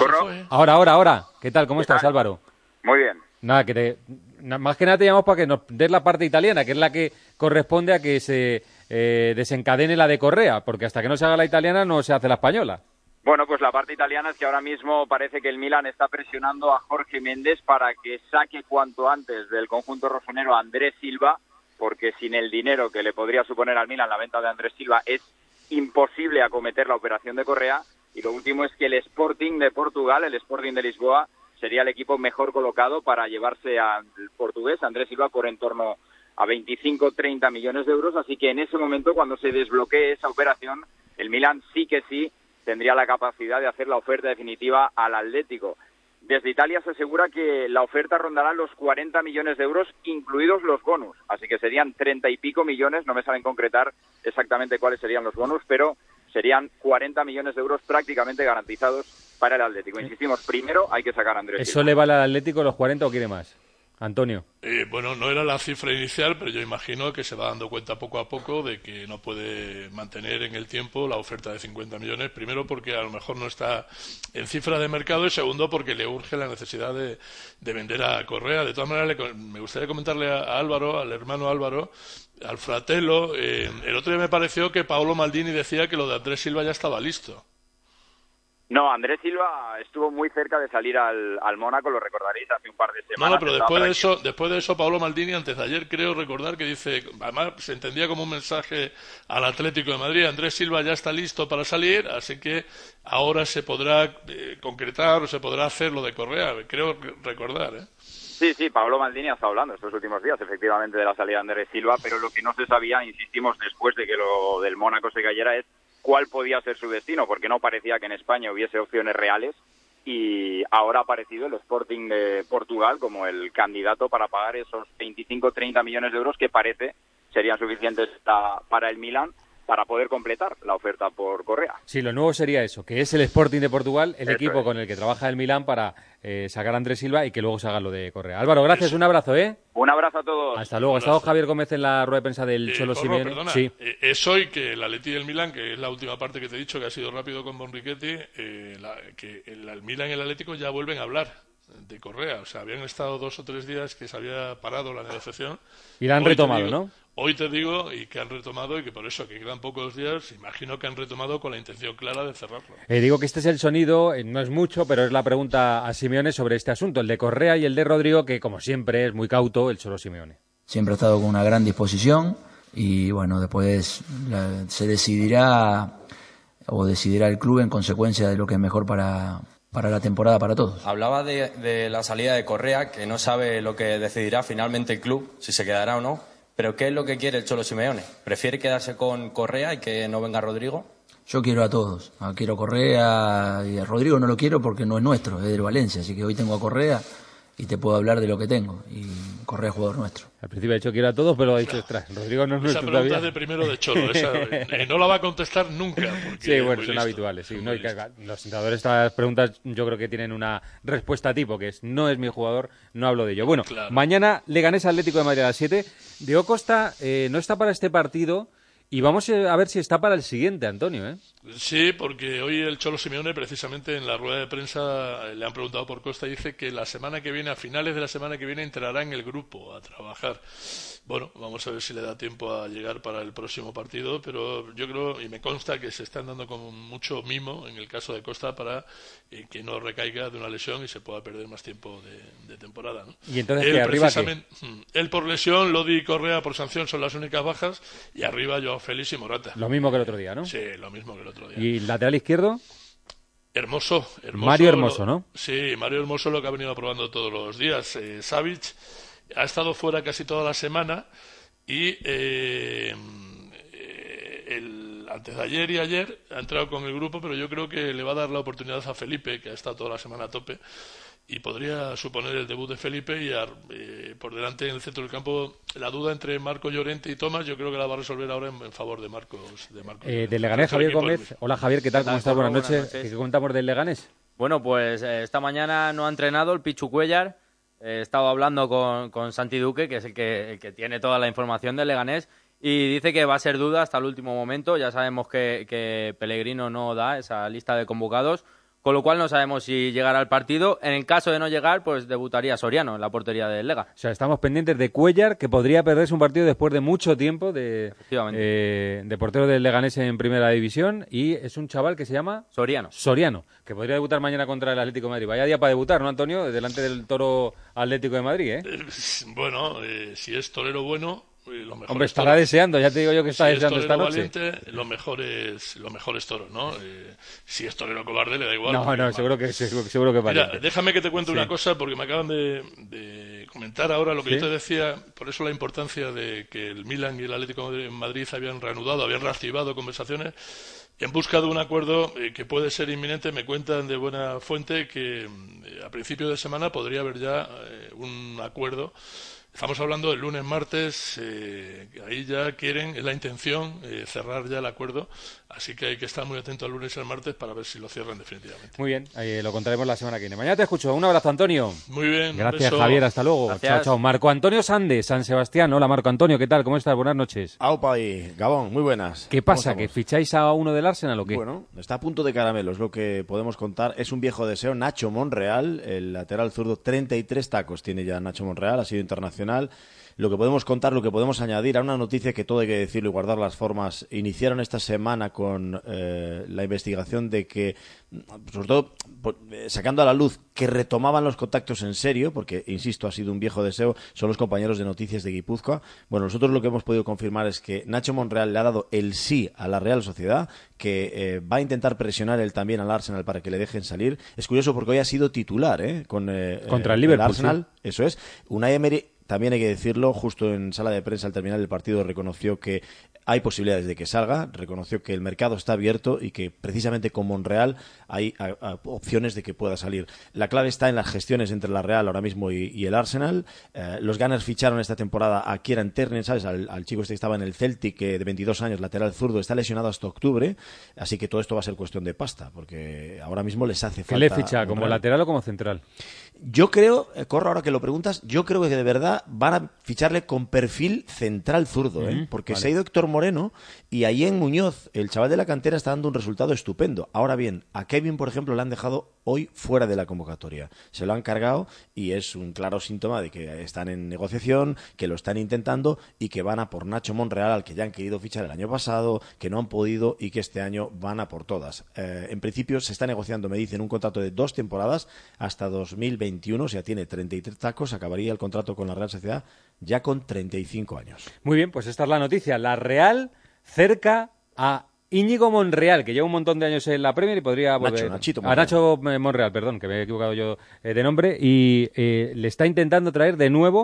Speaker 3: Ahora. ¿Qué tal? ¿Cómo estás, Álvaro?
Speaker 15: Muy bien.
Speaker 3: Nada, más que nada te llamamos para que nos des la parte italiana, que es la que corresponde a que se desencadene la de Correa, porque hasta que no se haga la italiana no se hace la española.
Speaker 15: Bueno, pues la parte italiana es que ahora mismo parece que el Milan está presionando a Jorge Méndez para que saque cuanto antes del conjunto rosonero a Andrés Silva, porque sin el dinero que le podría suponer al Milan la venta de Andrés Silva es imposible acometer la operación de Correa. Y lo último es que el Sporting de Portugal, el Sporting de Lisboa, sería el equipo mejor colocado para llevarse al portugués, Andrés Silva, por en torno a 25-30 millones de euros. Así que en ese momento, cuando se desbloquee esa operación, el Milan sí tendría la capacidad de hacer la oferta definitiva al Atlético. Desde Italia se asegura que la oferta rondará los 40 millones de euros, incluidos los bonus. Así que serían 30 y pico millones, no me saben concretar exactamente cuáles serían los bonus, pero serían 40 millones de euros prácticamente garantizados para el Atlético. Insistimos, primero hay que sacar a Andrés.
Speaker 3: ¿Eso le vale al Atlético los 40 o quiere más? Antonio.
Speaker 14: Bueno, no era la cifra inicial, pero yo imagino que se va dando cuenta poco a poco de que no puede mantener en el tiempo la oferta de 50 millones. Primero, porque a lo mejor no está en cifra de mercado, y segundo, porque le urge la necesidad de vender a Correa. De todas maneras, me gustaría comentarle a Álvaro, al hermano Álvaro, al fratello. El otro día me pareció que Paolo Maldini decía que lo de Andrés Silva ya estaba listo.
Speaker 15: No, Andrés Silva estuvo muy cerca de salir al Mónaco, lo recordaréis, hace un par de semanas.
Speaker 14: No, pero después de eso, Paolo Maldini, antes de ayer, creo recordar que dice, además se entendía como un mensaje al Atlético de Madrid: Andrés Silva ya está listo para salir, así que ahora se podrá concretar o se podrá hacer lo de Correa, creo recordar,
Speaker 15: Sí, Paolo Maldini ha estado hablando estos últimos días, efectivamente, de la salida de Andrés Silva, pero lo que no se sabía, insistimos, después de que lo del Mónaco se cayera, es cuál podía ser su destino, porque no parecía que en España hubiese opciones reales, y ahora ha aparecido el Sporting de Portugal como el candidato para pagar esos 25-30 millones de euros que parece serían suficientes para el Milan para poder completar la oferta por Correa.
Speaker 3: Sí, lo nuevo sería eso, que es el Sporting de Portugal, el equipo con el que trabaja el Milán para sacar a Andrés Silva y que luego se haga lo de Correa. Álvaro, gracias, un abrazo,
Speaker 15: Un abrazo a todos.
Speaker 3: Hasta luego. Ha estado Javier Gómez en la rueda de prensa del Cholo Simeone.
Speaker 14: Perdona,
Speaker 3: sí.
Speaker 14: Es hoy que el Atleti y el Milán, que es la última parte que te he dicho, que ha sido rápido con Bonrichetti, que el Milán y el Atlético ya vuelven a hablar de Correa. O sea, habían estado 2 o 3 días que se había parado la negociación.
Speaker 3: Y la han retomado, ¿no?
Speaker 14: Hoy te digo, y que han retomado, y que por eso, que quedan pocos días, imagino que han retomado con la intención clara de cerrarlo.
Speaker 3: Digo que este es el sonido, no es mucho, pero es la pregunta a Simeone sobre este asunto, el de Correa y el de Rodrigo, que como siempre es muy cauto el Cholo Simeone.
Speaker 16: Siempre ha estado con una gran disposición y bueno, después se decidirá el club en consecuencia de lo que es mejor para la temporada para todos.
Speaker 17: Hablaba de la salida de Correa, que no sabe lo que decidirá finalmente el club, si se quedará o no. ¿Pero qué es lo que quiere el Cholo Simeone? ¿Prefiere quedarse con Correa y que no venga Rodrigo?
Speaker 16: Yo quiero a todos. Quiero a Correa y a Rodrigo no lo quiero porque no es nuestro, es del Valencia. Así que hoy tengo a Correa y te puedo hablar de lo que tengo. Y Correa es jugador nuestro.
Speaker 3: Al principio ha dicho que era todo, pero ha dicho, ostras, Rodrigo no es nuestro todavía.
Speaker 14: Esa pregunta es de primero de Cholo, esa, no la va a contestar nunca.
Speaker 3: Sí, bueno, son habituales. Sí, no, los entrenadores, estas preguntas yo creo que tienen una respuesta tipo, que es, no es mi jugador, no hablo de ello. Bueno, claro. Mañana Leganés Atlético de Madrid a las 7. Diego Costa no está para este partido. Y vamos a ver si está para el siguiente, Antonio, ¿eh?
Speaker 14: Sí, porque hoy el Cholo Simeone, precisamente en la rueda de prensa, le han preguntado por Costa y dice que la semana que viene, a finales de la semana que viene, entrará en el grupo a trabajar. Bueno, vamos a ver si le da tiempo a llegar para el próximo partido, pero yo creo, y me consta, que se están dando con mucho mimo, en el caso de Costa, para que no recaiga de una lesión y se pueda perder más tiempo de temporada, ¿no?
Speaker 3: Y entonces, ¿qué arriba qué?
Speaker 14: Él por lesión, Lodi y Correa por sanción son las únicas bajas, y arriba Joao Félix y Morata.
Speaker 3: Lo mismo que el otro día, ¿no?
Speaker 14: Sí, lo mismo que el otro día.
Speaker 3: ¿Y lateral izquierdo?
Speaker 14: Hermoso.
Speaker 3: Mario Hermoso, ¿no?
Speaker 14: Sí, Mario Hermoso, lo que ha venido probando todos los días. Savic ha estado fuera casi toda la semana y antes de ayer y ayer ha entrado con el grupo, pero yo creo que le va a dar la oportunidad a Felipe, que ha estado toda la semana a tope, y podría suponer el debut de Felipe y por delante en el centro del campo la duda entre Marco Llorente y Tomás, yo creo que la va a resolver ahora en favor de Marcos.
Speaker 3: De Leganés, Javier Gómez. Hola Javier, ¿qué tal? ¿Cómo estás? Buenas noches. ¿Qué contamos del Leganés?
Speaker 5: Bueno, pues esta mañana no ha entrenado el Pichu Cuéllar. Estaba hablando con Santi Duque, que es el que tiene toda la información del Leganés, y dice que va a ser duda hasta el último momento. Ya sabemos que Pellegrino no da esa lista de convocados, con lo cual no sabemos si llegará al partido. En el caso de no llegar, pues debutaría Soriano en la portería del Lega.
Speaker 3: O sea, estamos pendientes de Cuéllar, que podría perderse un partido después de mucho tiempo de portero del Leganés en Primera División, y es un chaval que se llama Soriano, que podría debutar mañana contra el Atlético de Madrid. Vaya día para debutar, ¿no, Antonio? Delante del Toro Atlético de Madrid, ¿eh?
Speaker 14: Bueno, si es torero bueno...
Speaker 3: Hombre, estará deseando, ya te digo yo que está deseando esta noche.
Speaker 14: Valiente, lo mejor es toro, ¿no? Si es torero cobarde, le da igual.
Speaker 3: No, seguro que valiente.
Speaker 14: Mira, déjame que te cuente una cosa, porque me acaban de comentar ahora lo que yo te decía, por eso la importancia de que el Milan y el Atlético de Madrid habían reactivado conversaciones en busca de un acuerdo que puede ser inminente. Me cuentan de buena fuente que a principio de semana podría haber ya un acuerdo. Estamos hablando del lunes, martes, ahí ya es la intención cerrar ya el acuerdo, así que hay que estar muy atento al lunes y al martes para ver si lo cierran definitivamente.
Speaker 3: Muy bien, lo contaremos la semana que viene. Mañana te escucho. Un abrazo, Antonio.
Speaker 14: Muy bien.
Speaker 3: Gracias, Javier. Hasta luego.
Speaker 5: Gracias.
Speaker 3: Chao. Marco Antonio Sande, San Sebastián. Hola, Marco Antonio. ¿Qué tal? ¿Cómo estás? Buenas noches.
Speaker 18: Aupa y Gabón. Muy buenas.
Speaker 3: ¿Qué pasa? ¿Que ficháis a uno del Arsenal o qué?
Speaker 18: Bueno, está a punto de caramelo, es lo que podemos contar. Es un viejo deseo. Nacho Monreal, el lateral zurdo, 33 tacos tiene ya Nacho Monreal. Ha sido internacional. Lo que podemos contar, lo que podemos añadir a una noticia que todo hay que decirlo y guardar las formas. Iniciaron esta semana con la investigación de que, sobre todo sacando a la luz que retomaban los contactos en serio, porque, insisto, ha sido un viejo deseo, son los compañeros de Noticias de Guipúzcoa. Bueno, nosotros lo que hemos podido confirmar es que Nacho Monreal le ha dado el sí a la Real Sociedad, que va a intentar presionar él también al Arsenal para que le dejen salir. Es curioso porque hoy ha sido titular
Speaker 3: contra el Liverpool,
Speaker 18: Arsenal, sí. Eso es. Unai Emery, también hay que decirlo, justo en sala de prensa al terminar el partido reconoció que hay posibilidades de que salga, reconoció que el mercado está abierto y que precisamente con Monreal hay opciones de que pueda salir. La clave está en las gestiones entre la Real ahora mismo y el Arsenal. Los Gunners ficharon esta temporada a Kieran Tierney, ¿sabes? Al chico este que estaba en el Celtic, de 22 años, lateral zurdo, está lesionado hasta octubre, así que todo esto va a ser cuestión de pasta, porque ahora mismo les hace falta...
Speaker 3: ¿Qué le ficha, como lateral o como central?
Speaker 18: Yo creo, Corro, ahora que lo preguntas, yo creo que de verdad van a ficharle con perfil central zurdo, porque se ha ido Héctor Moreno y ahí en Muñoz, el chaval de la cantera, está dando un resultado estupendo. Ahora bien, a Kevin, por ejemplo, le han dejado hoy fuera de la convocatoria. Se lo han cargado y es un claro síntoma de que están en negociación, que lo están intentando y que van a por Nacho Monreal, al que ya han querido fichar el año pasado, que no han podido y que este año van a por todas. En principio se está negociando, me dicen, un contrato de 2 temporadas hasta 2021, o sea, tiene 33 tacos, acabaría el contrato con la Real Sociedad ya con 35 años.
Speaker 3: Muy bien, pues esta es la noticia. La Real cerca a Íñigo Monreal, que lleva un montón de años en la Premier y podría volver... Nacho Monreal, perdón, que me he equivocado yo de nombre, y le está intentando traer de nuevo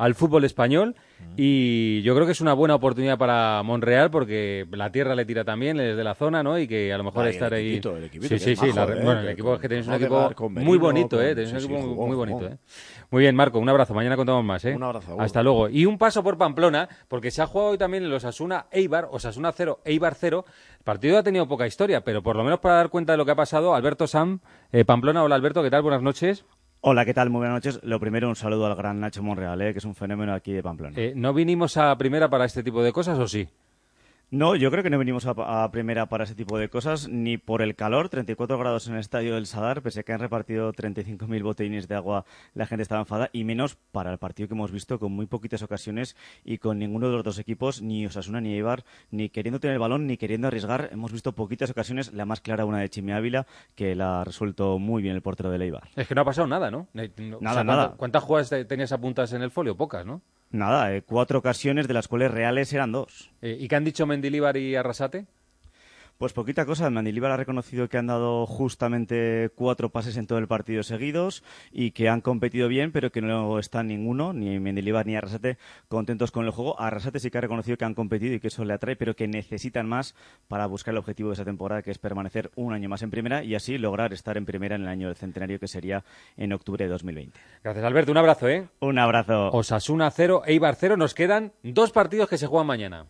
Speaker 3: al fútbol español y yo creo que es una buena oportunidad para Monreal porque la tierra le tira también, es de la zona, ¿no? Y que a lo mejor estar ahí...
Speaker 18: El equipito,
Speaker 3: sí, bueno, el equipo es que tenéis un equipo muy bonito, tenéis un equipo muy bonito, Muy bien, Marco, un abrazo, mañana contamos más,
Speaker 18: Un abrazo.
Speaker 3: Hasta luego. Y un paso por Pamplona, porque se ha jugado hoy también en los Osasuna-Eibar, Osasuna 0, Eibar 0. El partido ha tenido poca historia, pero por lo menos para dar cuenta de lo que ha pasado, Alberto Sam, Pamplona. Hola, Alberto, ¿qué tal? Buenas noches.
Speaker 19: Hola, ¿qué tal? Muy buenas noches. Lo primero, un saludo al gran Nacho Monreal, que es un fenómeno aquí de Pamplona.
Speaker 3: ¿No vinimos a primera para este tipo de cosas o sí?
Speaker 19: No, yo creo que no venimos a primera para ese tipo de cosas, ni por el calor, 34 grados en el estadio del Sadar, pese a que han repartido 35.000 botellines de agua, la gente estaba enfadada, y menos para el partido que hemos visto con muy poquitas ocasiones y con ninguno de los dos equipos, ni Osasuna ni Eibar, ni queriendo tener el balón, ni queriendo arriesgar. Hemos visto poquitas ocasiones, la más clara una de Chimi Ávila, que la ha resuelto muy bien el portero del Eibar.
Speaker 3: Es que no ha pasado nada, ¿no?
Speaker 19: Nada.
Speaker 3: ¿Cuántas jugadas tenías apuntadas en el folio? Pocas, ¿no?
Speaker 19: Nada, 4 ocasiones, de las cuales reales eran 2.
Speaker 3: ¿Y qué han dicho Mendilibar y Arrasate?
Speaker 19: Pues poquita cosa. Mendilibar ha reconocido que han dado justamente 4 pases en todo el partido seguidos y que han competido bien, pero que no están ninguno, ni Mendilibar ni Arrasate, contentos con el juego. Arrasate sí que ha reconocido que han competido y que eso le atrae, pero que necesitan más para buscar el objetivo de esa temporada, que es permanecer un año más en primera y así lograr estar en primera en el año del centenario, que sería en octubre de 2020.
Speaker 3: Gracias, Alberto. Un abrazo,
Speaker 19: Un abrazo.
Speaker 3: Osasuna 0, Eibar 0. Nos quedan 2 partidos que se juegan mañana.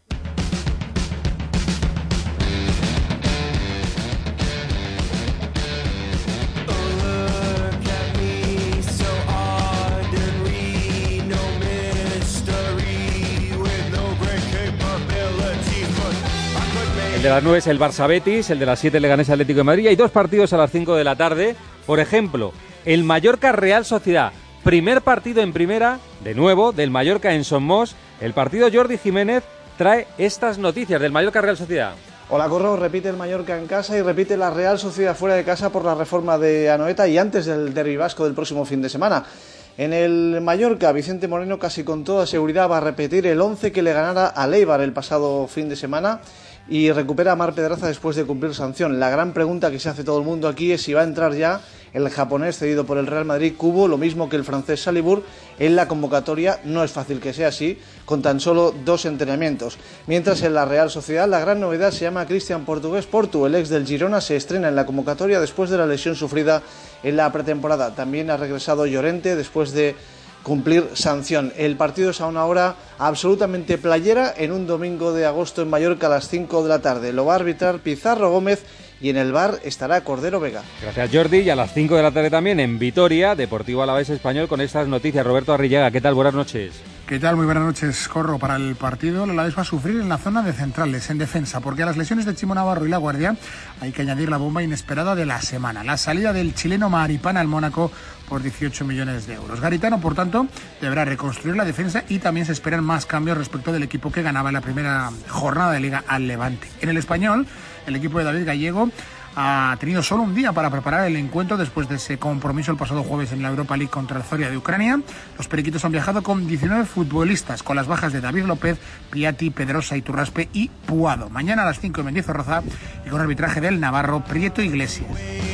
Speaker 3: El de las 9 es el Barça-Betis, el de las 7 el Leganés Atlético de Madrid. Hay 2 partidos a las 5 de la tarde. Por ejemplo, el Mallorca-Real Sociedad. Primer partido en primera, de nuevo, del Mallorca en Somos. El partido Jordi Jiménez trae estas noticias del Mallorca-Real Sociedad.
Speaker 20: Hola, Corro, repite el Mallorca en casa y repite la Real Sociedad fuera de casa por la reforma de Anoeta y antes del derbi vasco del próximo fin de semana. En el Mallorca, Vicente Moreno casi con toda seguridad va a repetir el 11 que le ganara al Eibar el pasado fin de semana y recupera a Mar Pedraza después de cumplir sanción. La gran pregunta que se hace todo el mundo aquí es si va a entrar ya el japonés cedido por el Real Madrid, Kubo, lo mismo que el francés Salibur, en la convocatoria. No es fácil que sea así, con tan solo 2 entrenamientos. Mientras en la Real Sociedad, la gran novedad se llama Cristian Portugués Portu. El ex del Girona se estrena en la convocatoria después de la lesión sufrida en la pretemporada. También ha regresado Llorente después de cumplir sanción. El partido es a una hora absolutamente playera en un domingo de agosto en Mallorca a las 5 de la tarde. Lo va a arbitrar Pizarro Gómez y en el VAR estará Cordero Vega.
Speaker 3: Gracias, Jordi. Y a las 5 de la tarde también en Vitoria, Deportivo Alavés Español, con estas noticias. Roberto Arrillaga, ¿qué tal? Buenas noches.
Speaker 21: ¿Qué tal? Muy buenas noches, Corro. Para el partido, el Alavés va a sufrir en la zona de centrales, en defensa, porque a las lesiones de Chimo Navarro y La Guardia hay que añadir la bomba inesperada de la semana, la salida del chileno Maripán al Mónaco por 18 millones de euros. Garitano, por tanto, deberá reconstruir la defensa y también se esperan más cambios respecto del equipo que ganaba en la primera jornada de Liga al Levante. En el Español, el equipo de David Gallego ha tenido solo un día para preparar el encuentro después de ese compromiso el pasado jueves en la Europa League contra el Zoria de Ucrania. Los periquitos han viajado con 19 futbolistas, con las bajas de David López, Piatti, Pedrosa, Iturraspe y Puado. Mañana a las 5 en Mendizorroza y con arbitraje del navarro Prieto Iglesias.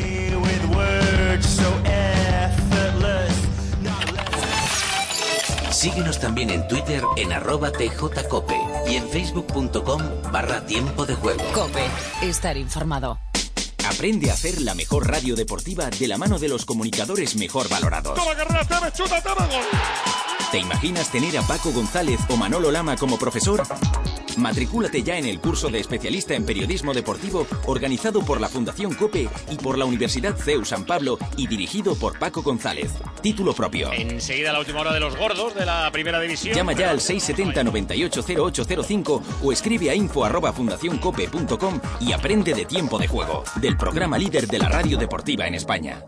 Speaker 31: Síguenos también en Twitter en @tjcope y en facebook.com/tiempo de juego.
Speaker 1: Cope, estar informado.
Speaker 31: Aprende a hacer la mejor radio deportiva de la mano de los comunicadores mejor valorados.
Speaker 14: ¡Toma carrera, toma, chuta, toma, gol!
Speaker 31: ¿Te imaginas tener a Paco González o Manolo Lama como profesor? Matricúlate ya en el curso de especialista en periodismo deportivo organizado por la Fundación COPE y por la Universidad CEU San Pablo y dirigido por Paco González. Título propio.
Speaker 22: Enseguida la última hora de los gordos de la primera división.
Speaker 31: Llama ya al 670 98 0805 o escribe a info@fundacioncope.com y aprende de Tiempo de Juego, del programa líder de la radio deportiva en España.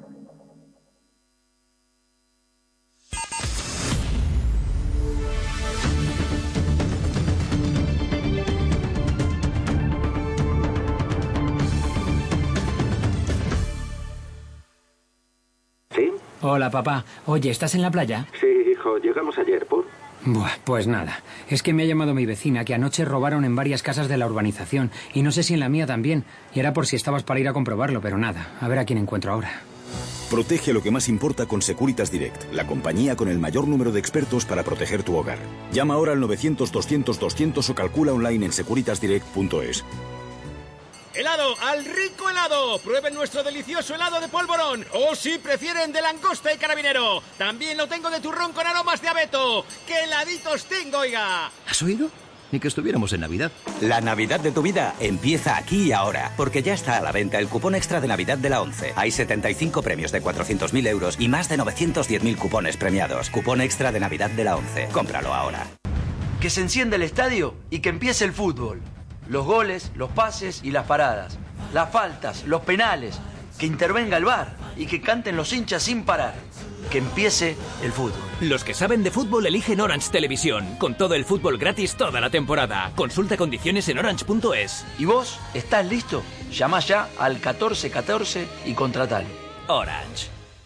Speaker 23: ¿Sí?
Speaker 24: Hola, papá. Oye, ¿estás en la playa?
Speaker 23: Sí, hijo. Llegamos ayer, ¿por?
Speaker 24: Buah, pues nada. Es que me ha llamado mi vecina que anoche robaron en varias casas de la urbanización y no sé si en la mía también. Y era por si estabas para ir a comprobarlo, pero nada. A ver a quién encuentro ahora.
Speaker 2: Protege lo que más importa con Securitas Direct, la compañía con el mayor número de expertos para proteger tu hogar. Llama ahora al 900-200-200 o calcula online en securitasdirect.es.
Speaker 6: ¡Helado! ¡Al rico helado! ¡Prueben nuestro delicioso helado de polvorón! ¡O si prefieren de langosta y carabinero! ¡También lo tengo de turrón con aromas de abeto! ¡Qué heladitos tengo, oiga!
Speaker 7: ¿Has oído? Ni que estuviéramos en Navidad.
Speaker 8: La Navidad de tu vida empieza aquí y ahora, porque ya está a la venta el cupón extra de Navidad de la 11. Hay 75 premios de 400.000 euros y más de 910.000 cupones premiados. Cupón extra de Navidad de la 11. Cómpralo ahora.
Speaker 9: Que se encienda el estadio y que empiece el fútbol. Los goles, los pases y las paradas. Las faltas, los penales. Que intervenga el VAR y que canten los hinchas sin parar. Que empiece el fútbol.
Speaker 25: Los que saben de fútbol eligen Orange Televisión, con todo el fútbol gratis toda la temporada. Consulta condiciones en orange.es.
Speaker 9: ¿Y vos estás listo? Llama ya al 1414 y contratalo.
Speaker 25: Orange.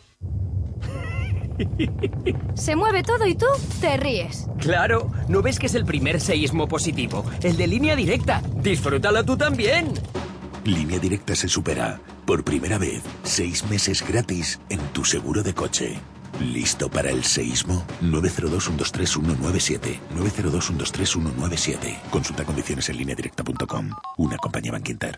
Speaker 26: Se mueve todo y tú te ríes.
Speaker 25: Claro, ¿no ves que es el primer seísmo positivo? El de Línea Directa. Disfrútalo tú también.
Speaker 27: Línea Directa se supera. Por primera vez, 6 meses gratis en tu seguro de coche. ¿Listo para el seísmo? 902-123-197. 902-123-197. Consulta condiciones en lineadirecta.com. Una compañía Bankinter.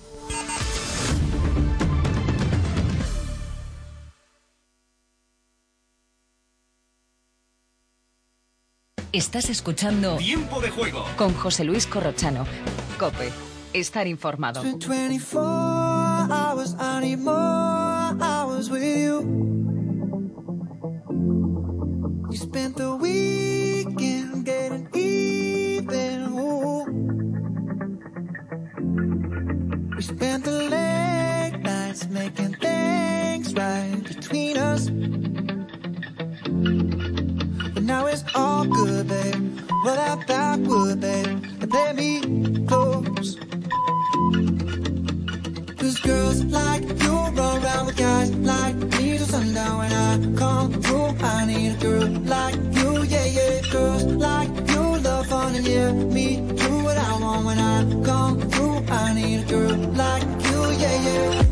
Speaker 1: Estás escuchando
Speaker 6: Tiempo de Juego
Speaker 1: con José Luis Corrochano. COPE. Estar informado.
Speaker 28: 24 hours, I need more hours with you. You spent the weekend getting even. Ooh. We spent the late nights making things right between us. But now it's all good, babe. Roll that backward, babe, and play me close. Cause girls like you run around with guys like me till sundown. When I come through, I need a girl like you, yeah, yeah. Girls like you love fun and yeah, me do what I want. When I come through, I need a girl like you, yeah, yeah.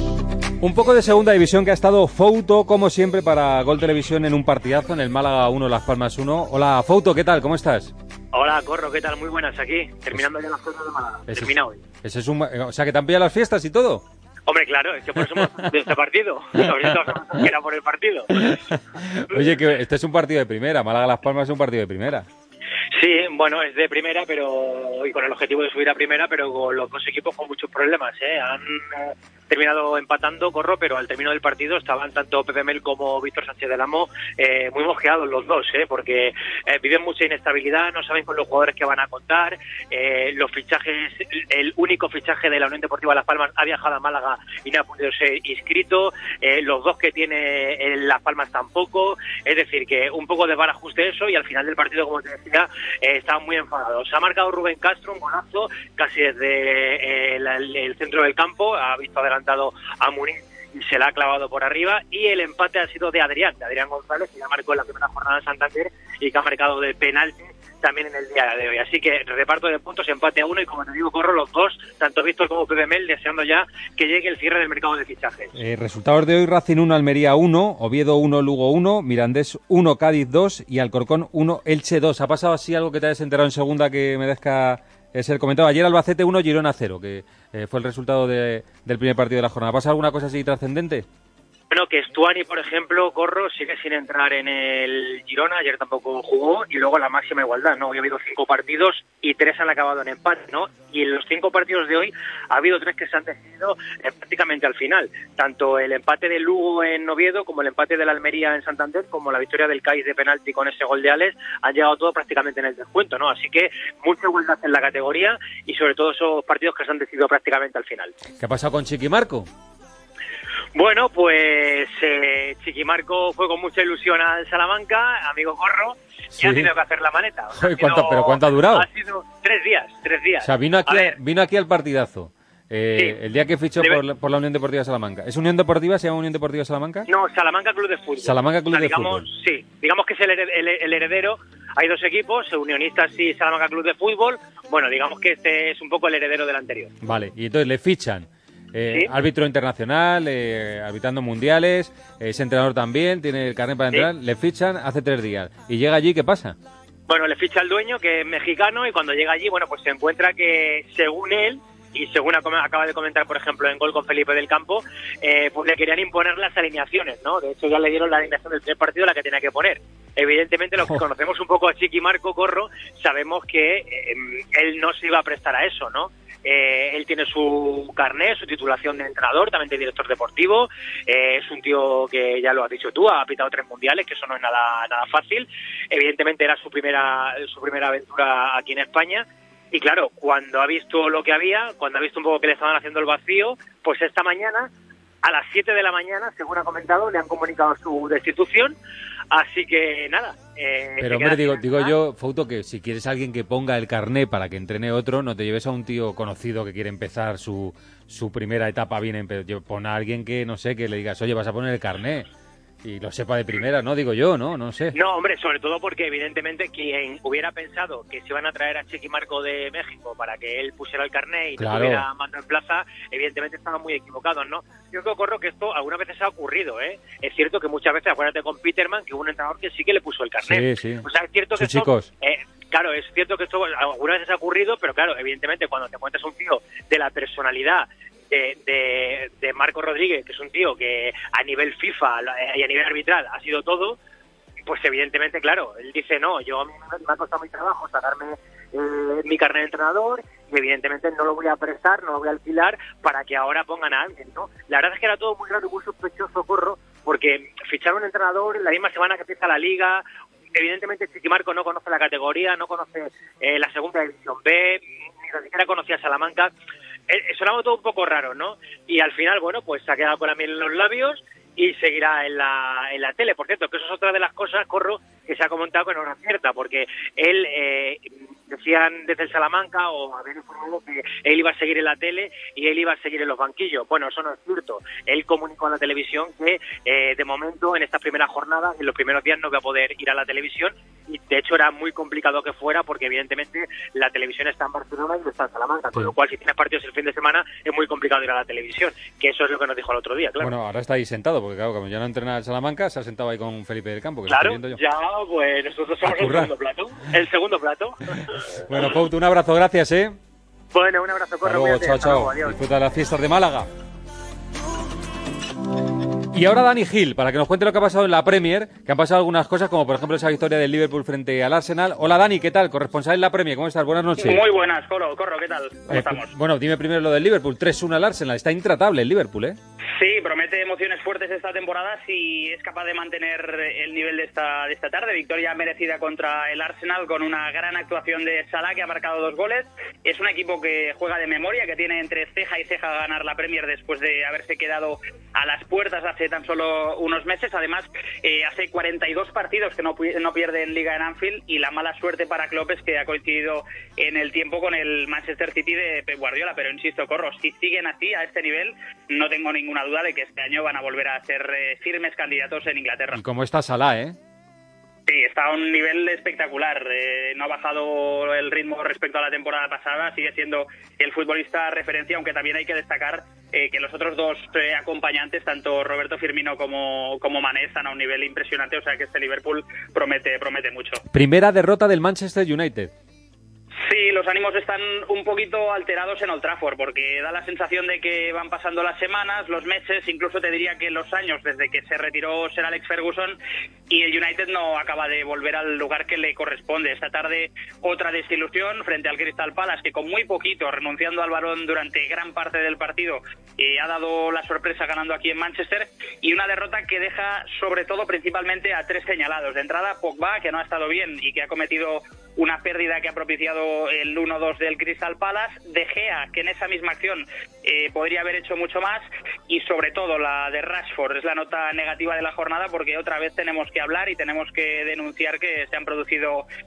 Speaker 3: Un poco de segunda división que ha estado Fouto, como siempre, para Gol Televisión en un partidazo, en el Málaga 1, Las Palmas 1. Hola, Fouto, ¿qué tal? ¿Cómo estás?
Speaker 29: Hola, Corro, ¿qué tal? Muy buenas, aquí, terminando ya las cosas de Málaga. Termina hoy.
Speaker 3: Ese es o sea, que te han pillado las fiestas y todo.
Speaker 29: Hombre, claro, es que por eso hemos de este partido. Que era por el partido.
Speaker 3: Oye, que este es un partido de primera. Málaga-Las Palmas es un partido de primera.
Speaker 29: Sí, bueno, es de primera, pero y con el objetivo de subir a primera, pero con los dos equipos con muchos problemas, ¿eh? Han terminado empatando, Corro, pero al término del partido estaban tanto Pepe Mel como Víctor Sánchez del Amo muy mosqueados los dos, porque viven mucha inestabilidad, no saben con los jugadores que van a contar, los fichajes, el único fichaje de la Unión Deportiva Las Palmas ha viajado a Málaga y no ha podido ser inscrito, los dos que tiene Las Palmas tampoco, es decir, que un poco de barajuste eso, y al final del partido, como te decía, estaban muy enfadados. Se ha marcado Rubén Castro un golazo casi desde el centro del campo, ha visto adelantado a Muniz y se la ha clavado por arriba, y el empate ha sido de Adrián González, que ya marcó en la primera jornada en Santander y que ha marcado de penalti también en el día de hoy. Así que reparto de puntos, empate a 1, y como te digo, Corro, los dos, tanto Víctor como Pepe Mel, deseando ya que llegue el cierre del mercado de fichajes.
Speaker 3: Resultados de hoy: Racing 1, Almería 1, Oviedo 1, Lugo 1, Mirandés 1, Cádiz 2 y Alcorcón 1, Elche 2. ¿Ha pasado así algo que te hayas enterado en segunda que merezca ser comentado? Ayer Albacete 1, Girona 0, que fue el resultado del primer partido de la jornada. ¿Ha pasado alguna cosa así trascendente?
Speaker 29: Bueno, que Stuani, por ejemplo, Corro, sigue sin entrar en el Girona, ayer tampoco jugó, y luego la máxima igualdad, ¿no? Hoy ha habido 5 partidos y 3 han acabado en empate, ¿no? Y en los 5 partidos de hoy ha habido 3 que se han decidido prácticamente al final, tanto el empate de Lugo en Oviedo, como el empate de la Almería en Santander, como la victoria del Cádiz de penalti con ese gol de Alex, han llegado todo prácticamente en el descuento, ¿no? Así que mucha igualdad en la categoría, y sobre todo esos partidos que se han decidido prácticamente al final.
Speaker 3: ¿Qué ha pasado con Chiquimarco?
Speaker 29: Bueno, pues Chiquimarco fue con mucha ilusión al Salamanca, amigo Corro, y ha tenido que hacer la maleta.
Speaker 3: ¿Pero cuánto ha durado?
Speaker 29: Ha sido 3 días.
Speaker 3: O sea, vino aquí al partidazo. Sí. El día que fichó por la Unión Deportiva Salamanca. ¿Es Unión Deportiva? ¿Se llama Unión Deportiva Salamanca?
Speaker 29: No, Salamanca Club de Fútbol.
Speaker 3: Salamanca Club de Fútbol.
Speaker 29: Sí, digamos que es el heredero. Hay 2 equipos, Unionistas y Salamanca Club de Fútbol. Bueno, digamos que este es un poco el heredero del anterior.
Speaker 3: Vale, y entonces le fichan
Speaker 29: ¿Sí?
Speaker 3: Árbitro internacional, arbitrando mundiales, es entrenador también, tiene el carnet para entrenar, le fichan hace 3 días. Y llega allí, ¿qué pasa?
Speaker 29: Bueno, le ficha al dueño, que es mexicano, y cuando llega allí, bueno, pues se encuentra que, según él, y según acaba de comentar, por ejemplo, en Gol con Felipe del Campo, pues le querían imponer las alineaciones, ¿no? De hecho, ya le dieron la alineación del primer partido, la que tenía que poner. Evidentemente, los que conocemos un poco a Chiqui Marco Corro, sabemos que él no se iba a prestar a eso, ¿no? Él tiene su carnet, su titulación de entrenador, también de director deportivo. Es un tío que, ya lo has dicho tú, ha pitado 3 mundiales, que eso no es nada fácil. Evidentemente era su primera aventura aquí en España. Y claro, cuando ha visto lo que había, cuando ha visto un poco que le estaban haciendo el vacío, pues esta mañana, a las 7 de la mañana, según ha comentado, le han comunicado su destitución. Así que nada.
Speaker 3: Pero hombre, digo yo, Fouto, que si quieres a alguien que ponga el carné para que entrene otro, no te lleves a un tío conocido que quiere empezar su primera etapa bien. Pon a alguien que, no sé, que le digas, oye, vas a poner el carné. Y lo sepa de primera, ¿no? Digo yo, ¿no? No sé.
Speaker 29: No, hombre, sobre todo porque evidentemente quien hubiera pensado que se iban a traer a Chiqui Marco de México para que él pusiera el carné y no tuviera mando en plaza, evidentemente estaban muy equivocados, ¿no? Yo creo, Corro, que esto algunas veces ha ocurrido, ¿eh? Es cierto que muchas veces, acuérdate con Peterman, que hubo un entrenador que sí que le puso el carné.
Speaker 3: Sí.
Speaker 29: O sea, es cierto que esto,
Speaker 3: chicos.
Speaker 29: Claro, es cierto que esto algunas veces ha ocurrido, pero claro, evidentemente cuando te encuentras un tío de la personalidad de Marco Rodríguez, que es un tío que a nivel FIFA y a nivel arbitral ha sido todo, pues evidentemente, claro, él dice, no, a mí me ha costado mi trabajo sacarme mi carnet de entrenador y evidentemente no lo voy a prestar, no lo voy a alquilar para que ahora pongan a alguien, ¿no? La verdad es que era todo muy raro y muy sospechoso, Corro, porque ficharon un entrenador en la misma semana que empieza la Liga. Evidentemente Chiqui Marco no conoce la categoría, no conoce la segunda división B, ni siquiera conocía a Salamanca. Sonaba todo un poco raro, ¿no? Y al final, bueno, pues se ha quedado con la miel en los labios y seguirá en la tele. Por cierto, que eso es otra de las cosas, Corro, que se ha comentado que no era cierta, porque él, decían desde el Salamanca, o habían informado que él iba a seguir en la tele y él iba a seguir en los banquillos. Bueno, eso no es cierto. Él comunicó a la televisión que, de momento, en estas primeras jornadas, en los primeros días, no va a poder ir a la televisión, y de hecho era muy complicado que fuera, porque evidentemente la televisión está en Barcelona y no está en Salamanca, con lo cual si tienes partidos el fin de semana es muy complicado ir a la televisión, que eso es lo que nos dijo el otro día, claro.
Speaker 3: Bueno, ahora está ahí sentado, porque claro, como ya no entrena en Salamanca, se ha sentado ahí con Felipe del Campo, que
Speaker 29: claro,
Speaker 3: lo estoy viendo yo.
Speaker 29: Ya, pues nosotros somos el segundo plato.
Speaker 3: Bueno, Couto, un abrazo, gracias, ¿eh?
Speaker 29: Bueno, un abrazo, Corro.
Speaker 3: Luego, chao. Disfruta de las fiestas de Málaga. Y ahora Dani Gil, para que nos cuente lo que ha pasado en la Premier, que han pasado algunas cosas, como por ejemplo esa victoria del Liverpool frente al Arsenal. Hola Dani, ¿qué tal? Corresponsal en la Premier, ¿cómo estás? Buenas noches.
Speaker 4: Muy buenas, Corro, ¿qué tal? ¿Cómo estamos?
Speaker 3: Bueno, dime primero lo del Liverpool, 3-1 al Arsenal, está intratable el Liverpool, ¿eh?
Speaker 4: Sí, promete emociones fuertes esta temporada si es capaz de mantener el nivel de esta tarde. Victoria merecida contra el Arsenal con una gran actuación de Salah, que ha marcado 2 goles. Es un equipo que juega de memoria, que tiene entre ceja y ceja ganar la Premier después de haberse quedado a las puertas hace tan solo unos meses. Además, hace 42 partidos que no pierde en Liga en Anfield, y la mala suerte para Klopp es que ha coincidido en el tiempo con el Manchester City de Pep Guardiola. Pero insisto, Corro, si siguen así, a este nivel, no tengo ninguna duda de que este año van a volver a ser firmes candidatos en Inglaterra.
Speaker 3: ¿Y cómo está Salah, eh?
Speaker 4: Sí, está a un nivel espectacular. No ha bajado el ritmo respecto a la temporada pasada. Sigue siendo el futbolista referencia, aunque también hay que destacar que los otros dos acompañantes, tanto Roberto Firmino como Mané, están a un nivel impresionante. O sea que este Liverpool promete mucho.
Speaker 3: Primera derrota del Manchester United.
Speaker 4: Sí, los ánimos están un poquito alterados en Old Trafford, porque da la sensación de que van pasando las semanas, los meses, incluso te diría que los años desde que se retiró Sir Alex Ferguson, y el United no acaba de volver al lugar que le corresponde. Esta tarde otra desilusión frente al Crystal Palace, que con muy poquito, renunciando al balón durante gran parte del partido, ha dado la sorpresa ganando aquí en Manchester, y una derrota que deja sobre todo principalmente a 3 señalados. De entrada, Pogba, que no ha estado bien y que ha cometido una pérdida que ha propiciado el 1-2 del Crystal Palace. De Gea, que en esa misma acción podría haber hecho mucho más, y sobre todo la de Rashford es la nota negativa de la jornada, porque otra vez tenemos que hablar y tenemos que denunciar que se han producido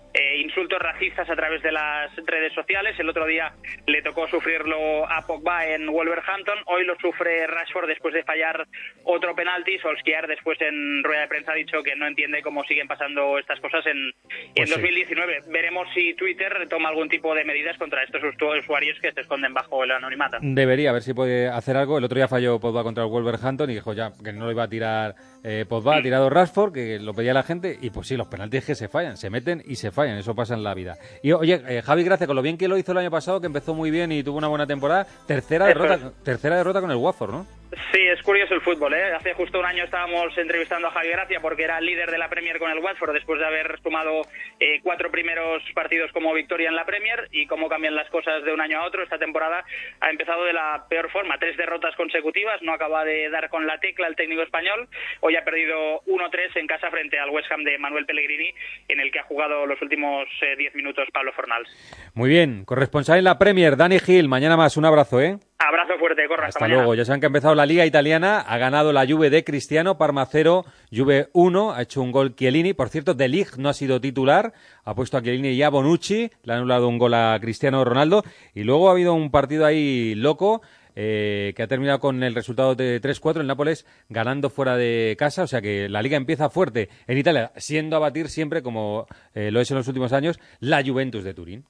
Speaker 4: insultos racistas a través de las redes sociales. El otro día le tocó sufrirlo a Pogba en Wolverhampton, hoy lo sufre Rashford después de fallar otro penalti. Solskjaer después en rueda de prensa ha dicho que no entiende cómo siguen pasando estas cosas en 2019. Veremos si Twitter toma algún tipo de medidas contra estos usuarios que se esconden bajo el anonimato.
Speaker 3: Debería, a ver si puede hacer algo. El otro día falló Pogba contra el Wolverhampton y dijo ya que no lo iba a tirar Pogba, ha tirado Rashford, que lo pedía la gente, y pues sí, los penaltis que se fallan, se meten y se fallan, eso pasa en la vida. Y oye, Javi Gracia, con lo bien que lo hizo el año pasado, que empezó muy bien y tuvo una buena temporada, tercera derrota con el Watford, ¿no?
Speaker 4: Sí, es curioso el fútbol, ¿eh? Hace justo un año estábamos entrevistando a Javi Gracia porque era líder de la Premier con el Watford después de haber sumado 4 primeros partidos como victoria en la Premier, y cómo cambian las cosas de un año a otro. Esta temporada ha empezado de la peor forma, 3 derrotas consecutivas, no acaba de dar con la tecla el técnico español. Hoy ha perdido 1-3 en casa frente al West Ham de Manuel Pellegrini, en el que ha jugado los últimos 10 minutos Pablo Fornals.
Speaker 3: Muy bien, corresponsal en la Premier, Dani Gil, mañana más, un abrazo, ¿eh?
Speaker 4: Abrazo fuerte, Corra.
Speaker 3: Hasta luego. Ya saben que ha empezado la Liga Italiana, ha ganado la Juve de Cristiano, Parma 0, Juve 1, ha hecho un gol Chiellini. Por cierto, De Ligt no ha sido titular, ha puesto a Chiellini y a Bonucci, le ha anulado un gol a Cristiano Ronaldo. Y luego ha habido un partido ahí loco, que ha terminado con el resultado de 3-4, el Nápoles ganando fuera de casa, o sea que la Liga empieza fuerte en Italia, siendo a batir siempre, como lo es en los últimos años, la Juventus de Turín.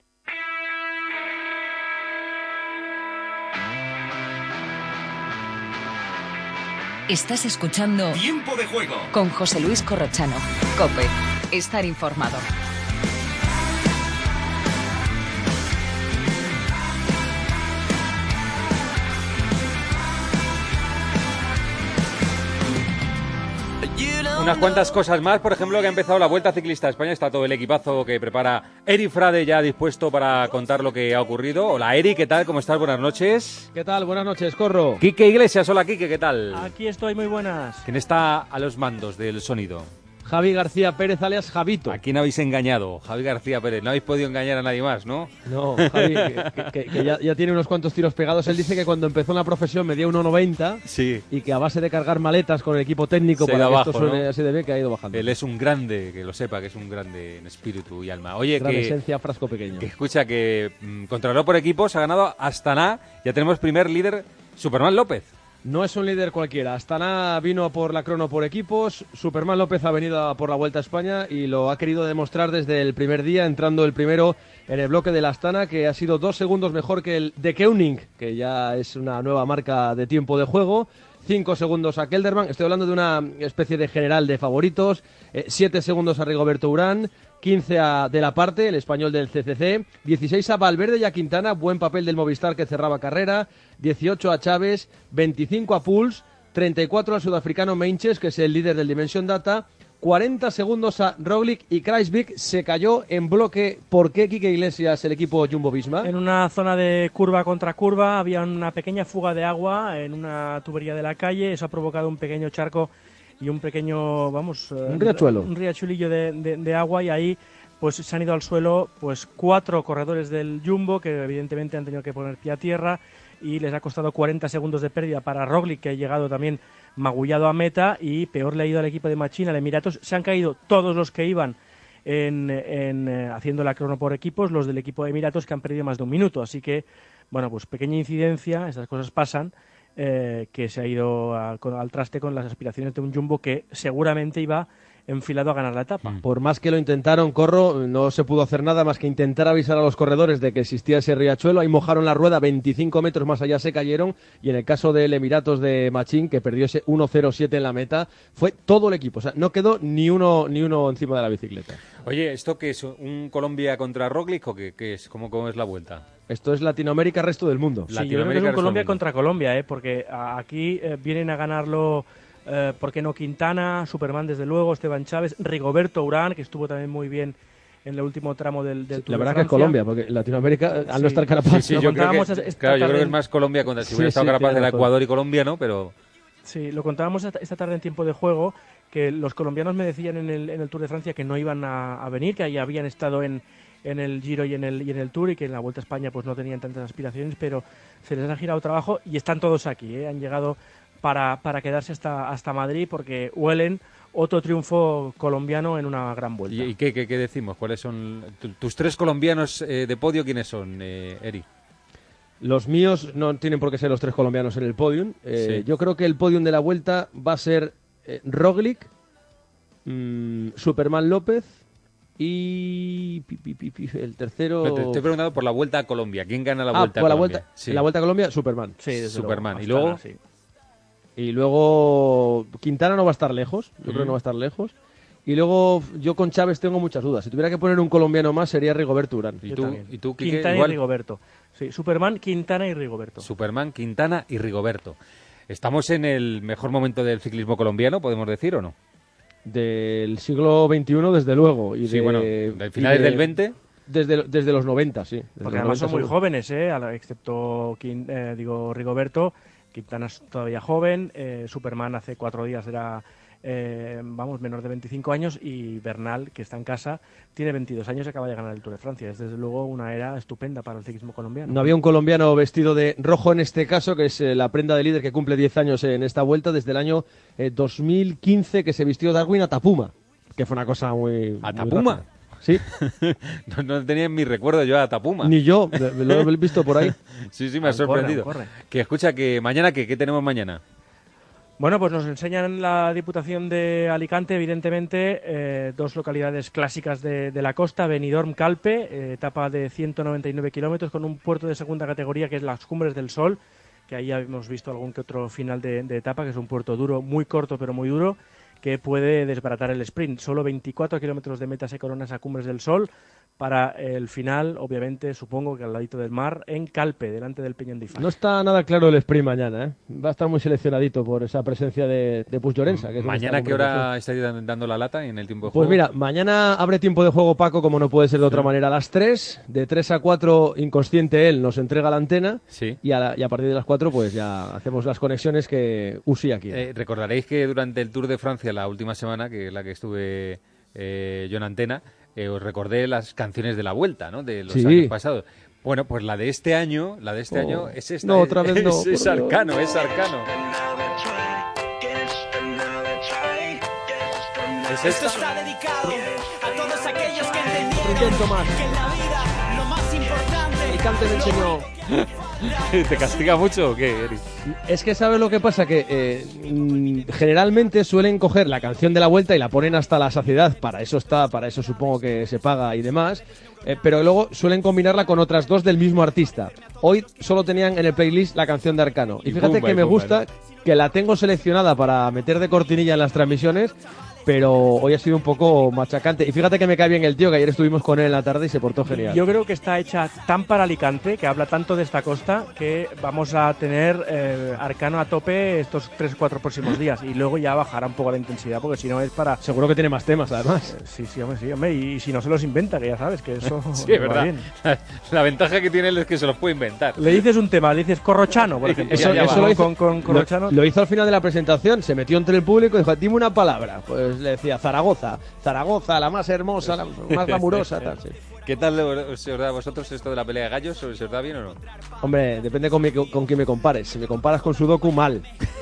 Speaker 1: Estás escuchando
Speaker 31: Tiempo de Juego
Speaker 1: con José Luis Corrochano. COPE. Estar informado.
Speaker 3: Unas cuantas cosas más, por ejemplo, que ha empezado la Vuelta Ciclista a España. Está todo el equipazo que prepara Eri Frade ya dispuesto para contar lo que ha ocurrido. Hola Eri, ¿qué tal? ¿Cómo estás? Buenas noches.
Speaker 5: ¿Qué tal? Buenas noches, Corro.
Speaker 3: Quique Iglesias, hola Quique, ¿qué tal?
Speaker 5: Aquí estoy, muy buenas.
Speaker 3: ¿Quién está a los mandos del sonido?
Speaker 5: Javi García Pérez, alias Javito.
Speaker 3: ¿A quién habéis engañado? Javi García Pérez. No habéis podido engañar a nadie más, ¿no?
Speaker 5: No, Javi, que ya tiene unos cuantos tiros pegados. Él dice que cuando empezó en la profesión medía 1,90,
Speaker 3: sí,
Speaker 5: y que a base de cargar maletas con el equipo técnico para que esto suene así de bien, que ha ido bajando.
Speaker 3: Él es un grande, que lo sepa, que es un grande en espíritu y alma. Oye,
Speaker 5: gran esencia, frasco pequeño.
Speaker 3: Que escucha que contrarreloj por equipos ha ganado Astana. Ya tenemos primer líder, Superman López.
Speaker 5: No es un líder cualquiera. Astana vino por la crono por equipos, Superman López ha venido por la Vuelta a España y lo ha querido demostrar desde el primer día, entrando el primero en el bloque del Astana, que ha sido 2 segundos mejor que el de Koenig, que ya es una nueva marca de tiempo de juego. 5 segundos a Kelderman, estoy hablando de una especie de general de favoritos. 7 segundos a Rigoberto Urán, 15 a De La Parte, el español del CCC, 16 a Valverde y a Quintana, buen papel del Movistar que cerraba carrera, 18 a Chávez, 25 a Puls, 34 al sudafricano Meintjes, que es el líder del Dimension Data, 40 segundos a Roglic, y Kruijswijk se cayó en bloque. ¿Por qué, Quique Iglesias, el equipo Jumbo-Visma?
Speaker 10: En una zona de curva contra curva había una pequeña fuga de agua en una tubería de la calle, eso ha provocado un pequeño charco y un pequeño, un
Speaker 5: riachuelo.
Speaker 10: Un riachuelillo de agua, y ahí pues se han ido al suelo 4 corredores del Jumbo que evidentemente han tenido que poner pie a tierra, y les ha costado 40 segundos de pérdida para Roglic, que ha llegado también magullado a meta, y peor le ha ido al equipo de Machín, al Emiratos. Se han caído todos los que iban haciendo la crono por equipos, los del equipo de Emiratos, que han perdido más de un minuto. Así que, bueno, pues pequeña incidencia, estas cosas pasan, que se ha ido al traste con las aspiraciones de un Jumbo que seguramente iba enfilado a ganar la etapa.
Speaker 5: Por más que lo intentaron, Corro, no se pudo hacer nada más que intentar avisar a los corredores de que existía ese riachuelo. Ahí mojaron la rueda, 25 metros más allá se cayeron, y en el caso del Emiratos de Machín, que perdió ese 1.07 en la meta, fue todo el equipo, o sea, no quedó ni uno encima de la bicicleta.
Speaker 3: Oye, ¿esto qué es? ¿Un Colombia contra Roglic o qué es? ¿Cómo es la vuelta?
Speaker 5: Esto es Latinoamérica, resto del mundo.
Speaker 10: Sí, yo creo que es un Colombia contra Colombia, porque aquí vienen a ganarlo, ¿por qué no? Quintana, Superman desde luego, Esteban Chávez, Rigoberto Urán, que estuvo también muy bien en el último tramo del Tour de Francia.
Speaker 5: La verdad que es Colombia, porque Latinoamérica, al no estar Carapaz...
Speaker 3: Sí, yo creo que es más Colombia contra... Si hubiera estado Carapaz era Ecuador y Colombia, ¿no? Pero...
Speaker 10: Sí, lo contábamos esta tarde en Tiempo de Juego, que los colombianos me decían en el Tour de Francia que no iban a venir, que ahí habían estado en el Giro y en el Tour, y que en la Vuelta a España pues no tenían tantas aspiraciones, pero se les ha girado trabajo y están todos aquí, han llegado para quedarse hasta Madrid, porque huelen otro triunfo colombiano en una gran vuelta.
Speaker 3: ¿Y qué decimos? ¿Cuáles son tus 3 colombianos de podio? ¿Quiénes son, Eri?
Speaker 5: Los míos no tienen por qué ser los 3 colombianos en el podium.
Speaker 3: Sí.
Speaker 5: Yo creo que el podium de la vuelta va a ser Roglic, Superman López y el tercero...
Speaker 3: No, te estoy preguntando por la Vuelta a Colombia. ¿Quién gana la Vuelta a
Speaker 5: por
Speaker 3: Colombia?
Speaker 5: La Vuelta a Colombia, Superman.
Speaker 10: Sí, desde
Speaker 3: Superman.
Speaker 10: Luego,
Speaker 3: ¿Y luego?
Speaker 10: sí.
Speaker 5: Y luego Quintana no va a estar lejos. Yo creo que no va a estar lejos. Y luego yo con Chávez tengo muchas dudas. Si tuviera que poner un colombiano más sería Rigoberto Urán.
Speaker 3: ¿Y tú Quique,
Speaker 10: Quintana
Speaker 3: igual?
Speaker 10: y Rigoberto. Sí, Superman, Quintana y Rigoberto.
Speaker 3: Superman, Quintana y Rigoberto. ¿Estamos en el mejor momento del ciclismo colombiano, podemos decir, o no?
Speaker 5: Del siglo XXI, desde luego. Y
Speaker 3: sí, bueno, ¿del finales del 20?
Speaker 5: Desde los 90, sí.
Speaker 10: Porque además son muy jóvenes, excepto Rigoberto. Quintana es todavía joven, Superman hace 4 días era menor de 25 años, y Bernal, que está en casa, tiene 22 años y acaba de ganar el Tour de Francia. Es desde luego una era estupenda para el ciclismo colombiano.
Speaker 5: No había un colombiano vestido de rojo en este caso, que es la prenda de líder que cumple 10 años en esta vuelta, desde el año 2015, que se vistió Darwin Atapuma, que fue una cosa muy...
Speaker 3: ¿Atapuma?
Speaker 5: Sí.
Speaker 3: no tenía en mi recuerdo yo a Atapuma.
Speaker 5: Ni yo, lo he visto por ahí.
Speaker 3: Sí, me ha sorprendido.
Speaker 10: Corre.
Speaker 3: Que escucha, que mañana, ¿qué tenemos mañana?
Speaker 10: Bueno, pues nos enseñan la Diputación de Alicante, evidentemente, 2 localidades clásicas de la costa, Benidorm, Calpe, etapa de 199 kilómetros con un puerto de segunda categoría que es las Cumbres del Sol, que ahí hemos visto algún que otro final de etapa, que es un puerto duro, muy corto pero muy duro, que puede desbaratar el sprint. Solo 24 kilómetros de meta se coronan a Cumbres del Sol, para el final, obviamente, supongo que al ladito del mar, en Calpe, delante del Peñón de Ifá.
Speaker 5: No está nada claro el sprint mañana, ¿eh? Va a estar muy seleccionadito por esa presencia de Puig Llorença.
Speaker 3: ¿Mañana qué hora estáis dando la lata en el tiempo de
Speaker 5: Pues
Speaker 3: juego?
Speaker 5: mira, mañana abre tiempo de juego Paco, como no puede ser de otra manera, a las 3. De 3 a 4, inconsciente él, nos entrega la antena.
Speaker 3: Sí.
Speaker 5: Y a partir de las 4, pues ya hacemos las conexiones que Usi aquí.
Speaker 3: Recordaréis que durante el Tour de Francia, la última semana, que es la que estuve yo en antena, os recordé las canciones de la Vuelta, ¿no? De los años pasados. Bueno, pues la de este año es esta.
Speaker 5: No, otra vez no.
Speaker 3: Es Arcano.
Speaker 5: Es
Speaker 3: esta.
Speaker 28: Esto está dedicado a todos aquellos que entendieron que en la vida lo más importante...
Speaker 5: El cante me enseñó.
Speaker 3: ¿Te castiga mucho o qué, Eri?
Speaker 5: Es que ¿sabes lo que pasa? Que generalmente suelen coger la canción de la Vuelta y la ponen hasta la saciedad. Para eso supongo que se paga y demás. Pero luego suelen combinarla con otras 2 del mismo artista. Hoy solo tenían en el playlist la canción de Arcano. Y fíjate que me gusta, que la tengo seleccionada para meter de cortinilla en las transmisiones, pero hoy ha sido un poco machacante. Y fíjate que me cae bien el tío, que ayer estuvimos con él en la tarde y se portó genial.
Speaker 10: Yo creo que está hecha tan para Alicante, que habla tanto de esta costa, que vamos a tener Arcano a tope estos 3-4 próximos días. Y luego ya bajará un poco la intensidad, porque si no es para...
Speaker 5: Seguro que tiene más temas, además.
Speaker 10: Sí, hombre. Y si no se los inventa, que ya sabes que eso...
Speaker 3: Sí, es verdad. La ventaja que tiene él es que se los puede inventar.
Speaker 10: Le dices un tema, le dices Corrochano, por ejemplo.
Speaker 5: Eso lo hizo,
Speaker 10: con Corrochano.
Speaker 5: Lo hizo al final de la presentación, se metió entre el público y dijo, dime una palabra. Pues le decía Zaragoza, la más hermosa, la más glamurosa, tal, sí.
Speaker 3: ¿Qué tal se os da a vosotros esto de la pelea de gallos? ¿Se os da bien o no?
Speaker 5: Hombre, depende con quién me compares. Si me comparas con Sudoku, mal.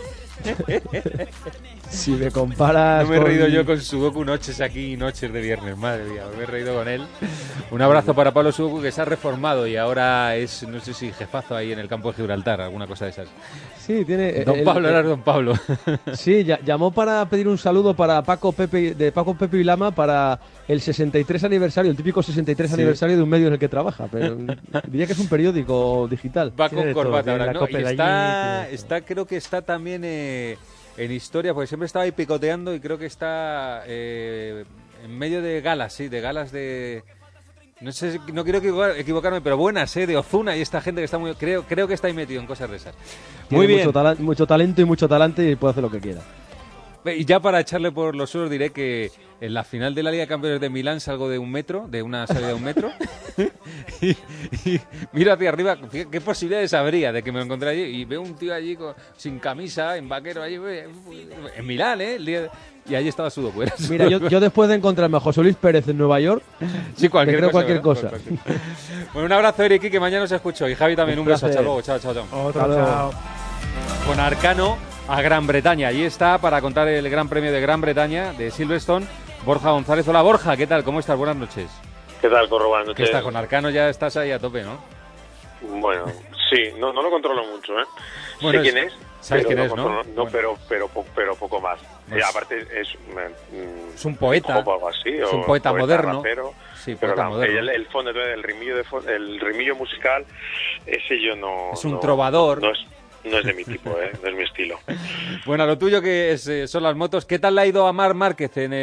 Speaker 5: Si me comparas.
Speaker 3: No me he reído yo con Sudoku noches aquí, noches de viernes, madre mía, me he reído con él. Un abrazo para Pablo Sudoku, que se ha reformado y ahora es, no sé si jefazo ahí en el campo de Gibraltar, alguna cosa de esas.
Speaker 5: Sí, tiene...
Speaker 3: Don Pablo.
Speaker 5: Sí, llamó para pedir un saludo para Paco, Pepe y Lama para el 63 aniversario, el típico 63 aniversario de un medio en el que trabaja, pero diría que es un periódico digital.
Speaker 3: Va con corbata ahora, ¿no? Y creo que está también en historia, porque siempre estaba ahí picoteando y creo que está en medio de galas, de... No sé, no quiero equivocarme, pero buenas, de Ozuna y esta gente que está muy... Creo que está ahí metido en cosas de esas. Muy bien.
Speaker 5: Mucho talento y mucho talante y puede hacer lo que quiera.
Speaker 3: Y ya para echarle por los suelos diré que en la final de la Liga de Campeones de Milán salgo de una salida de 1 metro y miro hacia arriba, qué posibilidades habría de que me lo encontré allí y veo un tío allí sin camisa, en vaquero, allí en Milán, y allí estaba Sudoku.
Speaker 5: Mira, yo después de encontrarme a José Luis Pérez en Nueva York,
Speaker 3: sí, cualquier
Speaker 5: cosa.
Speaker 3: Bueno, un abrazo, Eric, que mañana os escucho, y Javi también, un beso, hasta luego, chao.
Speaker 10: Otro, chao.
Speaker 3: Con Arcano a Gran Bretaña. Allí está para contar el Gran Premio de Gran Bretaña de Silverstone, Borja González. Hola Borja, ¿qué tal? ¿Cómo estás? Buenas noches.
Speaker 11: ¿Qué tal, Corro? Buenas noches.
Speaker 3: ¿Qué está con Arcano? Ya estás ahí a tope, ¿no?
Speaker 11: Bueno, sí, no lo controlo mucho, ¿eh?
Speaker 3: Bueno,
Speaker 11: sé quién es.
Speaker 3: ¿Sabes quién es,
Speaker 11: controlo,
Speaker 3: no?
Speaker 11: Bueno. pero poco más. Aparte es
Speaker 3: un poeta.
Speaker 11: O algo así,
Speaker 3: es un poeta moderno.
Speaker 11: Rapero,
Speaker 3: sí,
Speaker 11: pero
Speaker 3: poeta moderno.
Speaker 11: El fondo, el rimillo musical, ese yo no...
Speaker 3: Es un trovador.
Speaker 11: No es de mi tipo, no es mi estilo.
Speaker 3: Bueno, lo tuyo que son las motos. ¿Qué tal le ha ido a Marc Márquez en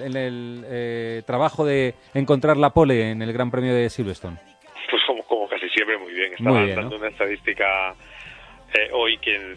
Speaker 3: el trabajo de encontrar la pole en el Gran Premio de Silverstone?
Speaker 11: Pues como casi siempre, muy bien. Estaba dando una estadística hoy que en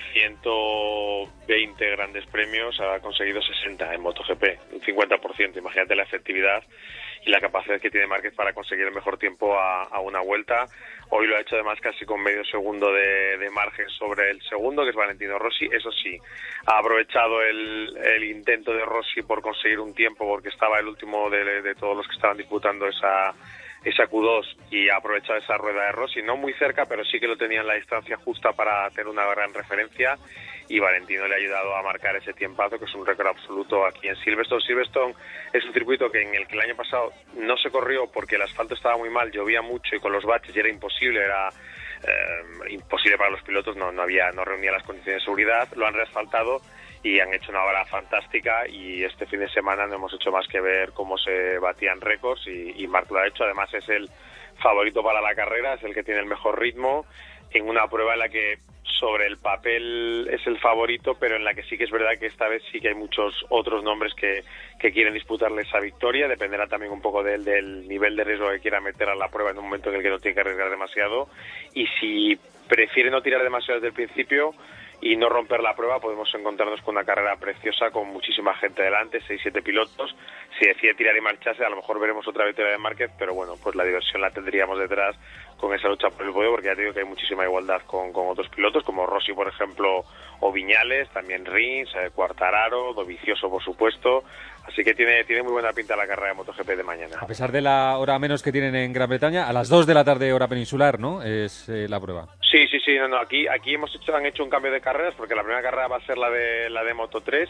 Speaker 11: 120 grandes premios ha conseguido 60 en MotoGP, un 50%. Imagínate la efectividad y la capacidad que tiene Márquez para conseguir el mejor tiempo a una vuelta. Hoy lo ha hecho además casi con medio segundo de margen sobre el segundo, que es Valentino Rossi. Eso sí, ha aprovechado el intento de Rossi por conseguir un tiempo, porque estaba el último de todos los que estaban disputando esa Q2, y ha aprovechado esa rueda de Rossi, no muy cerca, pero sí que lo tenía en la distancia justa para tener una gran referencia, y Valentino le ha ayudado a marcar ese tiempazo, que es un récord absoluto aquí en Silverstone. Silverstone es un circuito en el que el año pasado no se corrió porque el asfalto estaba muy mal, llovía mucho y con los baches era imposible, imposible para los pilotos, no reunía las condiciones de seguridad. Lo han reasfaltado y han hecho una hora fantástica, y este fin de semana no hemos hecho más que ver cómo se batían récords, y Marc lo ha hecho. Además es el favorito para la carrera, es el que tiene el mejor ritmo, en una prueba en la que sobre el papel es el favorito, pero en la que sí que es verdad que esta vez sí que hay muchos otros nombres que quieren disputarle esa victoria. Dependerá también un poco del nivel de riesgo que quiera meter a la prueba en un momento en el que no tiene que arriesgar demasiado, y si prefiere no tirar demasiado desde el principio y no romper la prueba, podemos encontrarnos con una carrera preciosa con muchísima gente delante, 6-7 pilotos. Si decide tirar y marcharse, a lo mejor veremos otra victoria de Márquez, pero bueno, pues la diversión la tendríamos detrás con esa lucha por el podio, porque ya te digo que hay muchísima igualdad con otros pilotos, como Rossi, por ejemplo, o Viñales, también Rins, Quartararo, Dovizioso, por supuesto. Así que tiene muy buena pinta la carrera de MotoGP de mañana.
Speaker 3: A pesar de la hora menos que tienen en Gran Bretaña, a las 2 de la tarde, hora peninsular, ¿no? Es la prueba.
Speaker 11: Sí. No, aquí han hecho un cambio de carreras, porque la primera carrera va a ser la de Moto3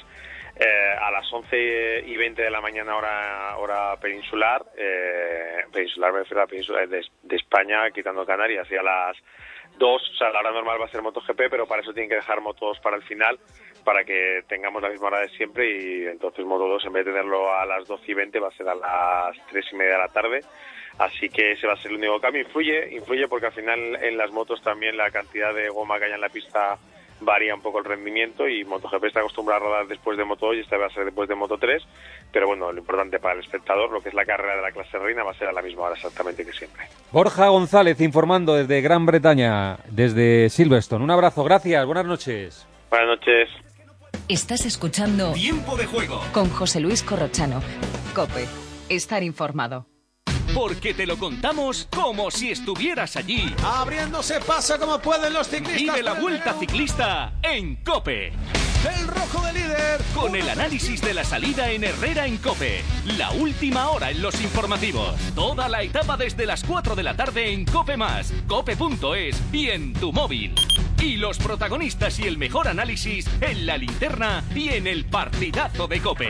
Speaker 11: a las 11:20 de la mañana, hora peninsular. Peninsular, me refiero a la península de España, quitando Canarias, y a las 2, o sea, la hora normal va a ser MotoGP, pero para eso tienen que dejar Moto2 para el final, para que tengamos la misma hora de siempre, y entonces Moto2, en vez de tenerlo a las 12:20, va a ser a las 3:30 de la tarde. Así que ese va a ser el único cambio. Influye porque al final en las motos también la cantidad de goma que haya en la pista varía un poco el rendimiento, y MotoGP está acostumbrado a rodar después de Moto2 y esta va a ser después de Moto3, pero bueno, lo importante para el espectador, lo que es la carrera de la clase reina, va a ser a la misma hora exactamente que siempre.
Speaker 3: Borja González informando desde Gran Bretaña, desde Silverstone. Un abrazo, gracias, buenas noches.
Speaker 11: Buenas noches.
Speaker 1: Estás escuchando
Speaker 25: Tiempo de Juego
Speaker 1: con José Luis Corrochano. COPE, estar informado.
Speaker 25: Porque te lo contamos como si estuvieras allí.
Speaker 6: Abriéndose paso como pueden los ciclistas.
Speaker 25: Vive la Vuelta Ciclista en COPE.
Speaker 6: El rojo de líder.
Speaker 25: Con el análisis de la salida en Herrera en COPE. La última hora en los informativos. Toda la etapa desde las 4 de la tarde en COPE+, cope.es y en tu móvil. Y los protagonistas y el mejor análisis en la linterna y en el partidazo de COPE.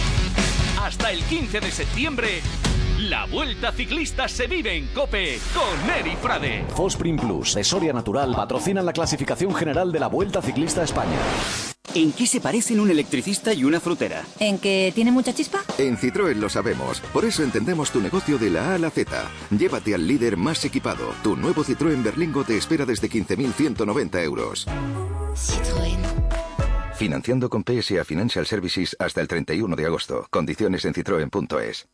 Speaker 25: Hasta el 15 de septiembre... La Vuelta Ciclista se vive en COPE con Eri Frade.
Speaker 12: Fosprin Plus de Soria Natural patrocinan la clasificación general de la Vuelta Ciclista España.
Speaker 13: ¿En qué se parecen un electricista y una frutera?
Speaker 26: ¿En que tiene mucha chispa?
Speaker 15: En Citroën lo sabemos, por eso entendemos tu negocio de la A a la Z. Llévate al líder más equipado. Tu nuevo Citroën Berlingo te espera desde 15.190 euros.
Speaker 26: Citroën.
Speaker 15: Financiando con PSA Financial Services hasta el 31 de agosto. Condiciones en citroen.es.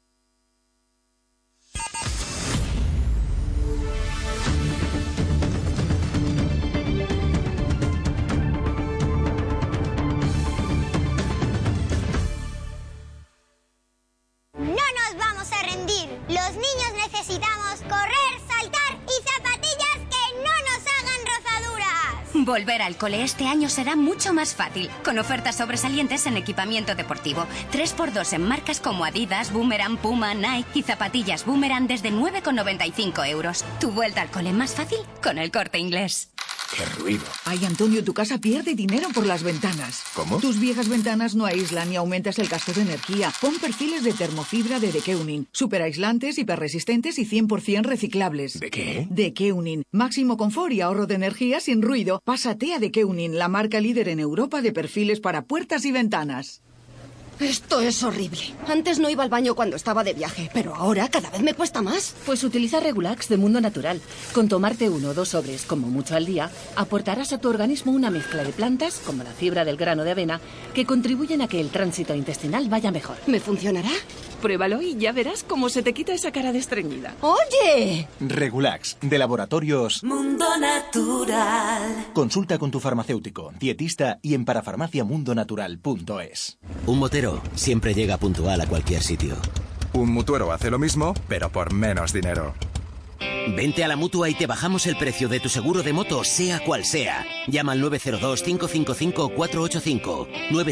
Speaker 16: Los niños necesitamos correr, saltar y zapatillas que no nos hagan rozaduras.
Speaker 26: Volver al cole este año será mucho más fácil, con ofertas sobresalientes en equipamiento deportivo. 3x2 en marcas como Adidas, Boomerang, Puma, Nike y zapatillas Boomerang desde 9,95 euros. Tu vuelta al cole más fácil con El Corte Inglés.
Speaker 27: ¡Qué ruido!
Speaker 2: Ay, Antonio, tu casa pierde dinero por las ventanas.
Speaker 27: ¿Cómo?
Speaker 2: Tus viejas ventanas no aíslan ni aumentas el gasto de energía. Pon perfiles de termofibra de Keunin. Superaislantes, hiperresistentes y 100% reciclables.
Speaker 27: ¿De qué?
Speaker 2: De Keunin. Máximo confort y ahorro de energía sin ruido. Pásate a de Keunin, la marca líder en Europa de perfiles para puertas y ventanas.
Speaker 14: Esto es horrible. Antes no iba al baño cuando estaba de viaje, pero ahora cada vez me cuesta más.
Speaker 17: Pues utiliza Regulax de Mundo Natural. Con tomarte 1 o 2 sobres, como mucho al día, aportarás a tu organismo una mezcla de plantas, como la fibra del grano de avena, que contribuyen a que el tránsito intestinal vaya mejor.
Speaker 14: ¿Me funcionará?
Speaker 17: Pruébalo y ya verás cómo se te quita esa cara de estreñida.
Speaker 14: ¡Oye!
Speaker 18: Regulax, de Laboratorios
Speaker 14: Mundo Natural.
Speaker 18: Consulta con tu farmacéutico, dietista y en parafarmaciamundonatural.es.
Speaker 19: Un motero siempre llega puntual a cualquier sitio.
Speaker 20: Un mutuero hace lo mismo, pero por menos dinero.
Speaker 19: Vente a la Mutua y te bajamos el precio de tu seguro de moto, sea cual sea. Llama al 902-555-485.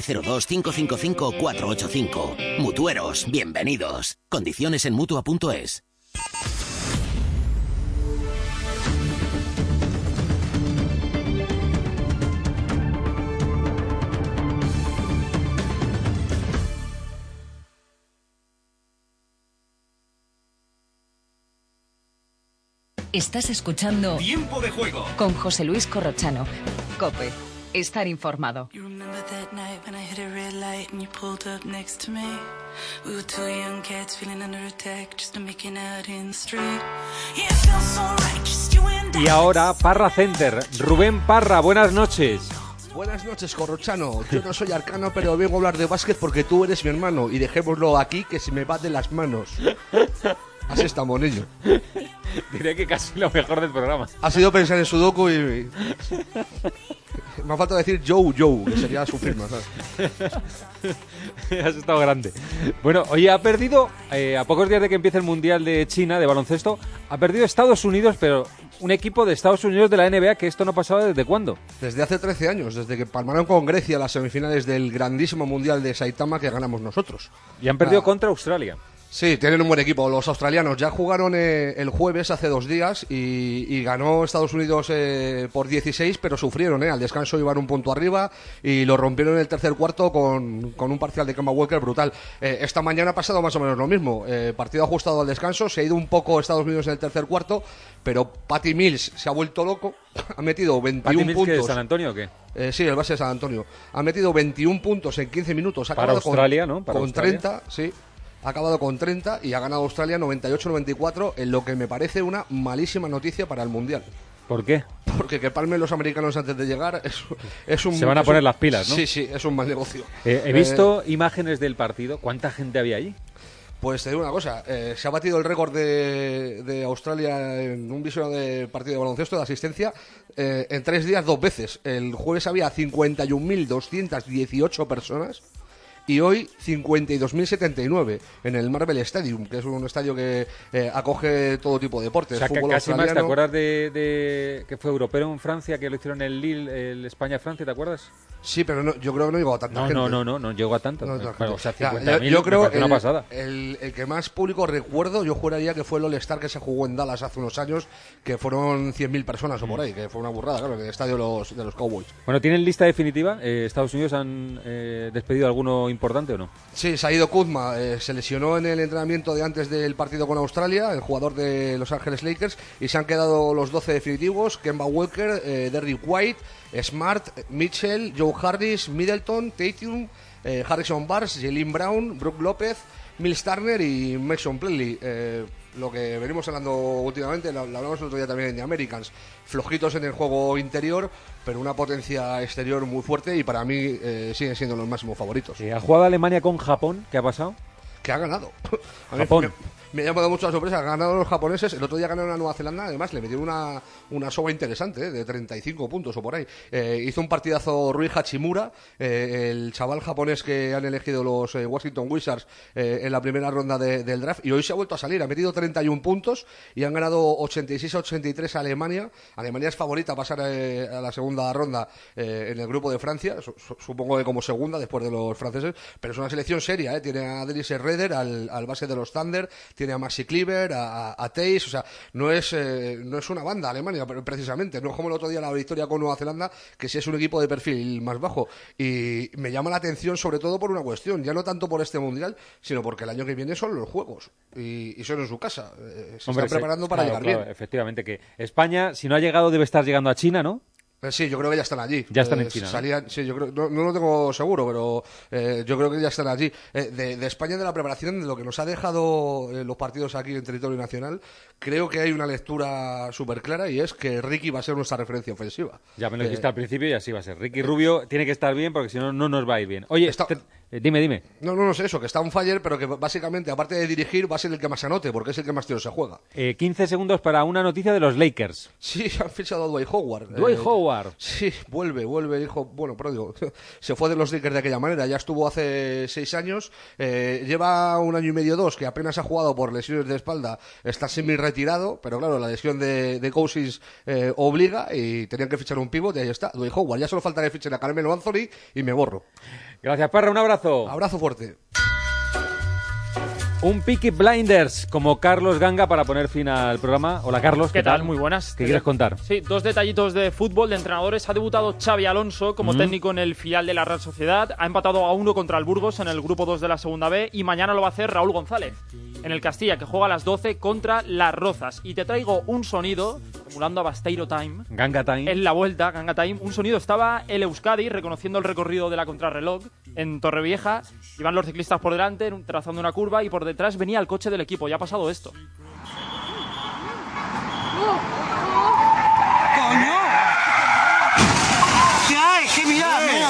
Speaker 19: 902-555-485. Mutueros, bienvenidos. Condiciones en Mutua.es.
Speaker 1: Estás escuchando
Speaker 6: Tiempo de Juego
Speaker 1: con José Luis Corrochano. COPE. Estar informado.
Speaker 3: Y ahora, Parra Center. Rubén Parra, buenas noches.
Speaker 21: Buenas noches, Corrochano. Yo no soy arcano, pero vengo a hablar de básquet porque tú eres mi hermano. Y dejémoslo aquí, que se me va de las manos. Así estamos, niño.
Speaker 3: Diré que casi lo mejor del programa.
Speaker 21: Ha sido pensar en Sudoku y... Me ha faltado decir Joe, que sería su firma, ¿sabes?
Speaker 3: Has estado grande. Bueno, oye, ha perdido, a pocos días de que empiece el Mundial de China de baloncesto, ha perdido Estados Unidos, pero un equipo de Estados Unidos de la NBA, que esto no pasaba ¿desde cuándo?
Speaker 21: Desde hace 13 años, desde que palmaron con Grecia las semifinales del grandísimo Mundial de Saitama que ganamos nosotros.
Speaker 3: Y han perdido contra Australia.
Speaker 21: Sí, tienen un buen equipo. Los australianos ya jugaron el jueves, hace 2 días, y ganó Estados Unidos por 16, pero sufrieron. Al descanso iban un punto arriba y lo rompieron en el tercer cuarto con un parcial de Kemba Walker brutal. Esta mañana ha pasado más o menos lo mismo. Partido ajustado al descanso, se ha ido un poco Estados Unidos en el tercer cuarto, pero Patty Mills se ha vuelto loco, ha metido 21
Speaker 3: ¿Patty Mills,
Speaker 21: puntos.
Speaker 3: ¿que de San Antonio o qué?
Speaker 21: Sí, el base de San Antonio. Ha metido 21 puntos en 15 minutos. Ha
Speaker 3: para Australia,
Speaker 21: con,
Speaker 3: ¿no? Para
Speaker 21: con
Speaker 3: Australia.
Speaker 21: 30, sí. Ha acabado con 30 y ha ganado Australia 98-94, en lo que me parece una malísima noticia para el Mundial.
Speaker 3: ¿Por qué?
Speaker 21: Porque que palmen los americanos antes de llegar es un...
Speaker 3: Se van a poner las pilas, ¿no?
Speaker 21: Sí, es un mal negocio.
Speaker 3: He visto imágenes del partido. ¿Cuánta gente había allí?
Speaker 21: Pues te digo una cosa, se ha batido el récord de Australia en un visionado de partido de baloncesto de asistencia en 3 días 2 veces. El jueves había 51.218 personas. Y hoy 52.079 en el Marvel Stadium, que es un estadio que acoge todo tipo de deportes.
Speaker 3: O sea,
Speaker 21: fútbol
Speaker 3: casi
Speaker 21: australiano.
Speaker 3: más. ¿Te acuerdas de que fue europeo en Francia, que lo hicieron en el Lille, el España-Francia, ¿te acuerdas?
Speaker 21: Sí, pero no, yo creo que no llegó a tanta gente.
Speaker 3: No llegó a tanto.
Speaker 21: No,
Speaker 3: bueno, o sea,
Speaker 21: 50.000,
Speaker 3: yo creo
Speaker 21: que
Speaker 3: una pasada.
Speaker 21: El que más público recuerdo, yo juraría que fue el All-Star que se jugó en Dallas hace unos años, que fueron 100.000 personas o por ahí, que fue una burrada, claro, en el estadio de los Cowboys.
Speaker 3: Bueno, ¿tienen lista definitiva? ¿Estados Unidos han despedido a alguno importante o no?
Speaker 21: Sí, Saido Kuzma se lesionó en el entrenamiento de antes del partido con Australia, el jugador de Los Ángeles Lakers, y se han quedado los 12 definitivos: Kemba Walker, Derrick White, Smart, Mitchell, Joe Harris, Middleton, Tatum, Harrison Barnes, Jaylen Brown, Brook López, Miles Turner y Mason Plumlee. Lo que venimos hablando últimamente, lo hablamos el otro día también en The Americans, flojitos en el juego interior, pero una potencia exterior muy fuerte, y para mí siguen siendo los máximos favoritos.
Speaker 3: ¿Ha jugado Alemania con Japón? ¿Qué ha pasado?
Speaker 21: Que ha ganado.
Speaker 3: Japón.
Speaker 21: Me ha llamado mucho la sorpresa, han ganado los japoneses. El otro día ganaron a Nueva Zelanda, además le metieron una soga interesante, de 35 puntos o por ahí. Hizo un partidazo Rui Hachimura, el chaval japonés que han elegido los Washington Wizards en la primera ronda del draft, y hoy se ha vuelto a salir, ha metido 31 puntos y han ganado 86-83 a Alemania. Alemania es favorita a pasar a la segunda ronda en el grupo de Francia, supongo que como segunda después de los franceses, pero es una selección seria, tiene a Dennis Schroeder al base de los Thunder, tiene a Maxi Kleber, a Theis, o sea, no es una banda Alemania, pero precisamente, no es como el otro día la victoria con Nueva Zelanda, que sí es un equipo de perfil más bajo, y me llama la atención sobre todo por una cuestión, ya no tanto por este Mundial, sino porque el año que viene son los Juegos, y son en su casa, se están preparando para llegar bien.
Speaker 3: Efectivamente, que España, si no ha llegado, debe estar llegando a China, ¿no?
Speaker 21: Sí, yo creo que ya están allí.
Speaker 3: Ya están en China.
Speaker 21: Sí, yo creo, no lo tengo seguro, pero yo creo que ya están allí. De España, de la preparación, de lo que nos ha dejado los partidos aquí en territorio nacional, creo que hay una lectura súper clara y es que Ricky va a ser nuestra referencia ofensiva.
Speaker 3: Ya me lo dijiste al principio y así va a ser. Ricky Rubio tiene que estar bien porque si no, no nos va a ir bien. Oye, dime.
Speaker 21: No sé eso, que está on fire, pero que básicamente, aparte de dirigir, va a ser el que más anote, porque es el que más tiros se juega.
Speaker 3: 15 segundos para una noticia de los Lakers.
Speaker 21: Sí, han fichado a Dwight Howard.
Speaker 3: Dwight Howard.
Speaker 21: Sí, vuelve, hijo. Bueno, pero digo, se fue de los Lakers de aquella manera. Ya estuvo hace 6 años. Lleva 1 año y medio, 2, que apenas ha jugado por lesiones de espalda. Está semi-retirado, pero claro, la lesión de Cousins obliga y tenían que fichar un pívot y ahí está, Dwight Howard. Ya solo falta que fichen a Carmelo Anthony y me borro.
Speaker 3: Gracias, Parra, un abrazo.
Speaker 21: Abrazo fuerte.
Speaker 3: Un Peaky Blinders como Carlos Ganga para poner fin al programa. Hola, Carlos.
Speaker 4: ¿Qué tal? Muy buenas.
Speaker 3: ¿Qué quieres contar?
Speaker 4: Sí, 2 detallitos de fútbol, de entrenadores. Ha debutado Xabi Alonso como técnico en el filial de la Real Sociedad. Ha empatado a 1 contra el Burgos en el grupo 2 de la segunda B. Y mañana lo va a hacer Raúl González en el Castilla, que juega a las 12 contra Las Rozas. Y te traigo un sonido, emulando a Basteiro Time.
Speaker 3: Ganga Time.
Speaker 4: En la vuelta, Ganga Time. Un sonido, estaba el Euskadi reconociendo el recorrido de la contrarreloj en Torrevieja. Iban los ciclistas por delante, trazando una curva, y por detrás venía el coche del equipo. Ya ha pasado esto.
Speaker 7: ¡Coño! ¿Qué hay? ¿Qué? Mira.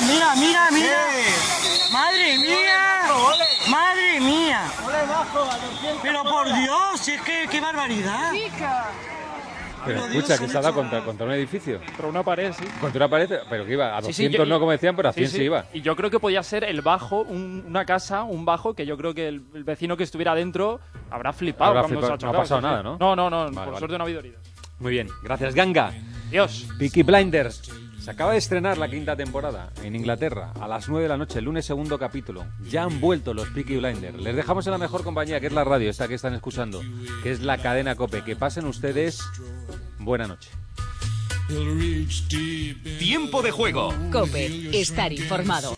Speaker 7: ¡Madre mía! ¡Madre mía! Pero por Dios, es que qué barbaridad.
Speaker 3: Pero escucha, que se ha dado contra un edificio.
Speaker 4: Contra una pared, sí.
Speaker 3: Contra una pared, pero que iba a 200, no como decían, pero a 100 sí iba.
Speaker 4: Y yo creo que podía ser el bajo, una casa, un bajo, que yo creo que el vecino que estuviera dentro habrá flipado. Se ha chocado.
Speaker 3: No ha pasado nada, ¿no?
Speaker 4: No, por suerte no ha habido heridos.
Speaker 3: Muy bien, gracias, Ganga.
Speaker 4: Dios.
Speaker 3: Peaky Blinders. Se acaba de estrenar la 5ª temporada en Inglaterra a las 9 de la noche, el lunes 2º capítulo. Ya han vuelto los Peaky Blinders. Les dejamos en la mejor compañía, que es la radio, esta que están escuchando, que es la cadena COPE. Que pasen ustedes buena noche.
Speaker 25: Tiempo de juego.
Speaker 1: COPE, estar informado.